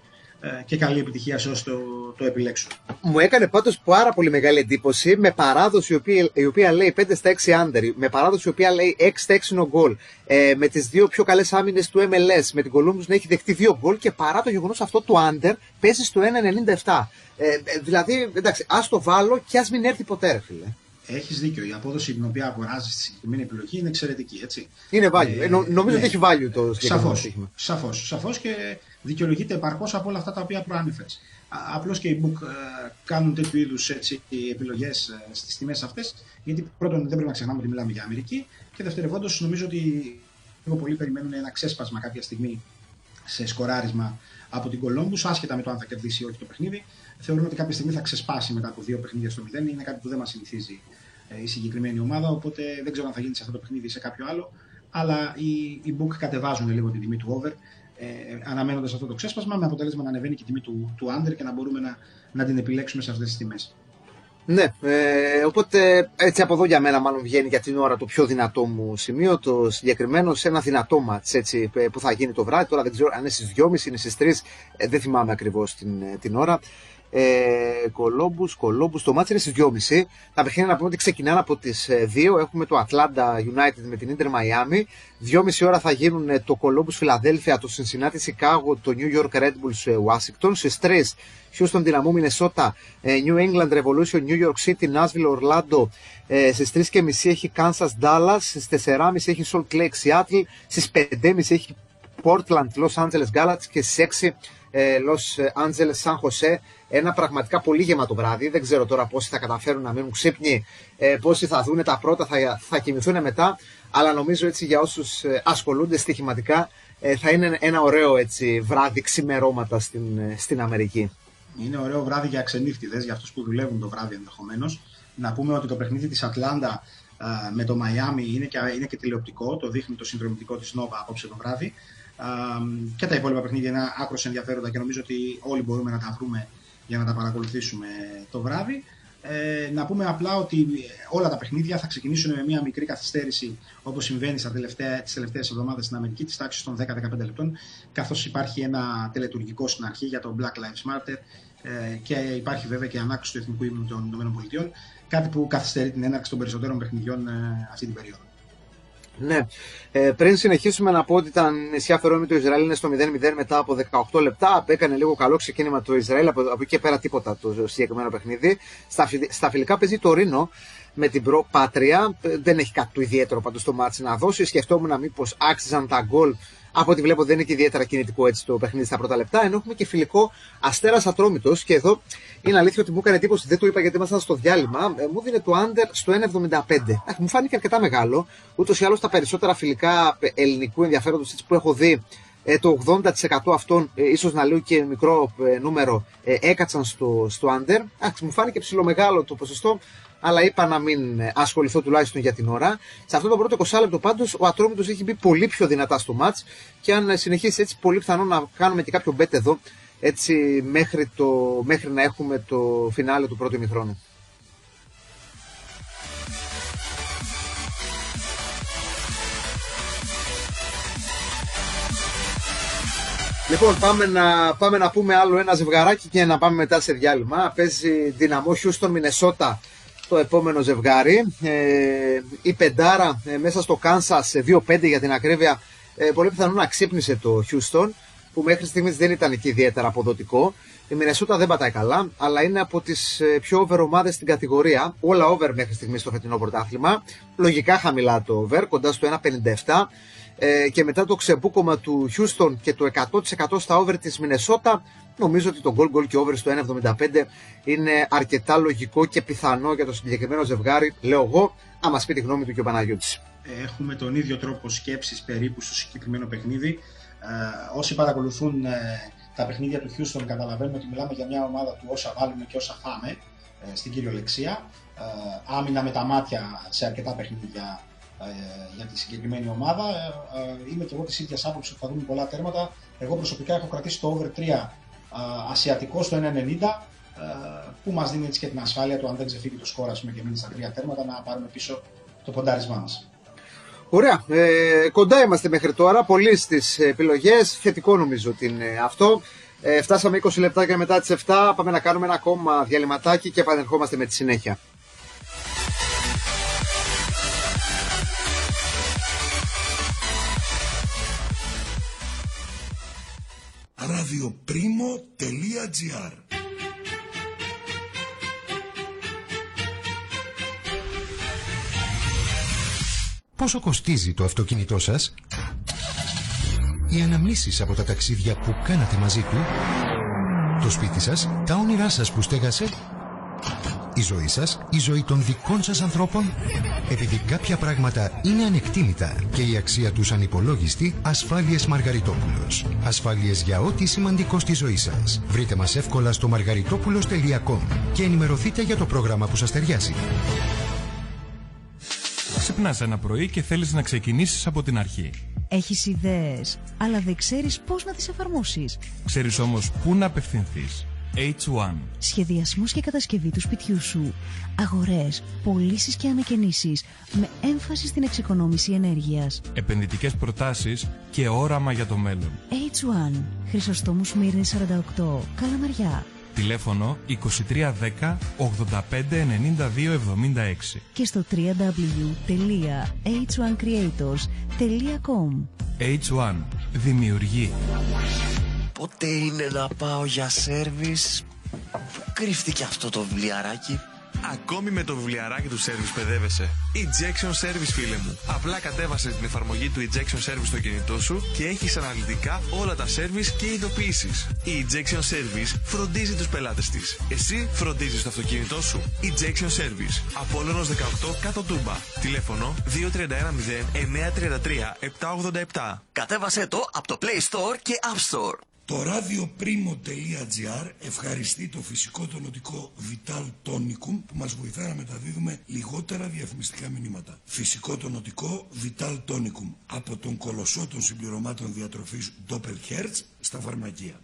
και καλή επιτυχία σε όσοι το επιλέξουν. Μου έκανε πάντως πάρα πολύ μεγάλη εντύπωση με παράδοση η οποία λέει 5 στα 6 under, με παράδοση η οποία λέει 6 στα 6 no goal, με τις δύο πιο καλές άμυνες του MLS, με την Columbus να έχει δεχτεί 2 goal και παρά το γεγονός αυτό του under παίζει στο 1,97. Δηλαδή, εντάξει, ας το βάλω και ας μην έρθει ποτέ, ρε φίλε. Έχεις δίκιο. Η απόδοση την οποία αγοράζεις στη συγκεκριμένη επιλογή είναι εξαιρετική, έτσι. Είναι value. Νομίζω ότι έχει value το συγκεκριμένο στοίχημα. Σαφώς και δικαιολογείται επαρκώς από όλα αυτά τα οποία προανέφερες. Απλώς και οι book κάνουν τέτοιου είδους επιλογές στις τιμές αυτές, γιατί πρώτον δεν πρέπει να ξεχνάμε ότι μιλάμε για Αμερική και δευτερευόντως νομίζω ότι λίγο πολύ περιμένουν ένα ξέσπασμα κάποια στιγμή σε σκοράρισμα από την Columbus, άσχετα με το αν θα κερδίσει ή όχι το παιχνίδι. Θεωρούμε ότι κάποια στιγμή θα ξεσπάσει μετά από 2 παιχνίδια στο 0. Είναι κάτι που δεν μας συνηθίζει η συγκεκριμένη ομάδα, οπότε δεν ξέρω αν θα γίνει σε αυτό το παιχνίδι ή σε κάποιο άλλο. Αλλά οι book κατεβάζουν λίγο την τιμή του over, αναμένοντας αυτό το ξέσπασμα, με αποτέλεσμα να ανεβαίνει και η τιμή του under και να μπορούμε να την επιλέξουμε σε αυτές τις τιμές. Ναι, οπότε έτσι από εδώ για μένα μάλλον βγαίνει για την ώρα το πιο δυνατό μου σημείο, το συγκεκριμένο σε ένα δυνατό μάτς έτσι, που θα γίνει το βράδυ. Τώρα δεν ξέρω αν είναι στις 2.30, είναι στις 3, δεν θυμάμαι ακριβώς την ώρα. Columbus, το μάτς είναι στις 2.30. Τα παιχνίδια να πούμε ότι ξεκινάνε από τις 2. Έχουμε το Atlanta United με την Inter Miami. 2.30 ώρα θα γίνουν το Columbus Philadelphia, το Cincinnati Chicago, το New York Red Bulls Washington. Στις 3 Houston Dynamo Minnesota, New England Revolution, New York City, Nashville Orlando. Στις 3.30 έχει Kansas Dallas. Στις 4.30 έχει Salt Lake Seattle. Στις 5.30 έχει Portland Los Angeles Galaxy και στις 6 Los Angeles San Jose. Ένα πραγματικά πολύ γεμάτο βράδυ. Δεν ξέρω τώρα πόσοι θα καταφέρουν να μείνουν ξύπνοι, πόσοι θα δουν τα πρώτα, θα κοιμηθούν μετά. Αλλά νομίζω έτσι για όσους ασχολούνται στοιχηματικά θα είναι ένα ωραίο έτσι, βράδυ ξημερώματα στην Αμερική. Είναι ωραίο βράδυ για ξενύχτιδες, για αυτούς που δουλεύουν το βράδυ ενδεχομένως. Να πούμε ότι το παιχνίδι της Ατλάντα με το Μαϊάμι είναι και τηλεοπτικό. Το δείχνει το συνδρομητικό της Nova απόψε το βράδυ. Και τα υπόλοιπα παιχνίδια είναι άκρως ενδιαφέροντα και νομίζω ότι όλοι μπορούμε να τα βρούμε για να τα παρακολουθήσουμε το βράδυ. Να πούμε απλά ότι όλα τα παιχνίδια θα ξεκινήσουν με μια μικρή καθυστέρηση, όπως συμβαίνει τις τελευταίες εβδομάδες στην Αμερική, της τάξης των 10-15 λεπτών, καθώς υπάρχει ένα τελετουργικό στην αρχή για το Black Lives Matter και υπάρχει βέβαια και ανάκριση του Εθνικού Ύμνου των ΗΠΑ, κάτι που καθυστερεί την έναρξη των περισσότερων παιχνιδιών αυτή την περίοδο. Ναι. Πριν συνεχίσουμε να πω ότι τα νησιά Φερόε με το Ισραήλ είναι στο 0-0 μετά από 18 λεπτά. Έκανε λίγο καλό ξεκίνημα το Ισραήλ, από εκεί και πέρα τίποτα το συγκεκριμένο παιχνίδι. Στα φιλικά παίζει το Ρήνο με την Προ Πάτρια. Δεν έχει κάτι του ιδιαίτερο πάντως το μάτς να δώσει. Σκεφτόμουν μήπως άξιζαν τα γκολ. Από ό,τι βλέπω δεν είναι και ιδιαίτερα κινητικό έτσι το παιχνίδι στα πρώτα λεπτά. Ενώ έχουμε και φιλικό Αστέρας Ατρόμητος. Και εδώ είναι αλήθεια ότι μου έκανε εντύπωση, δεν το είπα γιατί ήμασταν στο διάλειμμα. Μου δίνει το under στο 1,75. Μου φάνηκε αρκετά μεγάλο. Ούτως ή άλλως τα περισσότερα φιλικά ελληνικού ενδιαφέροντος που έχω δει, το 80% αυτών, ίσως να λέω και μικρό νούμερο, έκατσαν στο under. Μου φάνηκε ψιλομεγάλο το ποσοστό, αλλά είπα να μην ασχοληθώ τουλάχιστον για την ώρα. Σε αυτό το πρώτο 20 λεπτό πάντως ο Ατρόμητος έχει μπει πολύ πιο δυνατά στο μάτς και αν συνεχίσει έτσι πολύ πιθανό να κάνουμε και κάποιο bet εδώ έτσι μέχρι να έχουμε το φινάλε του πρώτου ημιχρόνου. Λοιπόν, πάμε να πούμε άλλο ένα ζευγαράκι και να πάμε μετά σε διάλειμμα. Παίζει Δυναμό Houston Μινεσότα το επόμενο ζευγάρι. Η πεντάρα μέσα στο Kansas 2-5 για την ακρίβεια. Πολύ πιθανό να ξύπνησε το Houston, που μέχρι στιγμής δεν ήταν εκεί ιδιαίτερα αποδοτικό. Η Μινεσότα δεν πατάει καλά, αλλά είναι από τις πιο over ομάδες στην κατηγορία. Όλα over μέχρι στιγμής στο φετινό πρωτάθλημα. Λογικά χαμηλά το over, κοντά στο 1,57. Και μετά το ξεμπούκωμα του Houston και το 100% στα over της Μινεσότα, νομίζω ότι το goal και over στο 1,75 είναι αρκετά λογικό και πιθανό για το συγκεκριμένο ζευγάρι, λέω εγώ, αν μας πει τη γνώμη του και ο Παναγιώτης. Έχουμε τον ίδιο τρόπο σκέψης περίπου στο συγκεκριμένο παιχνίδι. Όσοι παρακολουθούν τα παιχνίδια του Houston καταλαβαίνουν ότι μιλάμε για μια ομάδα του όσα βάλουμε και όσα φάμε στην κυριολεξία. Άμυνα με τα μάτια σε αρκετά παιχνίδια για τη συγκεκριμένη ομάδα. Είμαι και εγώ της ίδιας άποψης ότι θα δούμε πολλά τέρματα. Εγώ προσωπικά έχω κρατήσει το over 3 ασιατικό στο 1,90 που μας δίνει έτσι και την ασφάλεια του αν δεν ξεφύγει το σκορ και μείνει στα 3 τέρματα να πάρουμε πίσω το ποντάρισμά μας. Ωραία, κοντά είμαστε μέχρι τώρα, πολλοί στις επιλογές, θετικό νομίζω ότι είναι αυτό. Φτάσαμε 20 λεπτάκια μετά τις 7. Πάμε να κάνουμε ένα ακόμα διαλυματάκι και επανερχόμαστε με τη συνέχεια. radioprimo.gr. Πόσο κοστίζει το αυτοκίνητό σας? Οι αναμνήσεις από τα ταξίδια που κάνατε μαζί του? Το σπίτι σας? Τα όνειρά σας που στέγασε? Η ζωή σας? Η ζωή των δικών σας ανθρώπων? Επειδή κάποια πράγματα είναι ανεκτήμητα και η αξία τους ανυπολόγιστη, Ασφάλειες Μαργαριτόπουλος. Ασφάλειες για ό,τι σημαντικό στη ζωή σας. Βρείτε μας εύκολα στο margaritopoulos.com και ενημερωθείτε για το πρόγραμμα που σας ταιριάζει. Ξυπνάς ένα πρωί και θέλεις να ξεκινήσεις από την αρχή. Έχεις ιδέες, αλλά δεν ξέρεις πώς να τις εφαρμόσεις. Ξέρεις όμως πού να απευθυνθείς. H1. Σχεδιασμός και κατασκευή του σπιτιού σου. Αγορές, πωλήσεις και ανακαινήσεις με έμφαση στην εξοικονόμηση ενέργειας. Επενδυτικές προτάσεις και όραμα για το μέλλον. H1. Χρυσοστόμου Σμύρνη 48. Καλαμαριά. Τηλέφωνο 2310 85 92 76. Και στο www.h1creators.com. H1. Δημιουργεί. Πότε είναι να πάω για σέρβις? Κρύφτηκε αυτό το βιβλιαράκι. Ακόμη με το βιβλιαράκι του Service παιδεύεσαι. Ejection Service, φίλε μου. Απλά κατέβασε την εφαρμογή του Ejection Service στο κινητό σου και έχεις αναλυτικά όλα τα service και ειδοποιήσεις. Η Ejection Service φροντίζει τους πελάτες της. Εσύ φροντίζεις το αυτοκίνητό σου. Ejection Service. Απόλλωνος 18 κάτω Τούμπα. Τηλέφωνο 2310 933 787. Κατέβασέ το από το Play Store και App Store. Το radioprimo.gr ευχαριστεί το φυσικό τονωτικό Vital Tonicum που μας βοηθά να μεταδίδουμε λιγότερα διαφημιστικά μηνύματα. Φυσικό τονωτικό Vital Tonicum από τον κολοσσό των συμπληρωμάτων διατροφής Doppelherz στα φαρμακεία.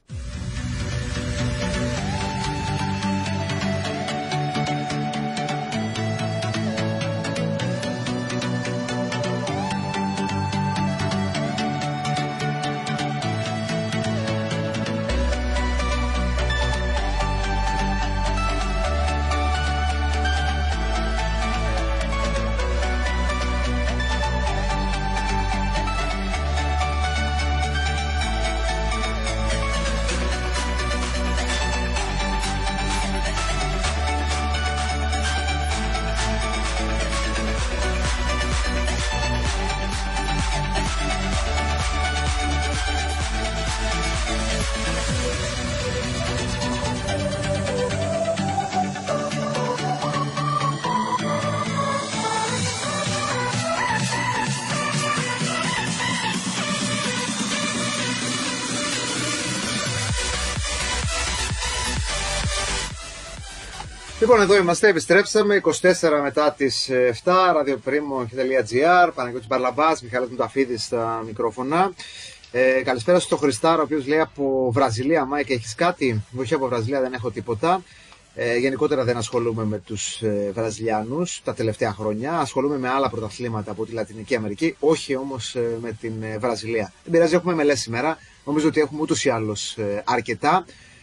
Λοιπόν, εδώ είμαστε, επιστρέψαμε 24 μετά τις 7, radioprimo.gr, Παναγιώτης Μπαρλαμπάς, Μιχάλης Μουταφίδης στα μικρόφωνα. Καλησπέρα στο Χριστάρο, ο οποίος λέει από Βραζιλία. Μάικα, έχεις κάτι? Όχι, από Βραζιλία δεν έχω τίποτα. Γενικότερα δεν ασχολούμαι με τους Βραζιλιάνους τα τελευταία χρόνια. Ασχολούμαι με άλλα πρωταθλήματα από τη Λατινική Αμερική, όχι όμως με την Βραζιλία. Δεν πειράζει, έχουμε μελές σήμερα. Νομίζω ότι έχουμε ούτως ή άλλως αρκετά.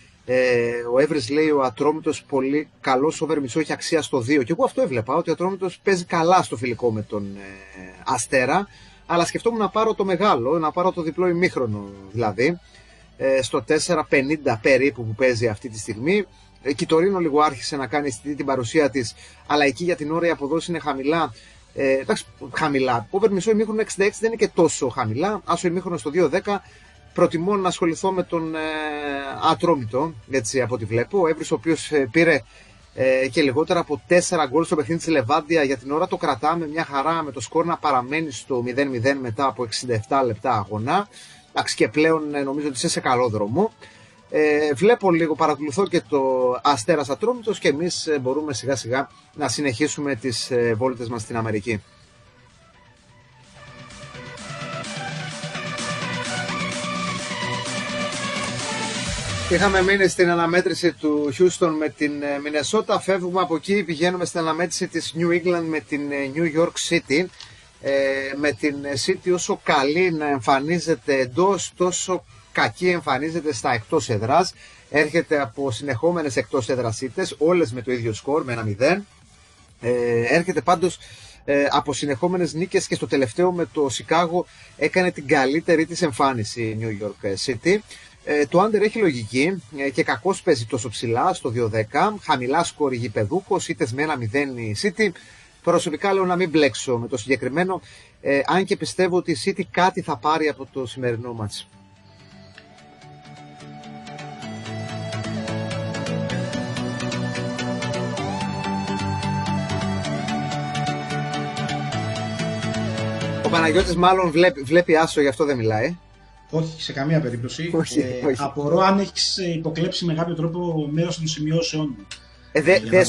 Ο Εύρης λέει ο Ατρόμητος πολύ καλός, over μισό έχει αξία στο 2. Και εγώ αυτό έβλεπα, ότι ο Ατρόμητος παίζει καλά στο φιλικό με τον Αστέρα. Αλλά σκεφτόμουν να πάρω το μεγάλο, να πάρω το διπλό ημίχρονο δηλαδή. Στο 4.50 περίπου που παίζει αυτή τη στιγμή. Η Τωρίνο λίγο άρχισε να κάνει την παρουσία της, αλλά εκεί για την ώρα οι αποδόσεις είναι χαμηλά. Εντάξει, χαμηλά. Over μισό ημίχρονο 66 δεν είναι και τόσο χαμηλά. Άσο ημίχρονο στο 2.10. Προτιμώ να ασχοληθώ με τον Ατρόμητο, έτσι από ό,τι βλέπω. Ο Εύρης, ο οποίος πήρε και λιγότερα από 4 γκολ στο παιχνίδι της Λεβάντια. Για την ώρα το κρατάμε μια χαρά με το σκορ να παραμένει στο 0-0 μετά από 67 λεπτά αγώνα. Εντάξει, και πλέον νομίζω ότι είσαι σε καλό δρόμο. Βλέπω λίγο, παρακολουθώ και το Αστέρας Ατρόμητος και εμείς μπορούμε σιγά σιγά να συνεχίσουμε τις βόλτες μας στην Αμερική. Είχαμε μείνει στην αναμέτρηση του Houston με την Μινεσότα, φεύγουμε από εκεί, πηγαίνουμε στην αναμέτρηση της New England με την New York City. Με την City όσο καλή να εμφανίζεται εντός, τόσο κακή εμφανίζεται στα εκτός έδρας, έρχεται από συνεχόμενες εκτός έδρας ήττες, όλες με το ίδιο σκορ, με 1-0. Έρχεται πάντως από συνεχόμενες νίκες και στο τελευταίο με το Σικάγο έκανε την καλύτερη της εμφάνιση η New York City. Το under έχει λογική και κακώς παίζει τόσο ψηλά στο 2-10, χαμηλά σκορ γηπεδούχος, ήττες με 1-0 η City. Προσωπικά λέω να μην μπλέξω με το συγκεκριμένο, αν και πιστεύω ότι η City κάτι θα πάρει από το σημερινό μάτς. Ο Παναγιώτης μάλλον βλέπει άσο, γι' αυτό δεν μιλάει. Όχι, σε καμία περίπτωση. Όχι. Απορώ αν έχεις υποκλέψει με κάποιο τρόπο μέρος των σημειώσεων μου. Δεν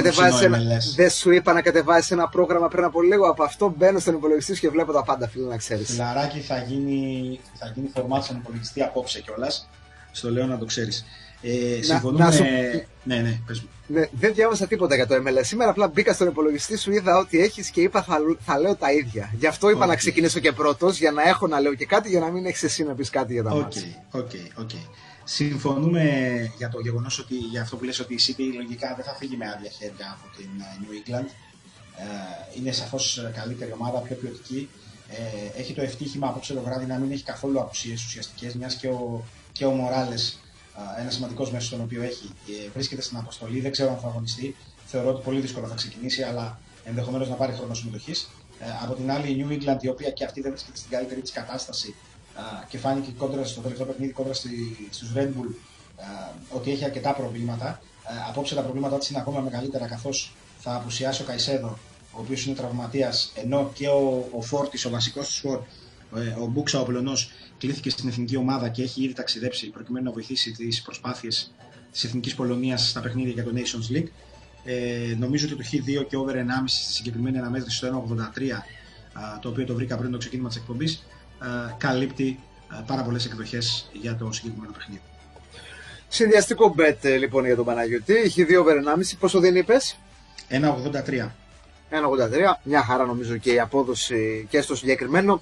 σου είπα να κατεβάσεις ένα πρόγραμμα πριν από λίγο. Από αυτό μπαίνω στον υπολογιστή σου και βλέπω τα πάντα, φίλε, να ξέρεις. Φιλαράκι, θα γίνει φορμάτι στον υπολογιστή απόψε κιόλας. Στο λέω να το ξέρεις. Συμφωνούμε. Ναι, πες μου. Ναι, δεν διάβασα τίποτα για το MLS. Σήμερα απλά μπήκα στον υπολογιστή σου, είδα ό,τι έχεις και είπα θα λέω τα ίδια. Γι' αυτό είπα να ξεκινήσω και πρώτος, για να έχω να λέω και κάτι, για να μην έχεις εσύ να πεις κάτι για τα μάτια. Οκ. Συμφωνούμε για το γεγονός ότι για αυτό που λες ότι η City λογικά δεν θα φύγει με άδεια χέρια από την New England. Είναι σαφώς καλύτερη ομάδα, πιο ποιοτική. Έχει το ευτύχημα απόψε το βράδυ να μην έχει καθόλου απουσίες ουσιαστικές, μιας και ο Μοράλες, ένας σημαντικός μέσος τον οποίο έχει, βρίσκεται στην αποστολή. Δεν ξέρω αν θα αγωνιστεί. Θεωρώ ότι πολύ δύσκολα θα ξεκινήσει, αλλά ενδεχομένως να πάρει χρόνο συμμετοχής. Από την άλλη, η New England, η οποία και αυτή δεν βρίσκεται στην καλύτερη της κατάσταση και φάνηκε κόντρα στο τελευταίο παιχνίδι κόντρα στους Red Bull ότι έχει αρκετά προβλήματα. Απόψε τα προβλήματά της είναι ακόμα μεγαλύτερα, καθώς θα απουσιάσει ο Καϊσέδο, ο οποίος είναι τραυματίας, ενώ και ο Φόρτις, ο βασικός του Φορ, ο Μπούξα, ο Πολωνός, κλήθηκε στην εθνική ομάδα και έχει ήδη ταξιδέψει προκειμένου να βοηθήσει τις προσπάθειες της εθνικής Πολωνίας στα παιχνίδια για το Nations League. Νομίζω ότι το Χ2 και over 1,5 στη συγκεκριμένη αναμέτρηση στο 1,83, το οποίο το βρήκα πριν το ξεκίνημα της εκπομπής, καλύπτει πάρα πολλές εκδοχές για το συγκεκριμένο παιχνίδι. Συνδυαστικό bet λοιπόν για τον Παναγιώτη. Χ2 over 1,5. Πόσο δεν είπες? 1,83. 1,83. Μια χαρά νομίζω και η απόδοση και στο συγκεκριμένο.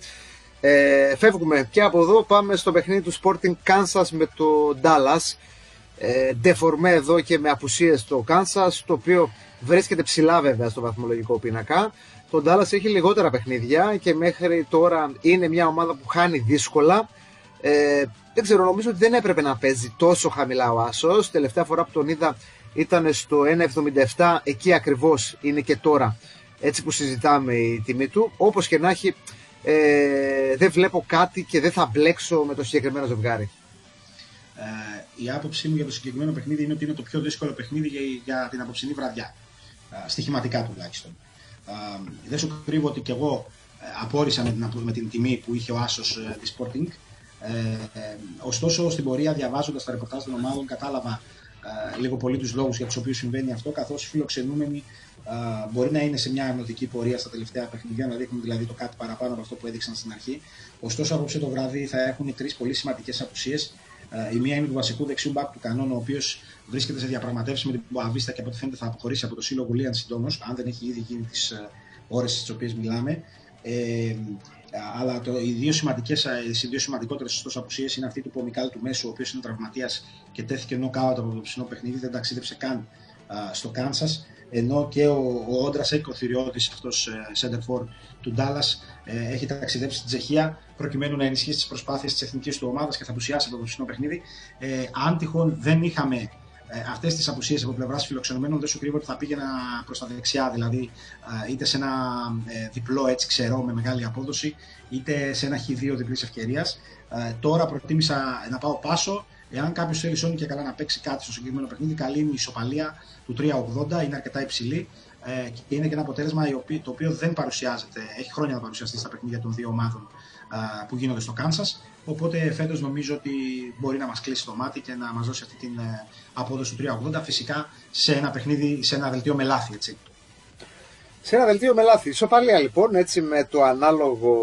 Φεύγουμε και από εδώ, πάμε στο παιχνίδι του Sporting Kansas με το Dallas. Ντεφορμέ εδώ και με απουσίες στο Kansas, το οποίο βρίσκεται ψηλά βέβαια στο βαθμολογικό πίνακα. Το Dallas έχει λιγότερα παιχνίδια και μέχρι τώρα είναι μια ομάδα που χάνει δύσκολα. Δεν ξέρω, νομίζω ότι δεν έπρεπε να παίζει τόσο χαμηλά ο άσος. Τελευταία φορά που τον είδα ήταν στο 1,77, εκεί ακριβώς είναι και τώρα, έτσι που συζητάμε η τιμή του. Όπως και να έχει, δεν βλέπω κάτι και δεν θα μπλέξω με το συγκεκριμένο ζευγάρι. Η άποψή μου για το συγκεκριμένο παιχνίδι είναι ότι είναι το πιο δύσκολο παιχνίδι για την απόψινή βραδιά, στοιχηματικά τουλάχιστον. Δεν σου κρύβω ότι και εγώ απόρρισα με την τιμή που είχε ο άσος της Sporting. Ωστόσο, στην πορεία, διαβάζοντας τα ρεπορτάζ των ομάδων, κατάλαβα λίγο πολύ τους λόγους για τους οποίους συμβαίνει αυτό, καθώς οι φιλοξενούμενοι μπορεί να είναι σε μια αρνητική πορεία στα τελευταία παιχνίδια, να δείχνουν δηλαδή το κάτι παραπάνω από αυτό που έδειξαν στην αρχή. Ωστόσο, απόψε το βράδυ θα έχουν τρεις πολύ σημαντικές απουσίες. Η μία είναι του βασικού δεξιού μπακ του Κανόν, ο οποίος βρίσκεται σε διαπραγματεύσεις με την Μποαβίστα και από ό,τι φαίνεται θα αποχωρήσει από το σύλλογο Λίαν συντόμως, αν δεν έχει ήδη γίνει τις ώρες τις οποίες μιλάμε. Αλλά οι δύο σημαντικότερες ωστόσο απουσίες είναι αυτή του Πομικάλ του Μέσου, ο οποίος είναι τραυματίας και τέθηκε νοκάουτ από το ψινό παιχνίδι, δεν ταξίδεψε καν στο Κάνσας, ενώ και ο Όντρας ο Θηριώτης, αυτός center for του Ντάλλας, έχει ταξιδέψει στην Τσεχία προκειμένου να ενισχύσει τις προσπάθειες της εθνικής του ομάδας και θα απουσιάσει από το ψινό παιχνίδι. Αν τυχόν δεν είχαμε αυτές τις απουσίες από πλευράς φιλοξενουμένων, δεν σου κρύβω ότι θα πήγαινα προς τα δεξιά, δηλαδή είτε σε ένα διπλό έτσι ξερό με μεγάλη απόδοση, είτε σε ένα Χ2 διπλής ευκαιρίας. Τώρα προτίμησα να πάω πάσο. Εάν κάποιος θέλει σώνει και καλά να παίξει κάτι στο συγκεκριμένο παιχνίδι, καλή είναι η ισοπαλία του 3,80, είναι αρκετά υψηλή και είναι και ένα αποτέλεσμα το οποίο δεν παρουσιάζεται, έχει χρόνια να παρουσιαστεί στα παιχνίδια των δύο ομάδων που γίνονται στο Κάνσας. Οπότε φέτος νομίζω ότι μπορεί να μας κλείσει το μάτι και να μας δώσει αυτή την απόδοση του 3,80, φυσικά σε ένα παιχνίδι, σε ένα δελτίο με λάθη, έτσι. Σε ένα δελτίο με λάθη. Ισοπαλία λοιπόν, έτσι με το ανάλογο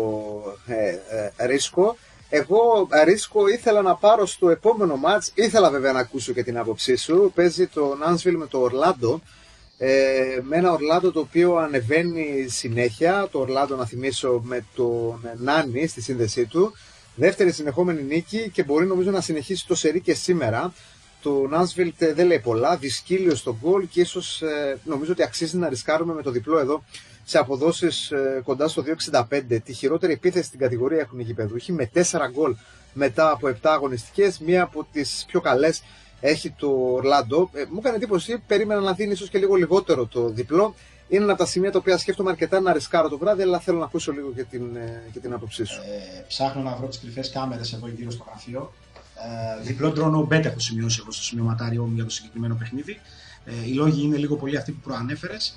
ρίσκο. Εγώ ρίσκο ήθελα να πάρω στο επόμενο μάτς, ήθελα βέβαια να ακούσω και την άποψή σου. Παίζει το Νάνσβιλ με το Ορλάντο, με ένα Ορλάντο το οποίο ανεβαίνει συνέχεια. Το Ορλάντο, να θυμίσω, με τον Νάνι στη σύνδεσή του. Δεύτερη συνεχόμενη νίκη και μπορεί νομίζω να συνεχίσει το σερί και σήμερα. Το Νάσβιλτ δεν λέει πολλά, δυσκύλιο στο γκολ και ίσως νομίζω ότι αξίζει να ρισκάρουμε με το διπλό εδώ σε αποδόσεις κοντά στο 2,65. Τη χειρότερη επίθεση στην κατηγορία έχουν οι γηπεδούχοι με 4 γκολ μετά από 7 αγωνιστικές. Μία από τις πιο καλές έχει το Ορλάντο. Μου έκανε εντύπωση, περίμενα να δίνει ίσως και λίγο λιγότερο το διπλό. Είναι ένα από τα σημεία τα οποία σκέφτομαι αρκετά να ρισκάρω το βράδυ, αλλά θέλω να ακούσω λίγο και την άποψή σου. Ψάχνω να βρω τις κρυφές κάμερες εδώ γύρω στο γραφείο. Διπλό ντρόνο bet έχω σημειώσει εγώ στο σημειωματάριό μου για το συγκεκριμένο παιχνίδι. Οι λόγοι είναι λίγο πολύ αυτοί που προανέφερες.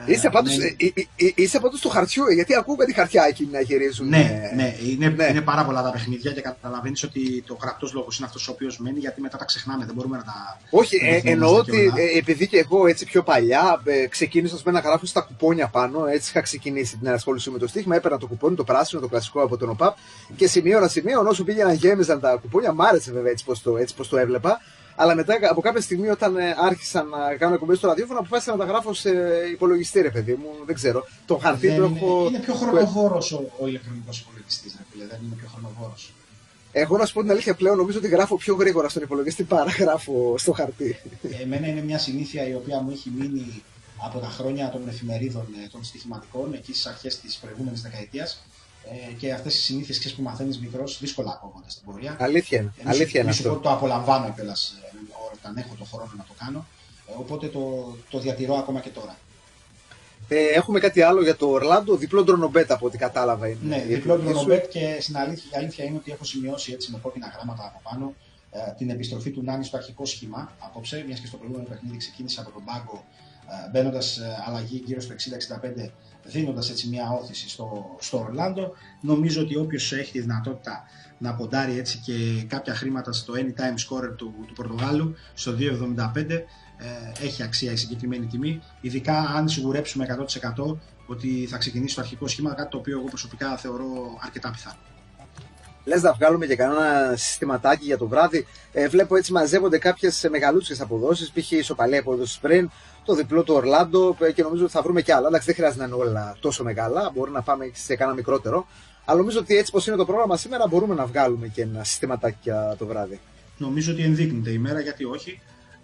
Είσαι πάντως στο χαρτιού, γιατί ακούω κάτι χαρτιά εκεί να γυρίζουν. Ναι, είναι πάρα πολλά τα παιχνίδια και καταλαβαίνεις ότι το γραπτός λόγος είναι αυτός ο οποίος μένει, γιατί μετά τα ξεχνάμε, δεν μπορούμε να τα... Όχι, εννοώ ότι επειδή και εγώ έτσι πιο παλιά ξεκίνησα να γράφω στα κουπόνια πάνω, έτσι είχα ξεκινήσει την ασχόληση με το στοίχημα, έπαιρνα το κουπόνι, το πράσινο, το κλασικό από τον ΟΠΑΠ και σημείο όσο πήγαιναν γέμιζαν τα κουπόνια, μ' άρεσε βέβαια έτσι πως το έβλεπα. Αλλά μετά από κάποια στιγμή, όταν άρχισα να κάνω εκπομπές στο ραδιόφωνο, αποφάσισα να τα γράφω σε υπολογιστή, ρε παιδί μου. Δεν ξέρω. Το χαρτί το έχω. Είναι πιο χρονοβόρος ο ηλεκτρονικός υπολογιστής, ρε φίλε. Δεν είναι πιο χρονοβόρος. Εγώ να σου πω την αλήθεια, πλέον νομίζω ότι γράφω πιο γρήγορα στον υπολογιστή παρά γράφω στο χαρτί. Εμένα είναι μια συνήθεια η οποία μου έχει μείνει από τα χρόνια των εφημερίδων των στοιχηματικών, εκεί στις αρχές της προηγούμενης δεκαετίας. Και αυτές οι συνήθειες που μαθαίνεις μικρός δύσκολα ακούγονται στην πορεία. Αλήθεια είναι αυτό. Το απολαμβάνω κιόλας όταν έχω το χρόνο να το κάνω. Οπότε το διατηρώ ακόμα και τώρα. Έχουμε κάτι άλλο για το Ορλάντο, διπλό ντρονομπέτ από ό,τι κατάλαβα. Ναι, διπλό ντρονομπέτ και στην αλήθεια είναι ότι έχω σημειώσει έτσι με κόκκινα γράμματα από πάνω την επιστροφή του Νάνη στο αρχικό σχήμα απόψε, μιας και στο προηγούμενο παιχνίδι ξεκίνησε από τον πάγκο μπαίνοντας αλλαγή γύρω στο 60-65, δίνοντας έτσι μια όθηση στο Ορλάντο. Νομίζω ότι όποιος έχει τη δυνατότητα να ποντάρει έτσι και κάποια χρήματα στο anytime scorer του Πορτογάλου στο 2,75 έχει αξία η συγκεκριμένη τιμή, ειδικά αν σιγουρέψουμε 100% ότι θα ξεκινήσει το αρχικό σχήμα, κάτι το οποίο εγώ προσωπικά θεωρώ αρκετά πιθανό. Λες να βγάλουμε και κανένα συστηματάκι για το βράδυ. Βλέπω έτσι μαζεύονται κάποιες μεγαλούτσικες αποδόσεις, π.χ. ισοπαλία απόδοση πριν, το διπλό του Ορλάντο και νομίζω ότι θα βρούμε και άλλα. Εντάξει, δεν χρειάζεται να είναι όλα τόσο μεγάλα, μπορεί να πάμε σε κανένα μικρότερο. Αλλά νομίζω ότι έτσι πως είναι το πρόγραμμα σήμερα μπορούμε να βγάλουμε και ένα συστηματάκι για το βράδυ. Νομίζω ότι ενδείκνυται η ημέρα, γιατί όχι.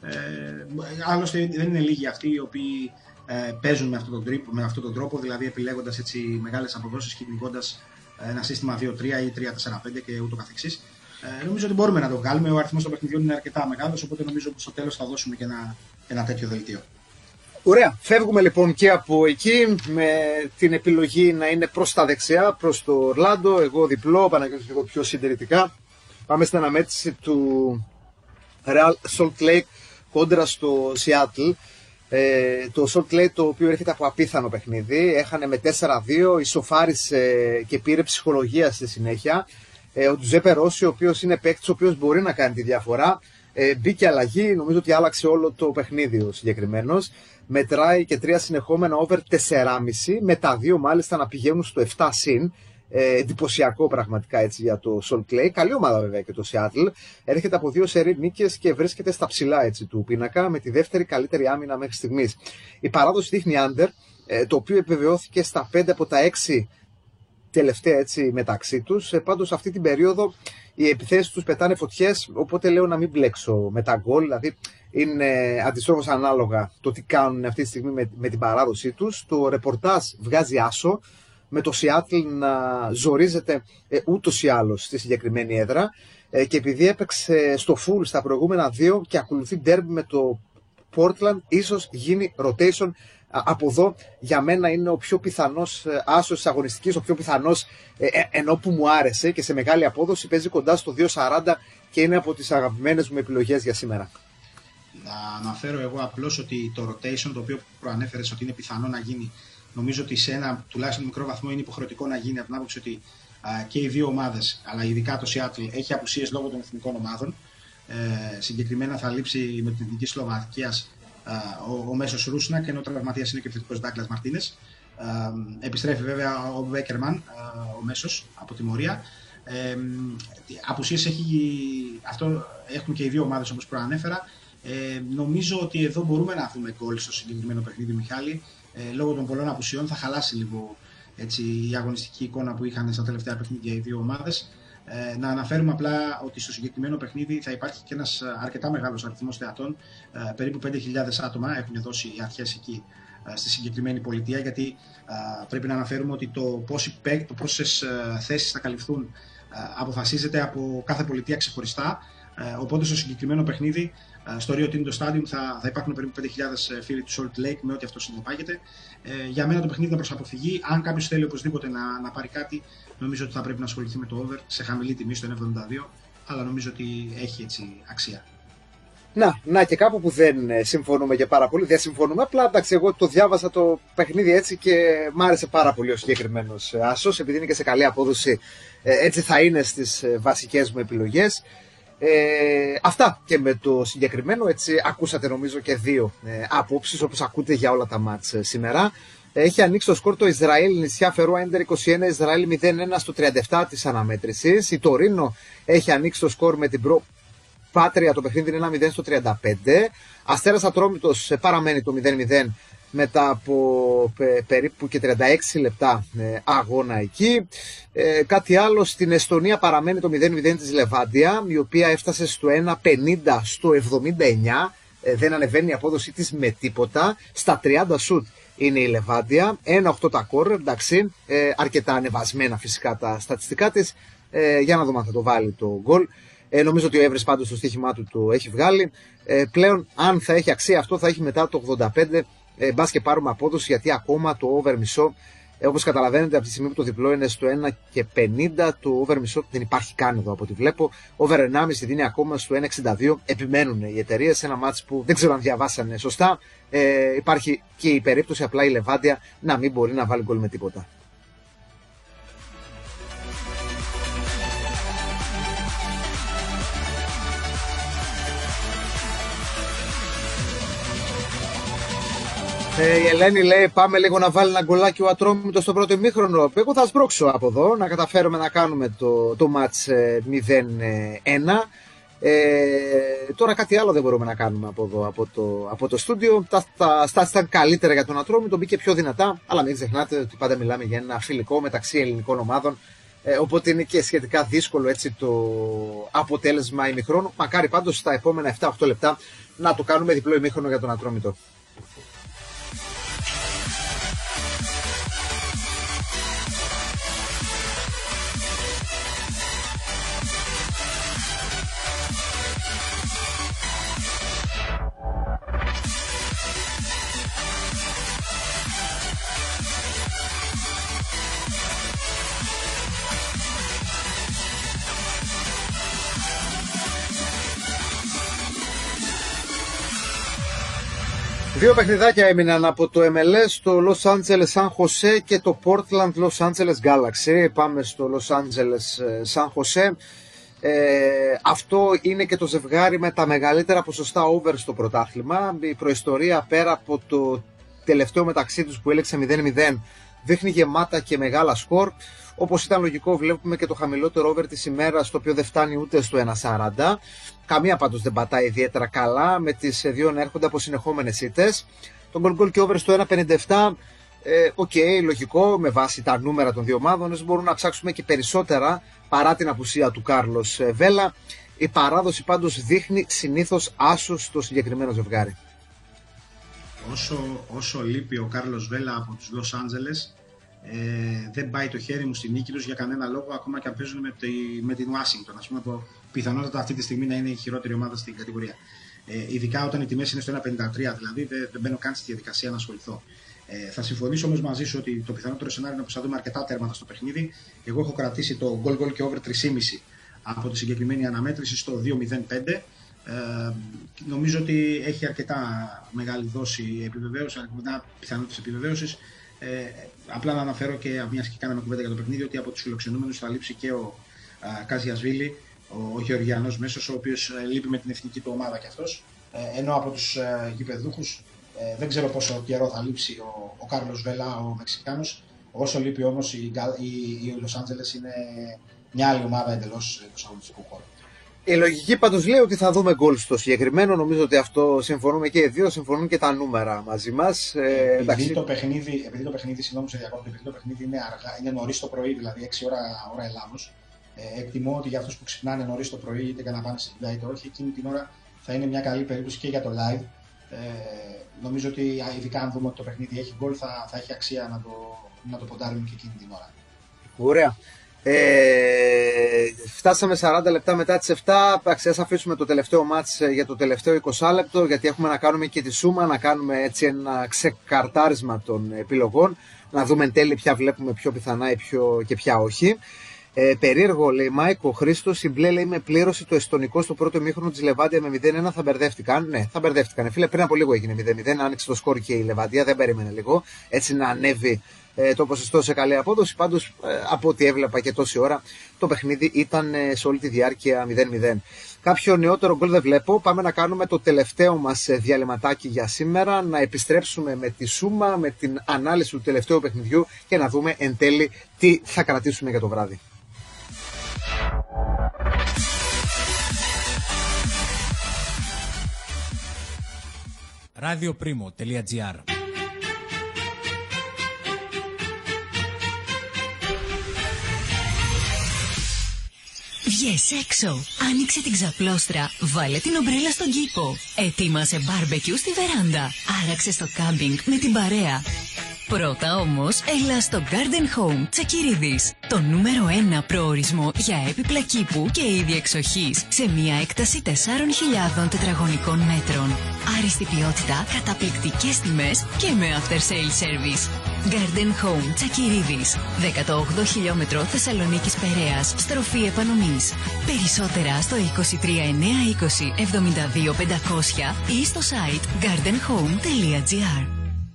Άλλωστε δεν είναι λίγοι αυτοί οι οποίοι παίζουν με αυτόν τον τρόπο, δηλαδή επιλέγοντας έτσι μεγάλες αποδόσεις και κυνηγώντας ένα σύστημα 2-3 ή 3-4-5 και ούτω καθεξής. Νομίζω ότι μπορούμε να το βγάλουμε. Ο αριθμός των παιχνιδιών είναι αρκετά μεγάλος, οπότε νομίζω ότι στο τέλος θα δώσουμε και ένα τέτοιο δελτίο. Ωραία. Φεύγουμε λοιπόν και από εκεί με την επιλογή να είναι προς τα δεξιά, προς το Ορλάντο. Εγώ διπλό, Παναγιώτης λίγο πιο συντηρητικά. Πάμε στην αναμέτρηση του Real Salt Lake κόντρα στο Seattle. Το Salt Lake, το οποίο έρχεται από απίθανο παιχνίδι, έχανε με 4-2, ισοφάρισε και πήρε ψυχολογία στη συνέχεια. Ο Τζουζέπε Ρώση, ο οποίος είναι παίκτης, ο οποίος μπορεί να κάνει τη διαφορά, μπήκε αλλαγή, νομίζω ότι άλλαξε όλο το παιχνίδι ο συγκεκριμένος. Μετράει και 3 συνεχόμενα over 4,5, με τα 2 μάλιστα να πηγαίνουν στο 7 συν. Εντυπωσιακό πραγματικά έτσι για το Salt Lake. Καλή ομάδα βέβαια και το Seattle. Έρχεται από 2 σερί νίκες και βρίσκεται στα ψηλά έτσι του πίνακα με τη δεύτερη καλύτερη άμυνα μέχρι στιγμής. Η παράδοση δείχνει under, το οποίο επιβεβαιώθηκε στα 5 από τα 6 τελευταία έτσι μεταξύ τους. Πάντως αυτή την περίοδο οι επιθέσεις τους πετάνε φωτιές, οπότε λέω να μην μπλέξω με τα γκολ, δηλαδή είναι αντιστρόφως ανάλογα το τι κάνουν αυτή τη στιγμή με την παράδοσή τους. Το ρεπορτάζ βγάζει άσο, με το Seattle να ζορίζεται ούτως ή άλλως στη συγκεκριμένη έδρα και επειδή έπαιξε στο full στα προηγούμενα 2 και ακολουθεί derby με το Portland, ίσως γίνει rotation. Από εδώ για μένα είναι ο πιο πιθανός άσος της αγωνιστικής, ο πιο πιθανός ενώ που μου άρεσε και σε μεγάλη απόδοση, παίζει κοντά στο 2,40 και είναι από τις αγαπημένες μου επιλογές για σήμερα. Να αναφέρω εγώ απλώς ότι το rotation, το οποίο προανέφερες ότι είναι πιθανό να γίνει, νομίζω ότι σε ένα τουλάχιστον μικρό βαθμό είναι υποχρεωτικό να γίνει από την άποψη ότι και οι δύο ομάδες, αλλά ειδικά το Seattle, έχει απουσίες λόγω των εθνικών ομάδων. Συγκεκριμένα θα λείψει με την εθνική Σλοβακίας ο μέσος Ρούσνακ, ενώ ο τραυματίας είναι και ο επιθετικός Ντάγκλας Μαρτίνες. Επιστρέφει βέβαια ο Μπέκερμαν, ο μέσος, από τιμωρία. Απουσίες έχουν και οι δύο ομάδες όπως προανέφερα. Νομίζω ότι εδώ μπορούμε να δούμε γκολ στο συγκεκριμένο παιχνίδι, Μιχάλη. Λόγω των πολλών απουσιών θα χαλάσει λίγο έτσι, η αγωνιστική εικόνα που είχαν στα τελευταία παιχνίδια οι δύο ομάδες. Να αναφέρουμε απλά ότι στο συγκεκριμένο παιχνίδι θα υπάρχει και ένας αρκετά μεγάλος αριθμός θεατών, περίπου 5.000 άτομα έχουν δώσει οι αρχές εκεί στη συγκεκριμένη πολιτεία, γιατί πρέπει να αναφέρουμε ότι το πόσες θέσεις θα καλυφθούν αποφασίζεται από κάθε πολιτεία ξεχωριστά. Οπότε στο συγκεκριμένο παιχνίδι, στο Rio Tinto Stadium, θα υπάρχουν περίπου 5.000 φίλοι του Salt Lake με ό,τι αυτό συνεπάγεται. Για μένα το παιχνίδι είναι προς αποφυγή. Αν κάποιος θέλει οπωσδήποτε να πάρει κάτι, νομίζω ότι θα πρέπει να ασχοληθεί με το over σε χαμηλή τιμή στο 1,72, αλλά νομίζω ότι έχει έτσι αξία. Να και κάπου που δεν συμφωνούμε και πάρα πολύ, δεν συμφωνούμε. Απλά εντάξει, εγώ το διάβασα το παιχνίδι έτσι και μ' άρεσε πάρα πολύ ο συγκεκριμένος άσος, επειδή είναι και σε καλή απόδοση, έτσι θα είναι στις βασικές μου επιλογές. Αυτά και με το συγκεκριμένο, έτσι ακούσατε νομίζω και δύο απόψεις όπως ακούτε για όλα τα μάτς σήμερα. Έχει ανοίξει το σκορ το Ισραήλ νησιά Φερό Έντερ 21, Ισραήλ 0-1 στο 37 της αναμέτρησης. Η Τωρίνο έχει ανοίξει το σκορ με την Πάτρια, το παιχνίδι είναι 1-0 στο 35. Αστέρας Ατρόμητος παραμένει το 0-0 μετά από περίπου και 36 λεπτά αγώνα εκεί. Κάτι άλλο, στην Εστονία παραμένει το 0-0 της Λεβάντια, η οποία έφτασε στο 1-50 στο 79. Δεν ανεβαίνει η απόδοσή της με τίποτα. Στα 30 σουτ είναι η Λεβάντια, 1-8 τα κόρ, εντάξει, αρκετά ανεβασμένα φυσικά τα στατιστικά της. Για να δούμε αν θα το βάλει το γκολ. Νομίζω ότι ο Εύρης πάντως στο στοίχημά του το έχει βγάλει. Πλέον αν θα έχει αξία αυτό θα έχει μετά το 85. Μπας και πάρουμε απόδοση, γιατί ακόμα το over μισό, όπως καταλαβαίνετε από τη στιγμή που το διπλό είναι στο 1,50, το over μισό δεν υπάρχει καν εδώ από ό,τι βλέπω. Over 1,5 δίνει ακόμα στο 1,62. Επιμένουν οι εταιρείες σε ένα μάτς που δεν ξέρω αν διαβάσανε σωστά. Υπάρχει και η περίπτωση απλά η Λεβάντια να μην μπορεί να βάλει γκολ με τίποτα. Η Ελένη λέει πάμε λίγο να βάλει ένα γκολάκι ο Ατρόμητος στο πρώτο ημίχρονο. Εγώ θα σπρώξω από εδώ να καταφέρουμε να κάνουμε το μάτς 0-1. Τώρα κάτι άλλο δεν μπορούμε να κάνουμε από εδώ, από το στούντιο. Τα στάση ήταν καλύτερα για τον Ατρόμητο, μπήκε πιο δυνατά, αλλά μην ξεχνάτε ότι πάντα μιλάμε για ένα φιλικό μεταξύ ελληνικών ομάδων. Οπότε είναι και σχετικά δύσκολο έτσι το αποτέλεσμα ημιχρόνου. Μακάρι πάντως στα επόμενα 7-8 λεπτά να το κάνουμε διπλό ημίχρονο για τον Ατρόμητο. Δύο παιχνιδάκια έμειναν από το MLS, το Los Angeles San Jose και το Portland Los Angeles Galaxy. Πάμε στο Los Angeles San Jose. Αυτό είναι και το ζευγάρι με τα μεγαλύτερα ποσοστά over στο πρωτάθλημα. Η προϊστορία πέρα από το τελευταίο μεταξύ τους που έλεξε 0-0 δείχνει γεμάτα και μεγάλα σκορ. Όπως ήταν λογικό, βλέπουμε και το χαμηλότερο over της ημέρας, το οποίο δεν φτάνει ούτε στο 1,40. Καμία πάντως δεν πατάει ιδιαίτερα καλά, με τις δύο να έρχονται από συνεχόμενες ήττες. Το goal και over στο 1,57. Λογικό, με βάση τα νούμερα των δύο ομάδων. Μπορούμε να ψάξουμε και περισσότερα παρά την απουσία του Κάρλος Βέλα. Η παράδοση πάντως δείχνει συνήθως άσος στο συγκεκριμένο ζευγάρι. Όσο λείπει ο Κάρλος Βέλα από τους Los Angeles, δεν πάει το χέρι μου στη νίκη τους για κανένα λόγο, ακόμα και αν παίζουν με την Ουάσιγκτον. Ας πούμε, από πιθανότατα αυτή τη στιγμή να είναι η χειρότερη ομάδα στην κατηγορία. Ειδικά όταν οι τιμές είναι στο 1,53, δηλαδή δεν μπαίνω καν στη διαδικασία να ασχοληθώ. Θα συμφωνήσω όμως μαζί σου ότι το πιθανότερο σενάριο είναι πως θα δούμε αρκετά τέρματα στο παιχνίδι. Εγώ έχω κρατήσει το goal και over 3,5 από τη συγκεκριμένη αναμέτρηση στο 2,05. Νομίζω ότι έχει αρκετά μεγάλη δόση επιβεβαίωση, αρκετά πιθανότητες επιβεβαίωσης. Απλά να αναφέρω και μιας και κάναμε κουβέντα για το παιχνίδι, ότι από τους φιλοξενούμενους θα λείψει και ο Καζιασβίλη, ο Γεωργιανός μέσος, ο οποίος λείπει με την εθνική του ομάδα κι αυτός. Ενώ από τους γηπεδούχους δεν ξέρω πόσο καιρό θα λείψει ο Κάρλος Βέλα, ο Μεξικάνος. Όσο λείπει όμως η Los Angeles είναι μια άλλη ομάδα εντελώς του αγωνιστικού χώρου. Η λογική πάντως λέει ότι θα δούμε γκολ στο συγκεκριμένο. Νομίζω ότι αυτό συμφωνούμε και οι δύο, συμφωνούν και τα νούμερα μαζί μας. Επειδή το παιχνίδι, συγγνώμη σε διακόπτω, επειδή το παιχνίδι είναι αργά, είναι νωρίς το πρωί, δηλαδή 6 ώρα Ελλάδος, Εκτιμώ ότι για αυτούς που ξυπνάνε νωρίς το πρωί, είτε για να πάνε στη δουλειά είτε όχι, εκείνη την ώρα θα είναι μια καλή περίπτωση και για το live. Νομίζω ότι ειδικά αν δούμε ότι το παιχνίδι έχει γκολ, θα έχει αξία να το ποντάρουμε και εκείνη την ώρα. Ωραία. Φτάσαμε 40 λεπτά μετά τις 7. Ας αφήσουμε το τελευταίο μάτς για το τελευταίο 20 λεπτό, γιατί έχουμε να κάνουμε και τη σούμα, να κάνουμε έτσι ένα ξεκαρτάρισμα των επιλογών, να δούμε εν τέλει ποια βλέπουμε πιο πιθανά και ποια όχι. Περίεργο, λέει Μάικο Χρήστος, η μπλε λέει με πλήρωση το εστονικό στο πρώτο ημίχρονο της Λεβάντια με 0-1, θα μπερδεύτηκαν. Ναι, θα μπερδεύτηκαν. Φίλε, πριν από λίγο έγινε 0-0, άνοιξε το σκορ και η Λεβάντια, δεν περίμενε λίγο έτσι να ανέβει το ποσοστό σε καλή απόδοση. Πάντως, από ό,τι έβλεπα και τόση ώρα, το παιχνίδι ήταν σε όλη τη διάρκεια 0-0. Κάποιο νεότερο γκολ δεν βλέπω. Πάμε να κάνουμε το τελευταίο μας διαλυματάκι για σήμερα, να επιστρέψουμε με τη σούμα, με την ανάλυση του τελευταίου παιχνιδιού και να δούμε εν τέλει τι θα κρατήσουμε για το βράδυ. radioprimo.gr. Βγες έξω, άνοιξε την ξαπλώστρα, βάλε την ομπρέλα στον κήπο. Ετοίμασε μπάρμπεκιου στη βεράντα, άραξε στο κάμπινγκ με την παρέα. Πρώτα όμως, έλα στο Garden Home Τσακυρίδης, το νούμερο 1 προορισμό για έπιπλα κήπου και είδη εξοχής, σε μια έκταση 4.000 τετραγωνικών μέτρων. Άριστη ποιότητα, καταπληκτικές τιμές και με after sale service. Garden Home Τσακυρίδης, 18 χιλιόμετρο Θεσσαλονίκης Περέας, στροφή επανομής. Περισσότερα στο 23920 72500 ή στο site gardenhome.gr.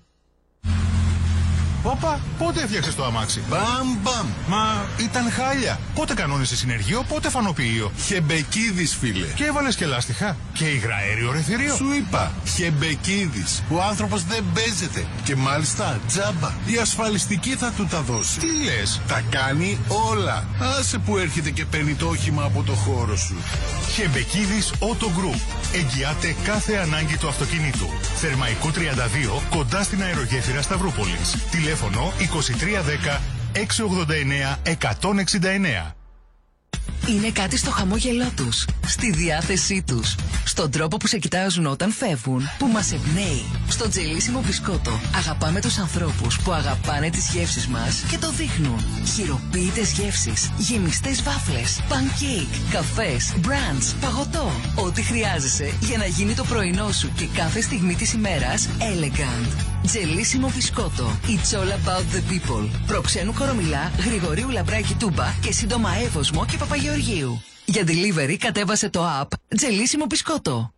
Όπα, πότε έφτιαξες το αμάξι? Μπαμ, μπαμ. Μα ήταν χάλια. Πότε κανόνισε συνεργείο, πότε φανοποιείο. Χεμπεκίδης, φίλε. Και έβαλες και λάστιχα. Και υγραέριο ρεθυρίο. Σου είπα, Χεμπεκίδης. Ο άνθρωπος δεν παίζεται. Και μάλιστα τζάμπα. Η ασφαλιστική θα του τα δώσει. Τι λες, τα κάνει όλα. Άσε που έρχεται και παίρνει το όχημα από το χώρο σου. Χεμπεκίδης Auto Group. Εγγυάται κάθε ανάγκη του αυτοκινήτου. Θερμαϊκού 32, κοντά στην αερογέφυρα Σταυρούπολης. Τηλέφωνο 2310 689 169. Είναι κάτι στο χαμόγελό τους, στη διάθεσή τους, στον τρόπο που σε κοιτάζουν όταν φεύγουν, που μας εμπνέει. Στο τζελίσιμο μπισκότο αγαπάμε τους ανθρώπους που αγαπάνε τις γεύσεις μας και το δείχνουν. Χειροποίητες γεύσεις, γεμιστές βάφλες, pancake, καφές, μπραντς, παγωτό. Ό,τι χρειάζεσαι για να γίνει το πρωινό σου και κάθε στιγμή της ημέρας elegant. Τζελίσιμο μπισκότο. It's all about the people. Προξένου Κορομιλά, Γρηγορίου Λαμπράκη Τούμπα και σύντομα Εύωσμο και Παπαγεωργίου. Για delivery κατέβασε το app Τζελίσιμο μπισκότο.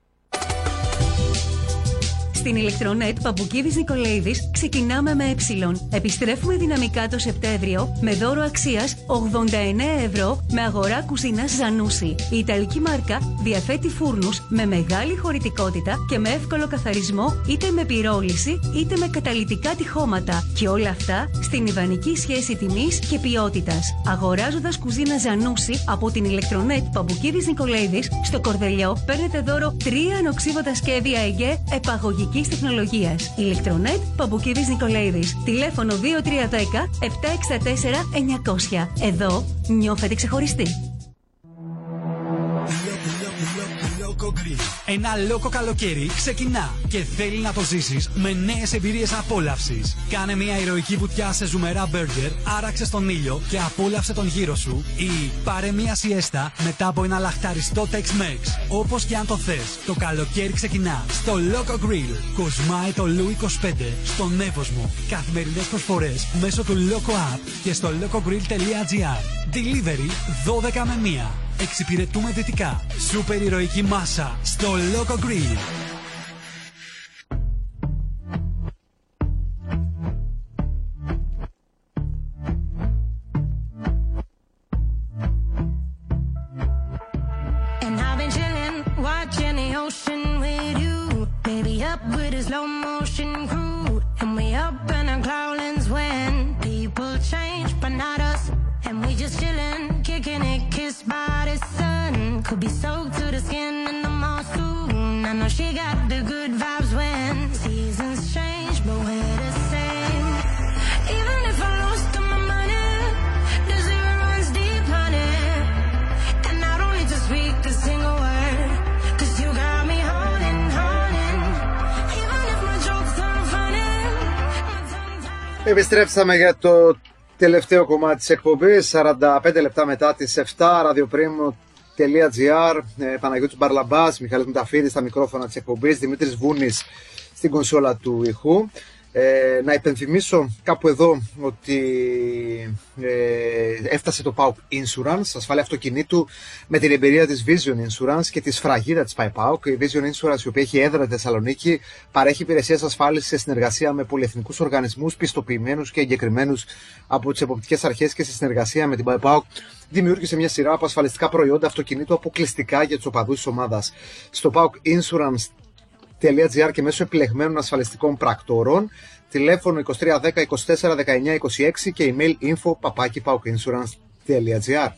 Στην ηλεκτρονέτ Παπουκίδης Νικολαίδης ξεκινάμε με Επιστρέφουμε δυναμικά το Σεπτέμβριο με δώρο αξίας 89 ευρώ με αγορά κουζίνας Ζανούσι. Η ιταλική μάρκα διαθέτει φούρνους με μεγάλη χωρητικότητα και με εύκολο καθαρισμό, είτε με πυρόληση είτε με καταλυτικά τυχώματα. Και όλα αυτά στην ιδανική σχέση τιμής και ποιότητας. Αγοράζοντας κουζίνα Ζανούσι από την ηλεκτρονέτ Παπουκίδης Νικολαίδης στο Κορδελιό, παίρνετε δώρο 3 ανοξίβατα σκεύη ΑΕΓΕ επαγωγικής τεχνολογίας. Ηλεκτρονέτ Παπουκίδης Νικολαίδης. Τηλέφωνο 2310 764 900. Εδώ νιώθετε ξεχωριστοί. Ένα λόκο καλοκαίρι ξεκινά και θέλει να το ζήσεις με νέες εμπειρίες απόλαυσης. Κάνε μια ηρωική βουτιά σε ζουμερά μπέργκερ, άραξε στον ήλιο και απόλαυσε τον γύρο σου ή πάρε μια σιέστα μετά από ένα λαχταριστό Tex-Mex. Όπως και αν το θες, το καλοκαίρι ξεκινά στο Loco Grill. Κοσμάει το Λου 25 στον Εύωσμο. Καθημερινές προσφορές μέσω του Loco App και στο locogrill.gr. Delivery 12 με 1. Εξυπηρετούμε δυτικά. Σούπερ ηρωική μάσα στο Loco Grill. And I've been chilling, watching the ocean with you. Baby up with a slow motion crew. And we up in our clouds when people change, but not us. And we just chillin', kicking it, kissed by the sun. Could be soaked to the skin in the monsoon. I know she got the good vibes when seasons change, but we're the same. Even if I lost all my money, the zero runs deep, honey. Επιστρέψαμε για το τελευταίο κομμάτι της εκπομπής, 45 λεπτά μετά τις 7, radioprimo.gr, Παναγιώτης Μπαρλαμπάς, Μιχάλης Μηταφίδης στα μικρόφωνα της εκπομπής, Δημήτρης Βούνης στην κονσόλα του ηχού. Να υπενθυμίσω κάπου εδώ ότι έφτασε το PAOK Insurance, ασφάλεια αυτοκινήτου, με την εμπειρία της Vision Insurance και τη σφραγίδα της PAOK. Η Vision Insurance, η οποία έχει έδρα στη Θεσσαλονίκη, παρέχει υπηρεσίες ασφάλισης σε συνεργασία με πολυεθνικούς οργανισμούς πιστοποιημένους και εγκεκριμένους από τις εποπτικές αρχές, και σε συνεργασία με την PAOK δημιούργησε μια σειρά από ασφαλιστικά προϊόντα αυτοκινήτου αποκλειστικά για τους οπαδούς της ομάδας. Στο PAOK Insurance.gr και μέσω επιλεγμένων ασφαλιστικών πρακτόρων, τηλέφωνο 2310 24 19 26 και email info@paukinsurance.gr.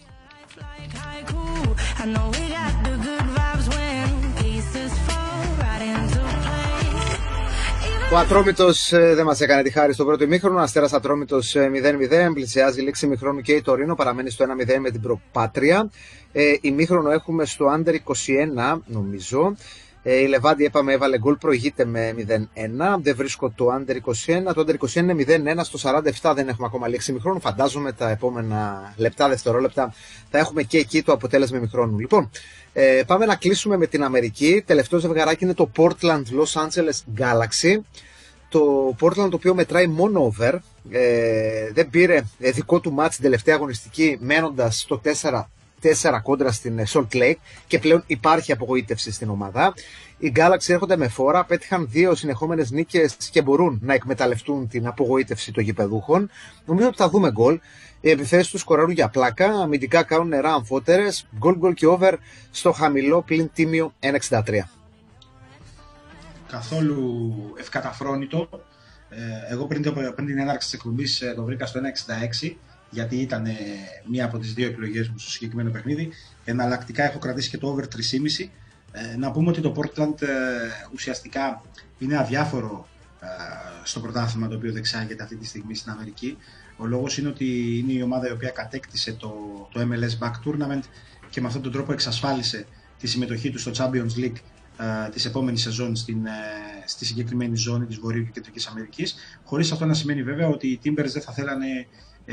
Ο Ατρόμητος δεν μας έκανε τη χάρη στο πρώτο ημίχρονο. Αστέρας Ατρόμητος 0-0. Πλησιάζει λήξη ημίχρονου και η Τωρίνο παραμένει στο 1-0 με την Προπάτρια. Ημίχρονο έχουμε στο Under 21, νομίζω. Η Λεβάντη, είπαμε, έβαλε γκολ, προηγείται με 0-1. Δεν βρίσκω το Under 21. Το Under 21 είναι 0-1 στο 47. Δεν έχουμε ακόμα λήξη ημιχρόνου. Φαντάζομαι τα επόμενα λεπτά, δευτερόλεπτα, θα έχουμε και εκεί το αποτέλεσμα ημιχρόνου. Λοιπόν, πάμε να κλείσουμε με την Αμερική. Τελευταίο ζευγαράκι είναι το Portland Los Angeles Galaxy. Το Portland, το οποίο μετράει μόνο over, δεν πήρε δικό του μάτς την τελευταία αγωνιστική, μένοντας στο 4 κόντρα στην Salt Lake, και πλέον υπάρχει απογοήτευση στην ομάδα. Οι Galaxy έρχονται με φόρα, πέτυχαν 2 συνεχόμενες νίκες και μπορούν να εκμεταλλευτούν την απογοήτευση των γηπεδούχων. Νομίζω ότι θα δούμε γκολ. Οι επιθέσεις τους σκοράρουν για πλάκα, αμυντικά κάνουν νερά αμφότερες, γκολ και over στο χαμηλό πλην τίμιο 1,63. Καθόλου ευκαταφρόνητο. Εγώ πριν την έναρξη της εκπομπής το βρήκα στο 1,66. Γιατί ήταν μία από τις δύο επιλογές μου στο συγκεκριμένο παιχνίδι. Εναλλακτικά έχω κρατήσει και το over 3,5. Να πούμε ότι το Portland ουσιαστικά είναι αδιάφορο στο πρωτάθλημα το οποίο δεξάγεται αυτή τη στιγμή στην Αμερική. Ο λόγος είναι ότι είναι η ομάδα η οποία κατέκτησε το MLS Back Tournament και με αυτόν τον τρόπο εξασφάλισε τη συμμετοχή του στο Champions League της επόμενης σεζόν στη συγκεκριμένη ζώνη της Βορείου και Κεντρικής Αμερικής. Χωρίς αυτό να σημαίνει βέβαια ότι οι Timbers δεν θα θέλανε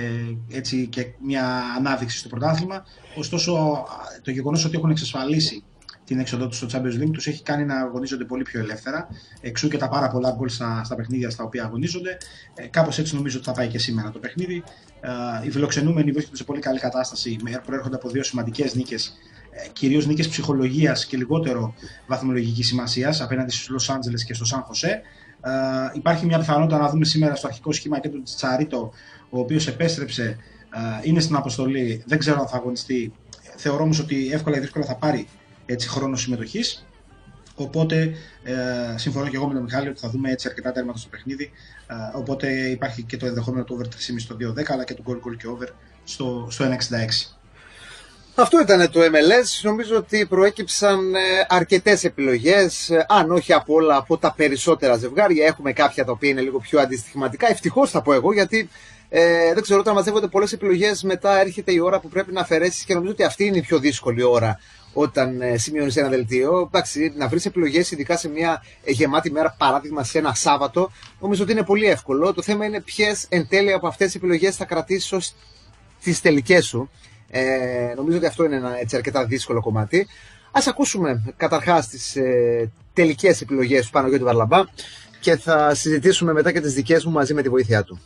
έτσι και μια ανάδειξη στο πρωτάθλημα. Ωστόσο, το γεγονός ότι έχουν εξασφαλίσει την έξοδό τους στο Champions League τους έχει κάνει να αγωνίζονται πολύ πιο ελεύθερα. Εξού και τα πάρα πολλά γκολ στα παιχνίδια στα οποία αγωνίζονται. Κάπως έτσι νομίζω ότι θα πάει και σήμερα το παιχνίδι. Οι φιλοξενούμενοι βρίσκονται σε πολύ καλή κατάσταση. Προέρχονται από 2 σημαντικές νίκες, κυρίως νίκες ψυχολογίας και λιγότερο βαθμολογικής σημασίας απέναντι στους Los Angeles και στο San Jose. Υπάρχει μια πιθανότητα να δούμε σήμερα στο αρχικό σχήμα και τον Τσαρίτο, ο οποίος επέστρεψε, είναι στην αποστολή, δεν ξέρω αν θα αγωνιστεί. Θεωρώ όμως ότι εύκολα ή δύσκολα θα πάρει έτσι χρόνο συμμετοχής. Οπότε συμφωνώ και εγώ με τον Μιχάλη ότι θα δούμε έτσι αρκετά τέρματα στο παιχνίδι. Οπότε υπάρχει και το ενδεχόμενο του over 3,5 στο 2,10, αλλά και το goal και over στο 1,66. Αυτό ήταν το MLS. Νομίζω ότι προέκυψαν αρκετές επιλογές, αν όχι από όλα, από τα περισσότερα ζευγάρια. Έχουμε κάποια τα οποία είναι λίγο πιο αντιστοιχηματικά. Ευτυχώς θα πω εγώ, γιατί δεν ξέρω, όταν μαζεύονται πολλές επιλογές, μετά έρχεται η ώρα που πρέπει να αφαιρέσεις, και νομίζω ότι αυτή είναι η πιο δύσκολη ώρα όταν σημειώνεις ένα δελτίο. Εντάξει, να βρεις επιλογές, ειδικά σε μια γεμάτη μέρα, παράδειγμα σε ένα Σάββατο, νομίζω ότι είναι πολύ εύκολο. Το θέμα είναι ποιες εν τέλει από αυτές τις επιλογές θα κρατήσεις ως τις τελικές σου. Νομίζω ότι αυτό είναι ένα έτσι αρκετά δύσκολο κομμάτι. Ας ακούσουμε καταρχάς τις τελικές επιλογές του Παναγιώτη Βαρλαμπά και θα συζητήσουμε μετά και τις δικές μου μαζί με τη βοήθειά του.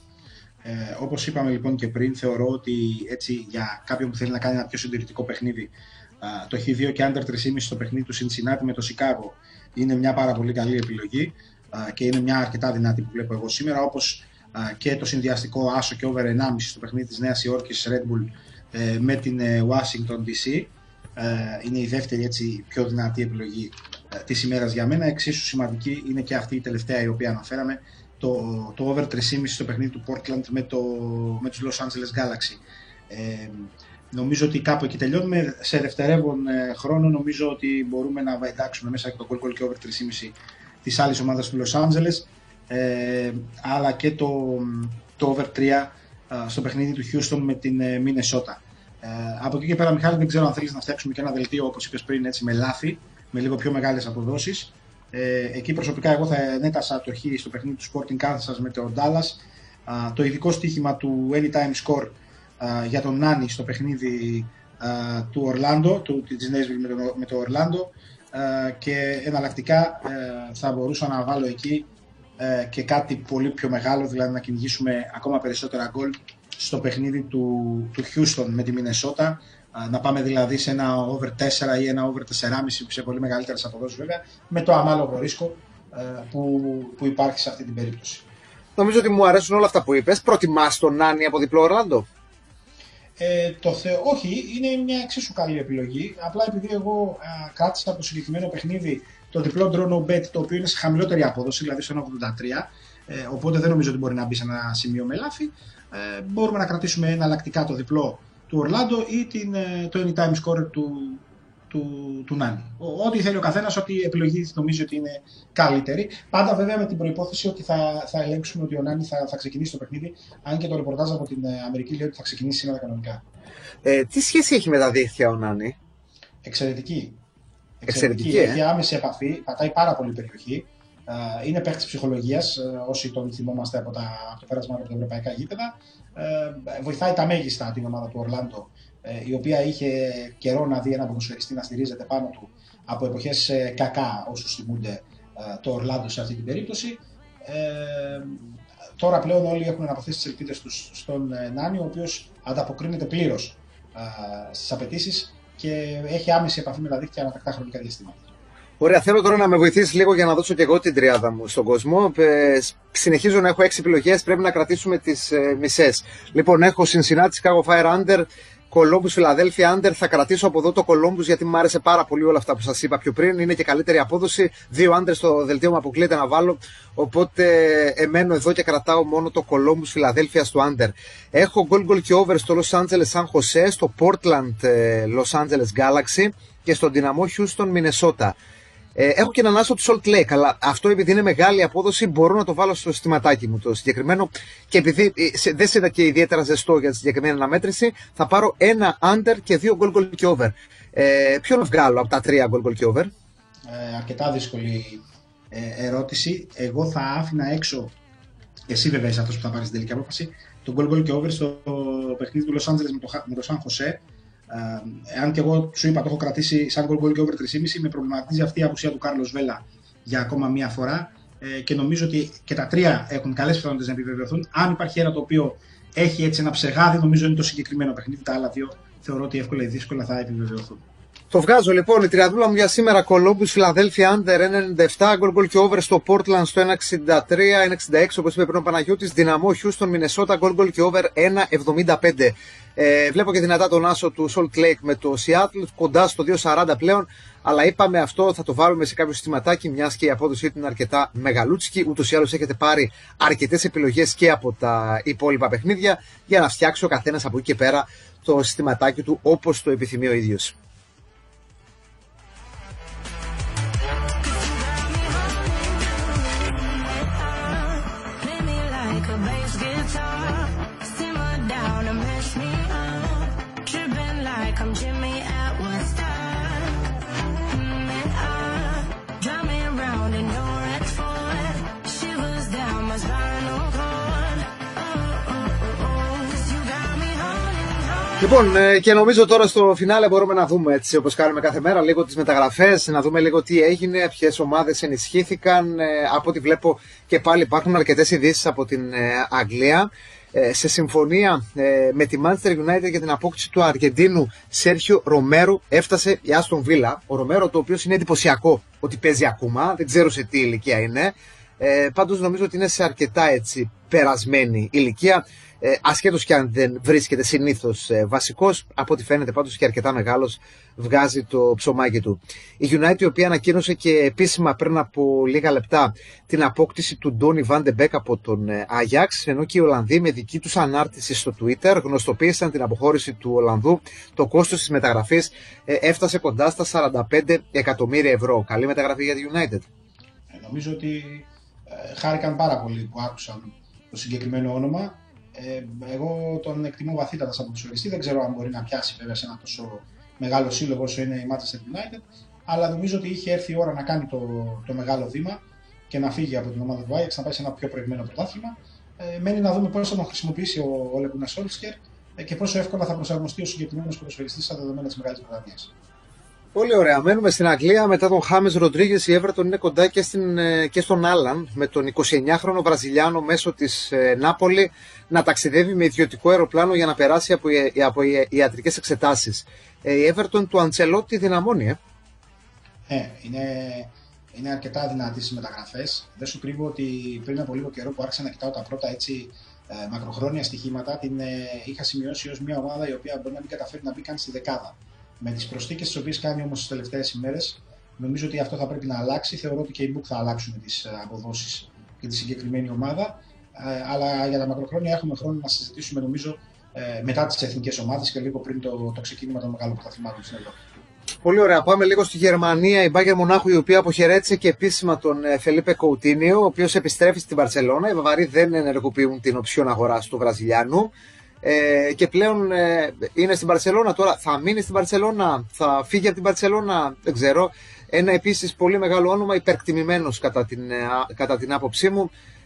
Όπως είπαμε λοιπόν και πριν, θεωρώ ότι έτσι για κάποιον που θέλει να κάνει ένα πιο συντηρητικό παιχνίδι, το Χ2 και Under 3,5 στο παιχνίδι του Cincinnati με το Σικάγο είναι μια πάρα πολύ καλή επιλογή και είναι μια αρκετά δυνατή που βλέπω εγώ σήμερα, όπως και το συνδυαστικό άσο και over 1,5 στο παιχνίδι της Νέας Υόρκης Red Bull με την Washington DC. Είναι η δεύτερη έτσι πιο δυνατή επιλογή της ημέρας για μένα. Εξίσου σημαντική είναι και αυτή η τελευταία η οποία αναφέραμε, το over 3,5 στο παιχνίδι του Portland με τους Los Angeles Galaxy. Νομίζω ότι κάπου εκεί τελειώνουμε. Σε δευτερεύον χρόνο νομίζω ότι μπορούμε να εντάξουμε μέσα και το goal και over 3,5 της άλλης ομάδας του Los Angeles, αλλά και το over 3 στο παιχνίδι του Houston με την Minnesota. Από εκεί και πέρα, Μιχάλη, δεν ξέρω αν θέλεις να φτιάξουμε και ένα δελτίο, όπως είπες πριν, έτσι, με λάθη, με λίγο πιο μεγάλες αποδόσεις. Εκεί προσωπικά εγώ θα ενέτασα το Χ στο παιχνίδι του Sporting Kansas με το Dallas. το ειδικό στοίχημα του Anytime Score για τον Νάνι στο παιχνίδι του Ορλάντο, της Νέισβιλ με το Ορλάντο, και εναλλακτικά θα μπορούσα να βάλω εκεί και κάτι πολύ πιο μεγάλο, δηλαδή να κυνηγήσουμε ακόμα περισσότερα γκολ στο παιχνίδι του Houston με τη Μινεσότα, να πάμε δηλαδή σε ένα over 4 ή ένα over 4,5 σε πολύ μεγαλύτερες αποδόσεις βέβαια, με το αμάλογο ρίσκο που υπάρχει σε αυτή την περίπτωση. Νομίζω ότι μου αρέσουν όλα αυτά που είπες. Προτιμάς τον Νάνι από διπλό Ορλάντο? Όχι, είναι μια εξίσου καλή επιλογή. Απλά επειδή εγώ κράτησα από το συγκεκριμένο παιχνίδι το διπλό draw no bet, το οποίο είναι σε χαμηλότερη απόδοση, δηλαδή στο 1,83, οπότε δεν νομίζω ότι μπορεί να μπει σε ένα σημείο με λάθη. Μπορούμε να κρατήσουμε εναλλακτικά το διπλό του Ορλάντο ή το anytime score του Νάνι. Ό,τι θέλει ο καθένας, ό,τι επιλογή νομίζει ότι είναι καλύτερη. Πάντα βέβαια με την προϋπόθεση ότι θα ελέγξουμε ότι ο Νάνι θα ξεκινήσει το παιχνίδι, αν και το ρεπορτάζ από την Αμερική λέει ότι θα ξεκινήσει σήμερα κανονικά. Τι σχέση έχει με τα δίχτυα ο Νάνι? Εξαιρετική. Εξαιρετική. Έχει άμεση επαφή, πατάει πάρα πολύ περιοχή. Είναι παίκτης ψυχολογίας, όσοι τον θυμόμαστε από το πέρασμα από τα ευρωπαϊκά γήπεδα. Βοηθάει τα μέγιστα την ομάδα του Ορλάντο, η οποία είχε καιρό να δει ένα ποδοσφαιριστή να στηρίζεται πάνω του από εποχές κακά, όσους θυμούνται το Ορλάντο σε αυτή την περίπτωση. Τώρα πλέον όλοι έχουν αναποθέσει τις ελπίδες τους στον Νάνι, ο οποίος ανταποκρίνεται πλήρως στις απαιτήσεις και έχει άμεση επαφή με τα δίκτυα ανατακτά χρονικά διαστήματα. Ωραία, θέλω τώρα να με βοηθήσεις λίγο για να δώσω και εγώ την τριάδα μου στον κόσμο. Συνεχίζω να έχω 6 επιλογές, πρέπει να κρατήσουμε τις μισές. Λοιπόν, έχω Cincinnati, Chicago Fire Under, Columbus, Philadelphia Under. Θα κρατήσω από εδώ το Columbus γιατί μου άρεσε πάρα πολύ όλα αυτά που σας είπα πιο πριν. Είναι και καλύτερη απόδοση. 2 Under στο δελτίο μου αποκλείεται να βάλω. Οπότε εμένω εδώ και κρατάω μόνο το Columbus, Philadelphia στο Under. Έχω goal και over στο Los Angeles San Jose, στο Portland Los Angeles Galaxy και στο Dynamo Houston Minnesota. Έχω και έναν άσο του Salt Lake, αλλά αυτό επειδή είναι μεγάλη απόδοση μπορώ να το βάλω στο συστηματάκι μου το συγκεκριμένο και επειδή δεν σε είδα και ιδιαίτερα ζεστό για τη συγκεκριμένη αναμέτρηση, θα πάρω ένα under και 2 goal και over. Ποιο να βγάλω από τα 3 goal και over? Αρκετά δύσκολη ερώτηση. Εγώ θα άφηνα έξω, εσύ βέβαια είσαι αυτός που θα πάρεις την τελική απόφαση, το goal και over στο παιχνίδι του Los Angeles με το San Jose. Εάν και εγώ σου είπα το έχω κρατήσει σαν goal και over 3,5, με προβληματίζει αυτή η απουσία του Κάρλος Βέλα για ακόμα μία φορά και νομίζω ότι και τα 3 έχουν καλές πιθανότητες να επιβεβαιωθούν. Αν υπάρχει ένα το οποίο έχει έτσι ένα ψεγάδι, νομίζω είναι το συγκεκριμένο παιχνίδι. Τα άλλα 2 θεωρώ ότι εύκολα ή δύσκολα θα επιβεβαιωθούν. Το βγάζω λοιπόν, η τριαδούλα μου για σήμερα: Columbus, Philadelphia Under 1,97, goal και over στο Portland στο 1,63, 1,66 όπως είπε πριν ο Παναγιώτης, Dynamo Houston, Minnesota, goal και over 1,75. Βλέπω και δυνατά τον άσο του Salt Lake με το Seattle, κοντά στο 2,40 πλέον, αλλά είπαμε αυτό θα το βάλουμε σε κάποιο συστηματάκι, μιας και η απόδοση είναι αρκετά μεγαλούτσικη. Ούτως ή άλλως έχετε πάρει αρκετές επιλογές και από τα υπόλοιπα παιχνίδια για να φτιάξει ο καθένας από εκεί και πέρα το συστηματάκι του όπως το επιθυμεί ο ίδιος. Λοιπόν, και νομίζω τώρα στο φινάλε μπορούμε να δούμε, έτσι όπως κάνουμε κάθε μέρα, λίγο τις μεταγραφές, να δούμε λίγο τι έγινε, ποιες ομάδες ενισχύθηκαν. Από ό,τι βλέπω και πάλι υπάρχουν αρκετές ειδήσεις από την Αγγλία. Σε συμφωνία με τη Manchester United για την απόκτηση του Αργεντίνου Σέρχιο Ρομέρο έφτασε η Aston Villa. Ο Ρομέρο, το οποίο είναι εντυπωσιακό ότι παίζει ακόμα, δεν ξέρω σε τι ηλικία είναι. Πάντως νομίζω ότι είναι σε αρκετά έτσι περασμένη ηλικία. Ασχέτως και αν δεν βρίσκεται συνήθως βασικός, από ό,τι φαίνεται πάντως και αρκετά μεγάλος, βγάζει το ψωμάκι του. Η United, η οποία ανακοίνωσε και επίσημα πριν από λίγα λεπτά την απόκτηση του Ντόνι Van de Beek από τον Ajax, ενώ και οι Ολλανδοί με δική τους ανάρτηση στο Twitter γνωστοποίησαν την αποχώρηση του Ολλανδού. Το κόστος της μεταγραφής έφτασε κοντά στα 45 εκατομμύρια ευρώ. Καλή μεταγραφή για τη United. Νομίζω ότι χάρηκαν πάρα πολύ που άκουσαν το συγκεκριμένο όνομα. Εγώ τον εκτιμώ βαθύτατα σαν ποδοσφαιριστή. Δεν ξέρω αν μπορεί να πιάσει βέβαια σε ένα τόσο μεγάλο σύλλογο όσο είναι η Manchester United, αλλά νομίζω ότι είχε έρθει η ώρα να κάνει το μεγάλο βήμα και να φύγει από την ομάδα του Ajax, να πάει σε ένα πιο προηγμένο πρωτάθλημα. Μένει να δούμε πώς θα τον χρησιμοποιήσει ο Ole Gunnar Solskjaer και πόσο εύκολα θα προσαρμοστεί ο συγκεκριμένος ποδοσφαιριστής στα δεδομένα της Μεγάλης Βρετανίας. Πολύ ωραία. Μένουμε στην Αγγλία. Μετά τον Χάμες Ροντρίγκες, η Everton είναι κοντά και στον Άλαν, με τον 29χρονο Βραζιλιάνο μέσω της Νάπολη να ταξιδεύει με ιδιωτικό αεροπλάνο για να περάσει από ιατρικές εξετάσεις. Η Everton του Αντσελότη δυναμώνει, Είναι αρκετά δυνατή στις μεταγραφές. Δεν σου κρύβω ότι πριν από λίγο καιρό που άρχισα να κοιτάω τα πρώτα μακροχρόνια στοιχήματα, την είχα σημειώσει ως μια ομάδα η οποία μπορεί να μην καταφέρει να μπει καν στη δεκάδα. Με τις προσθήκες τις οποίες κάνει όμως τις τελευταίες ημέρες, νομίζω ότι αυτό θα πρέπει να αλλάξει. Θεωρώ ότι και οι Book θα αλλάξουν τις αποδόσεις για τη συγκεκριμένη ομάδα. Αλλά για τα μακροχρόνια έχουμε χρόνο να συζητήσουμε, νομίζω, μετά τις εθνικές ομάδες και λίγο πριν το ξεκίνημα των μεγάλων πρωταθλημάτων στην Ευρώπη. Πολύ ωραία. Πάμε λίγο στη Γερμανία. Η Bayern Μονάχου, η οποία αποχαιρέτησε και επίσημα τον Φελίπε Κοουτίνιο, ο οποίος επιστρέφει στην Μπαρσελόνα. Οι Βαβαροί δεν ενεργοποιούν την οψιόν αγοράς του Βραζιλιάνου. Και πλέον είναι στην Μπαρσελόνα. Τώρα θα μείνει στην Μπαρσελόνα, θα φύγει από την Μπαρσελόνα, δεν ξέρω. Ένα επίσης πολύ μεγάλο όνομα, υπερκτιμημένος κατά την άποψή μου.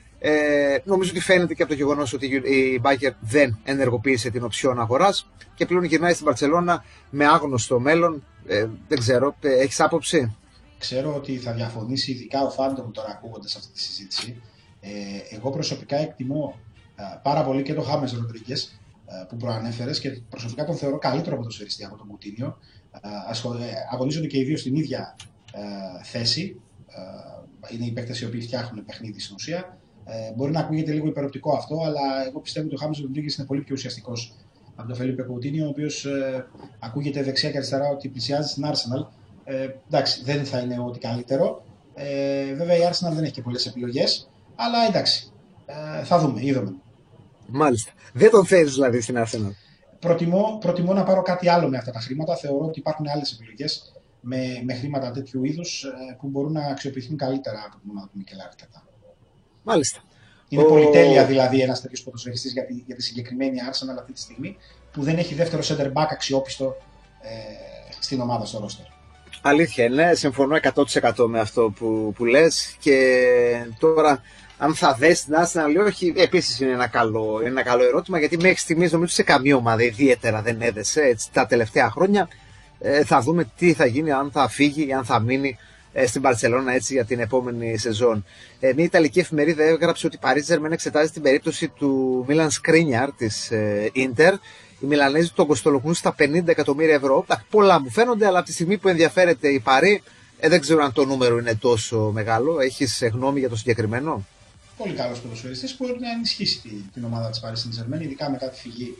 Νομίζω ότι φαίνεται και από το γεγονός ότι η Bayern δεν ενεργοποίησε την οψιόν αγοράς και πλέον γυρνάει στην Μπαρσελόνα με άγνωστο μέλλον. Δεν ξέρω, έχεις άποψη? Ξέρω ότι θα διαφωνήσει ειδικά ο Φάντομ τώρα ακούγοντας αυτή τη συζήτηση. Εγώ προσωπικά εκτιμώ πάρα πολύ και τον Χάμες Ροντρίγκες που προανέφερες και προσωπικά τον θεωρώ καλύτερο ποδοσφαιριστή από τον Κουτίνιο. Αγωνίζονται και οι δύο στην ίδια θέση. Είναι οι παίκτες οι οποίοι φτιάχνουν παιχνίδι στην ουσία. Μπορεί να ακούγεται λίγο υπεροπτικό αυτό, αλλά εγώ πιστεύω ότι ο Χάμες Ροντρίγκες είναι πολύ πιο ουσιαστικός από τον Φελίπε Κοουτίνιο, ο οποίος ακούγεται δεξιά και αριστερά ότι πλησιάζει στην Arsenal. Εντάξει, δεν θα είναι ό,τι καλύτερο. Βέβαια η Arsenal δεν έχει και πολλές επιλογές, αλλά εντάξει, θα δούμε, είδαμε. Μάλιστα. Δεν τον θέλεις δηλαδή στην Arsenal? Προτιμώ να πάρω κάτι άλλο με αυτά τα χρήματα. Θεωρώ ότι υπάρχουν άλλες επιλογές με χρήματα τέτοιου είδους που μπορούν να αξιοποιηθούν καλύτερα από την ομάδα του Μικέλ Αρτέτα. Μάλιστα. Είναι πολυτέλεια δηλαδή ένας τέτοιος ποδοσφαιριστής για τη συγκεκριμένη Arsenal αυτή τη στιγμή που δεν έχει δεύτερο center back αξιόπιστο στην ομάδα, στο roster. Αλήθεια είναι, συμφωνώ 100% με αυτό που λες και τώρα αν θα δες την Arsenal όχι, επίσης είναι ένα καλό ερώτημα, γιατί μέχρι στιγμής νομίζω σε καμία ομάδα ιδιαίτερα δεν έδεσε έτσι, τα τελευταία χρόνια. Θα δούμε τι θα γίνει, αν θα φύγει ή αν θα μείνει στην Μπαρσελόνα έτσι για την επόμενη σεζόν. Μια Ιταλική εφημερίδα έγραψε ότι η Paris Saint-Germain εξετάζει την περίπτωση του Μίλαν Σκρίνιαρ της Ίντερ. Οι Μιλανέζοι τον κοστολογούν στα 50 εκατομμύρια ευρώ. Πολλά μου φαίνονται, αλλά από τη στιγμή που ενδιαφέρεται η Παρί, δεν ξέρω αν το νούμερο είναι τόσο μεγάλο. Έχεις γνώμη για το συγκεκριμένο? Πολύ καλός ποδοσφαιριστής που μπορεί να ενισχύσει την ομάδα της Paris Saint-Germain, ειδικά μετά τη φυγή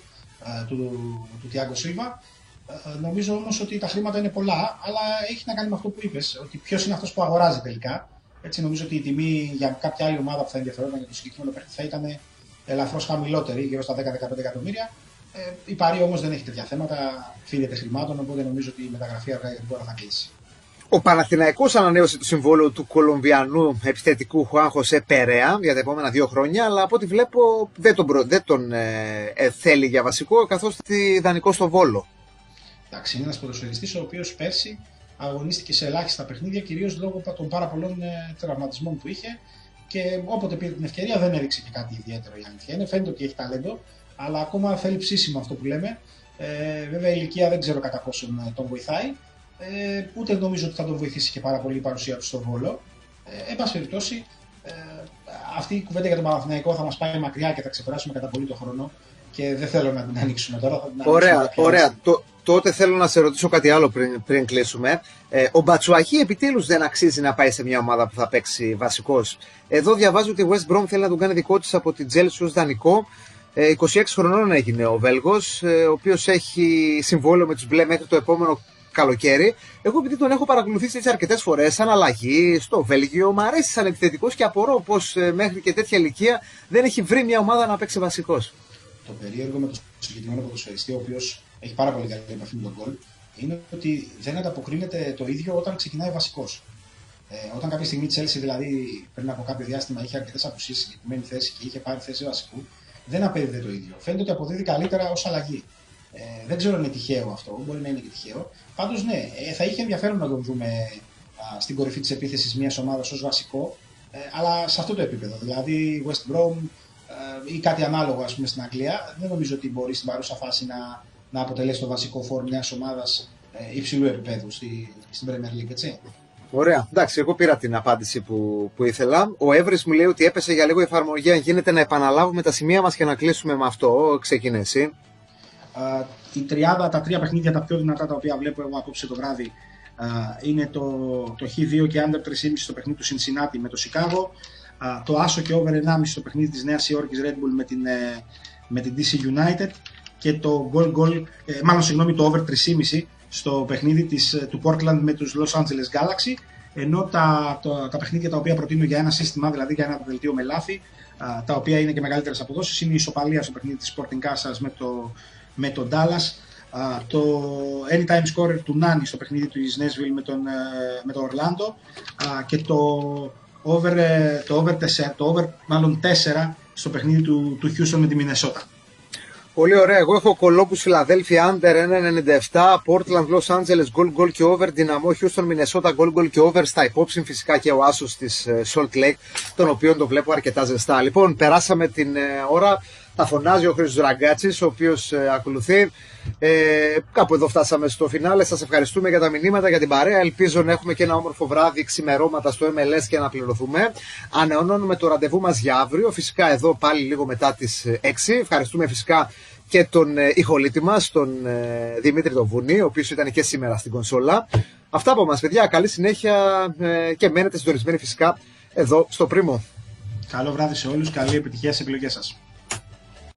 του Thiago Silva. Νομίζω όμως ότι τα χρήματα είναι πολλά, αλλά έχει να κάνει με αυτό που είπες, ότι ποιος είναι αυτός που αγοράζει τελικά. Έτσι νομίζω ότι η τιμή για κάποια άλλη ομάδα που θα ενδιαφερόταν για το συγκεκριμένο παίκτη θα ήταν ελαφρώς χαμηλότερη, γύρω στα 10-15 εκατομμύρια. Η Παρί όμως δεν έχει τέτοια θέματα, φύγεται χρημάτων, οπότε νομίζω ότι η μεταγραφή αργά ή γρήγορα θα κλείσει. Ο Παναθηναϊκός ανανέωσε το συμβόλαιο του Κολομβιανού επιθετικού Χουάν Χωσέ Περέα για τα επόμενα 2 χρόνια, αλλά από ό,τι βλέπω δεν τον θέλει για βασικό, καθώς είναι δανεικό στο Βόλο. Εντάξει, είναι ένας ποδοσφαιριστής ο οποίος πέρσι αγωνίστηκε σε ελάχιστα παιχνίδια, κυρίως λόγω των πάρα πολλών τραυματισμών που είχε και όποτε πήρε την ευκαιρία δεν έδειξε και κάτι ιδιαίτερο, η αλήθεια είναι. Φαίνεται ότι έχει ταλέντο, αλλά ακόμα θέλει ψήσιμο αυτό που λέμε. Βέβαια η ηλικία δεν ξέρω κατά πόσον τον βοηθάει, ούτε νομίζω ότι θα τον βοηθήσει και πάρα πολύ η παρουσία του στο Βόλο. Εν πάση περιπτώσει, αυτή η κουβέντα για τον Παναθηναϊκό θα μας πάει μακριά και θα ξεπεράσουμε κατά πολύ τον χρόνο και δεν θέλω να την ανοίξουμε τώρα. Ωραία. Τότε θέλω να σε ρωτήσω κάτι άλλο πριν κλείσουμε. Ο Μπατσουαχή επιτέλους δεν αξίζει να πάει σε μια ομάδα που θα παίξει βασικός. Εδώ διαβάζω ότι η West Brom θέλει να τον κάνει δικό της από την Chelsea ως δανεικό. 26 χρονών έγινε ο Βέλγος, ο οποίος έχει συμβόλαιο με τους μπλε μέχρι το επόμενο καλοκαίρι. Εγώ επειδή τον έχω παρακολουθήσει έτσι αρκετές φορές σαν αλλαγή στο Βέλγιο, μου αρέσει σαν επιθετικός και απορώ πως μέχρι και τέτοια ηλικία δεν έχει βρει μια ομάδα να παίξει βασικός. Το περίεργο με τον συγκεκριμένο ποδοσφαιριστή, ο οποίος έχει πάρα πολύ καλή επαφή με τον γκολ, είναι ότι δεν ανταποκρίνεται το ίδιο όταν ξεκινάει βασικός. Όταν κάποια στιγμή η Chelsea, δηλαδή πριν από κάποιο διάστημα, είχε αρκετές απουσίες στη συγκεκριμένη θέση και είχε πάρει θέση βασικού, δεν απέδιδε το ίδιο. Φαίνεται ότι αποδίδει καλύτερα ως αλλαγή. Δεν ξέρω αν είναι τυχαίο αυτό, μπορεί να είναι και τυχαίο. Πάντως ναι, θα είχε ενδιαφέρον να τον δούμε στην κορυφή της επίθεσης μιας ομάδας ως βασικό, αλλά σε αυτό το επίπεδο. Δηλαδή West Brom, ή κάτι ανάλογο, ας πούμε, στην Αγγλία, δεν νομίζω ότι μπορεί στην παρούσα φάση να αποτελέσει το βασικό φόρ μιας ομάδας υψηλού επίπεδου στην Premier League, έτσι. Ωραία. Εντάξει, εγώ πήρα την απάντηση που ήθελα. Ο Εύρης μου λέει ότι έπεσε για λίγο η εφαρμογή. Αν γίνεται να επαναλάβουμε τα σημεία μας και να κλείσουμε με αυτό. Ξεκινέ εσύ. Η τριάδα, τα τρία παιχνίδια τα πιο δυνατά τα οποία βλέπω εγώ απόψε το βράδυ είναι το Χ2 και under 3,5 στο παιχνίδι του Cincinnati με το Chicago, το Άσο και over 1,5 στο παιχνίδι της Νέας Υόρκης Red Bull με την DC United και το το over 3,5 στο παιχνίδι του Portland με τους Los Angeles Galaxy, ενώ τα παιχνίδια τα οποία προτείνω για ένα σύστημα, δηλαδή για ένα δελτίο με λάθη, τα οποία είναι και μεγαλύτερες αποδόσεις, είναι η ισοπαλία στο παιχνίδι της Sporting Kansas με τον Dallas, το anytime scorer του Nani στο παιχνίδι του Nashville με το Orlando και το over 4 στο παιχνίδι του Houston με τη Minnesota. Πολύ ωραία. Εγώ έχω Columbus Philadelphia under 1,97, Portland Los Angeles goal και over, Δυναμό Houston Minnesota goal και over στα υπόψη, φυσικά και ο άσος της Salt Lake, τον οποίο το βλέπω αρκετά ζεστά. Λοιπόν, περάσαμε την ώρα. Θα φωνάζει ο Χρήστος Ραγκάτσης, ο οποίος ακολουθεί. Κάπου εδώ φτάσαμε στο φινάλε. Σας ευχαριστούμε για τα μηνύματα, για την παρέα. Ελπίζω να έχουμε και ένα όμορφο βράδυ ξημερώματα στο MLS και να πληρωθούμε. Ανανεώνουμε το ραντεβού μας για αύριο. Φυσικά εδώ πάλι λίγο μετά τις 6. Ευχαριστούμε φυσικά και τον ηχολήτη μας, τον Δημήτρη τον Βουνή, ο οποίος ήταν και σήμερα στην κονσόλα. Αυτά από μας, παιδιά. Καλή συνέχεια και μένετε συντονισμένοι φυσικά εδώ στο Πρίμο. Καλό βράδυ σε όλους. Καλή επιτυχία στις επιλογές σας.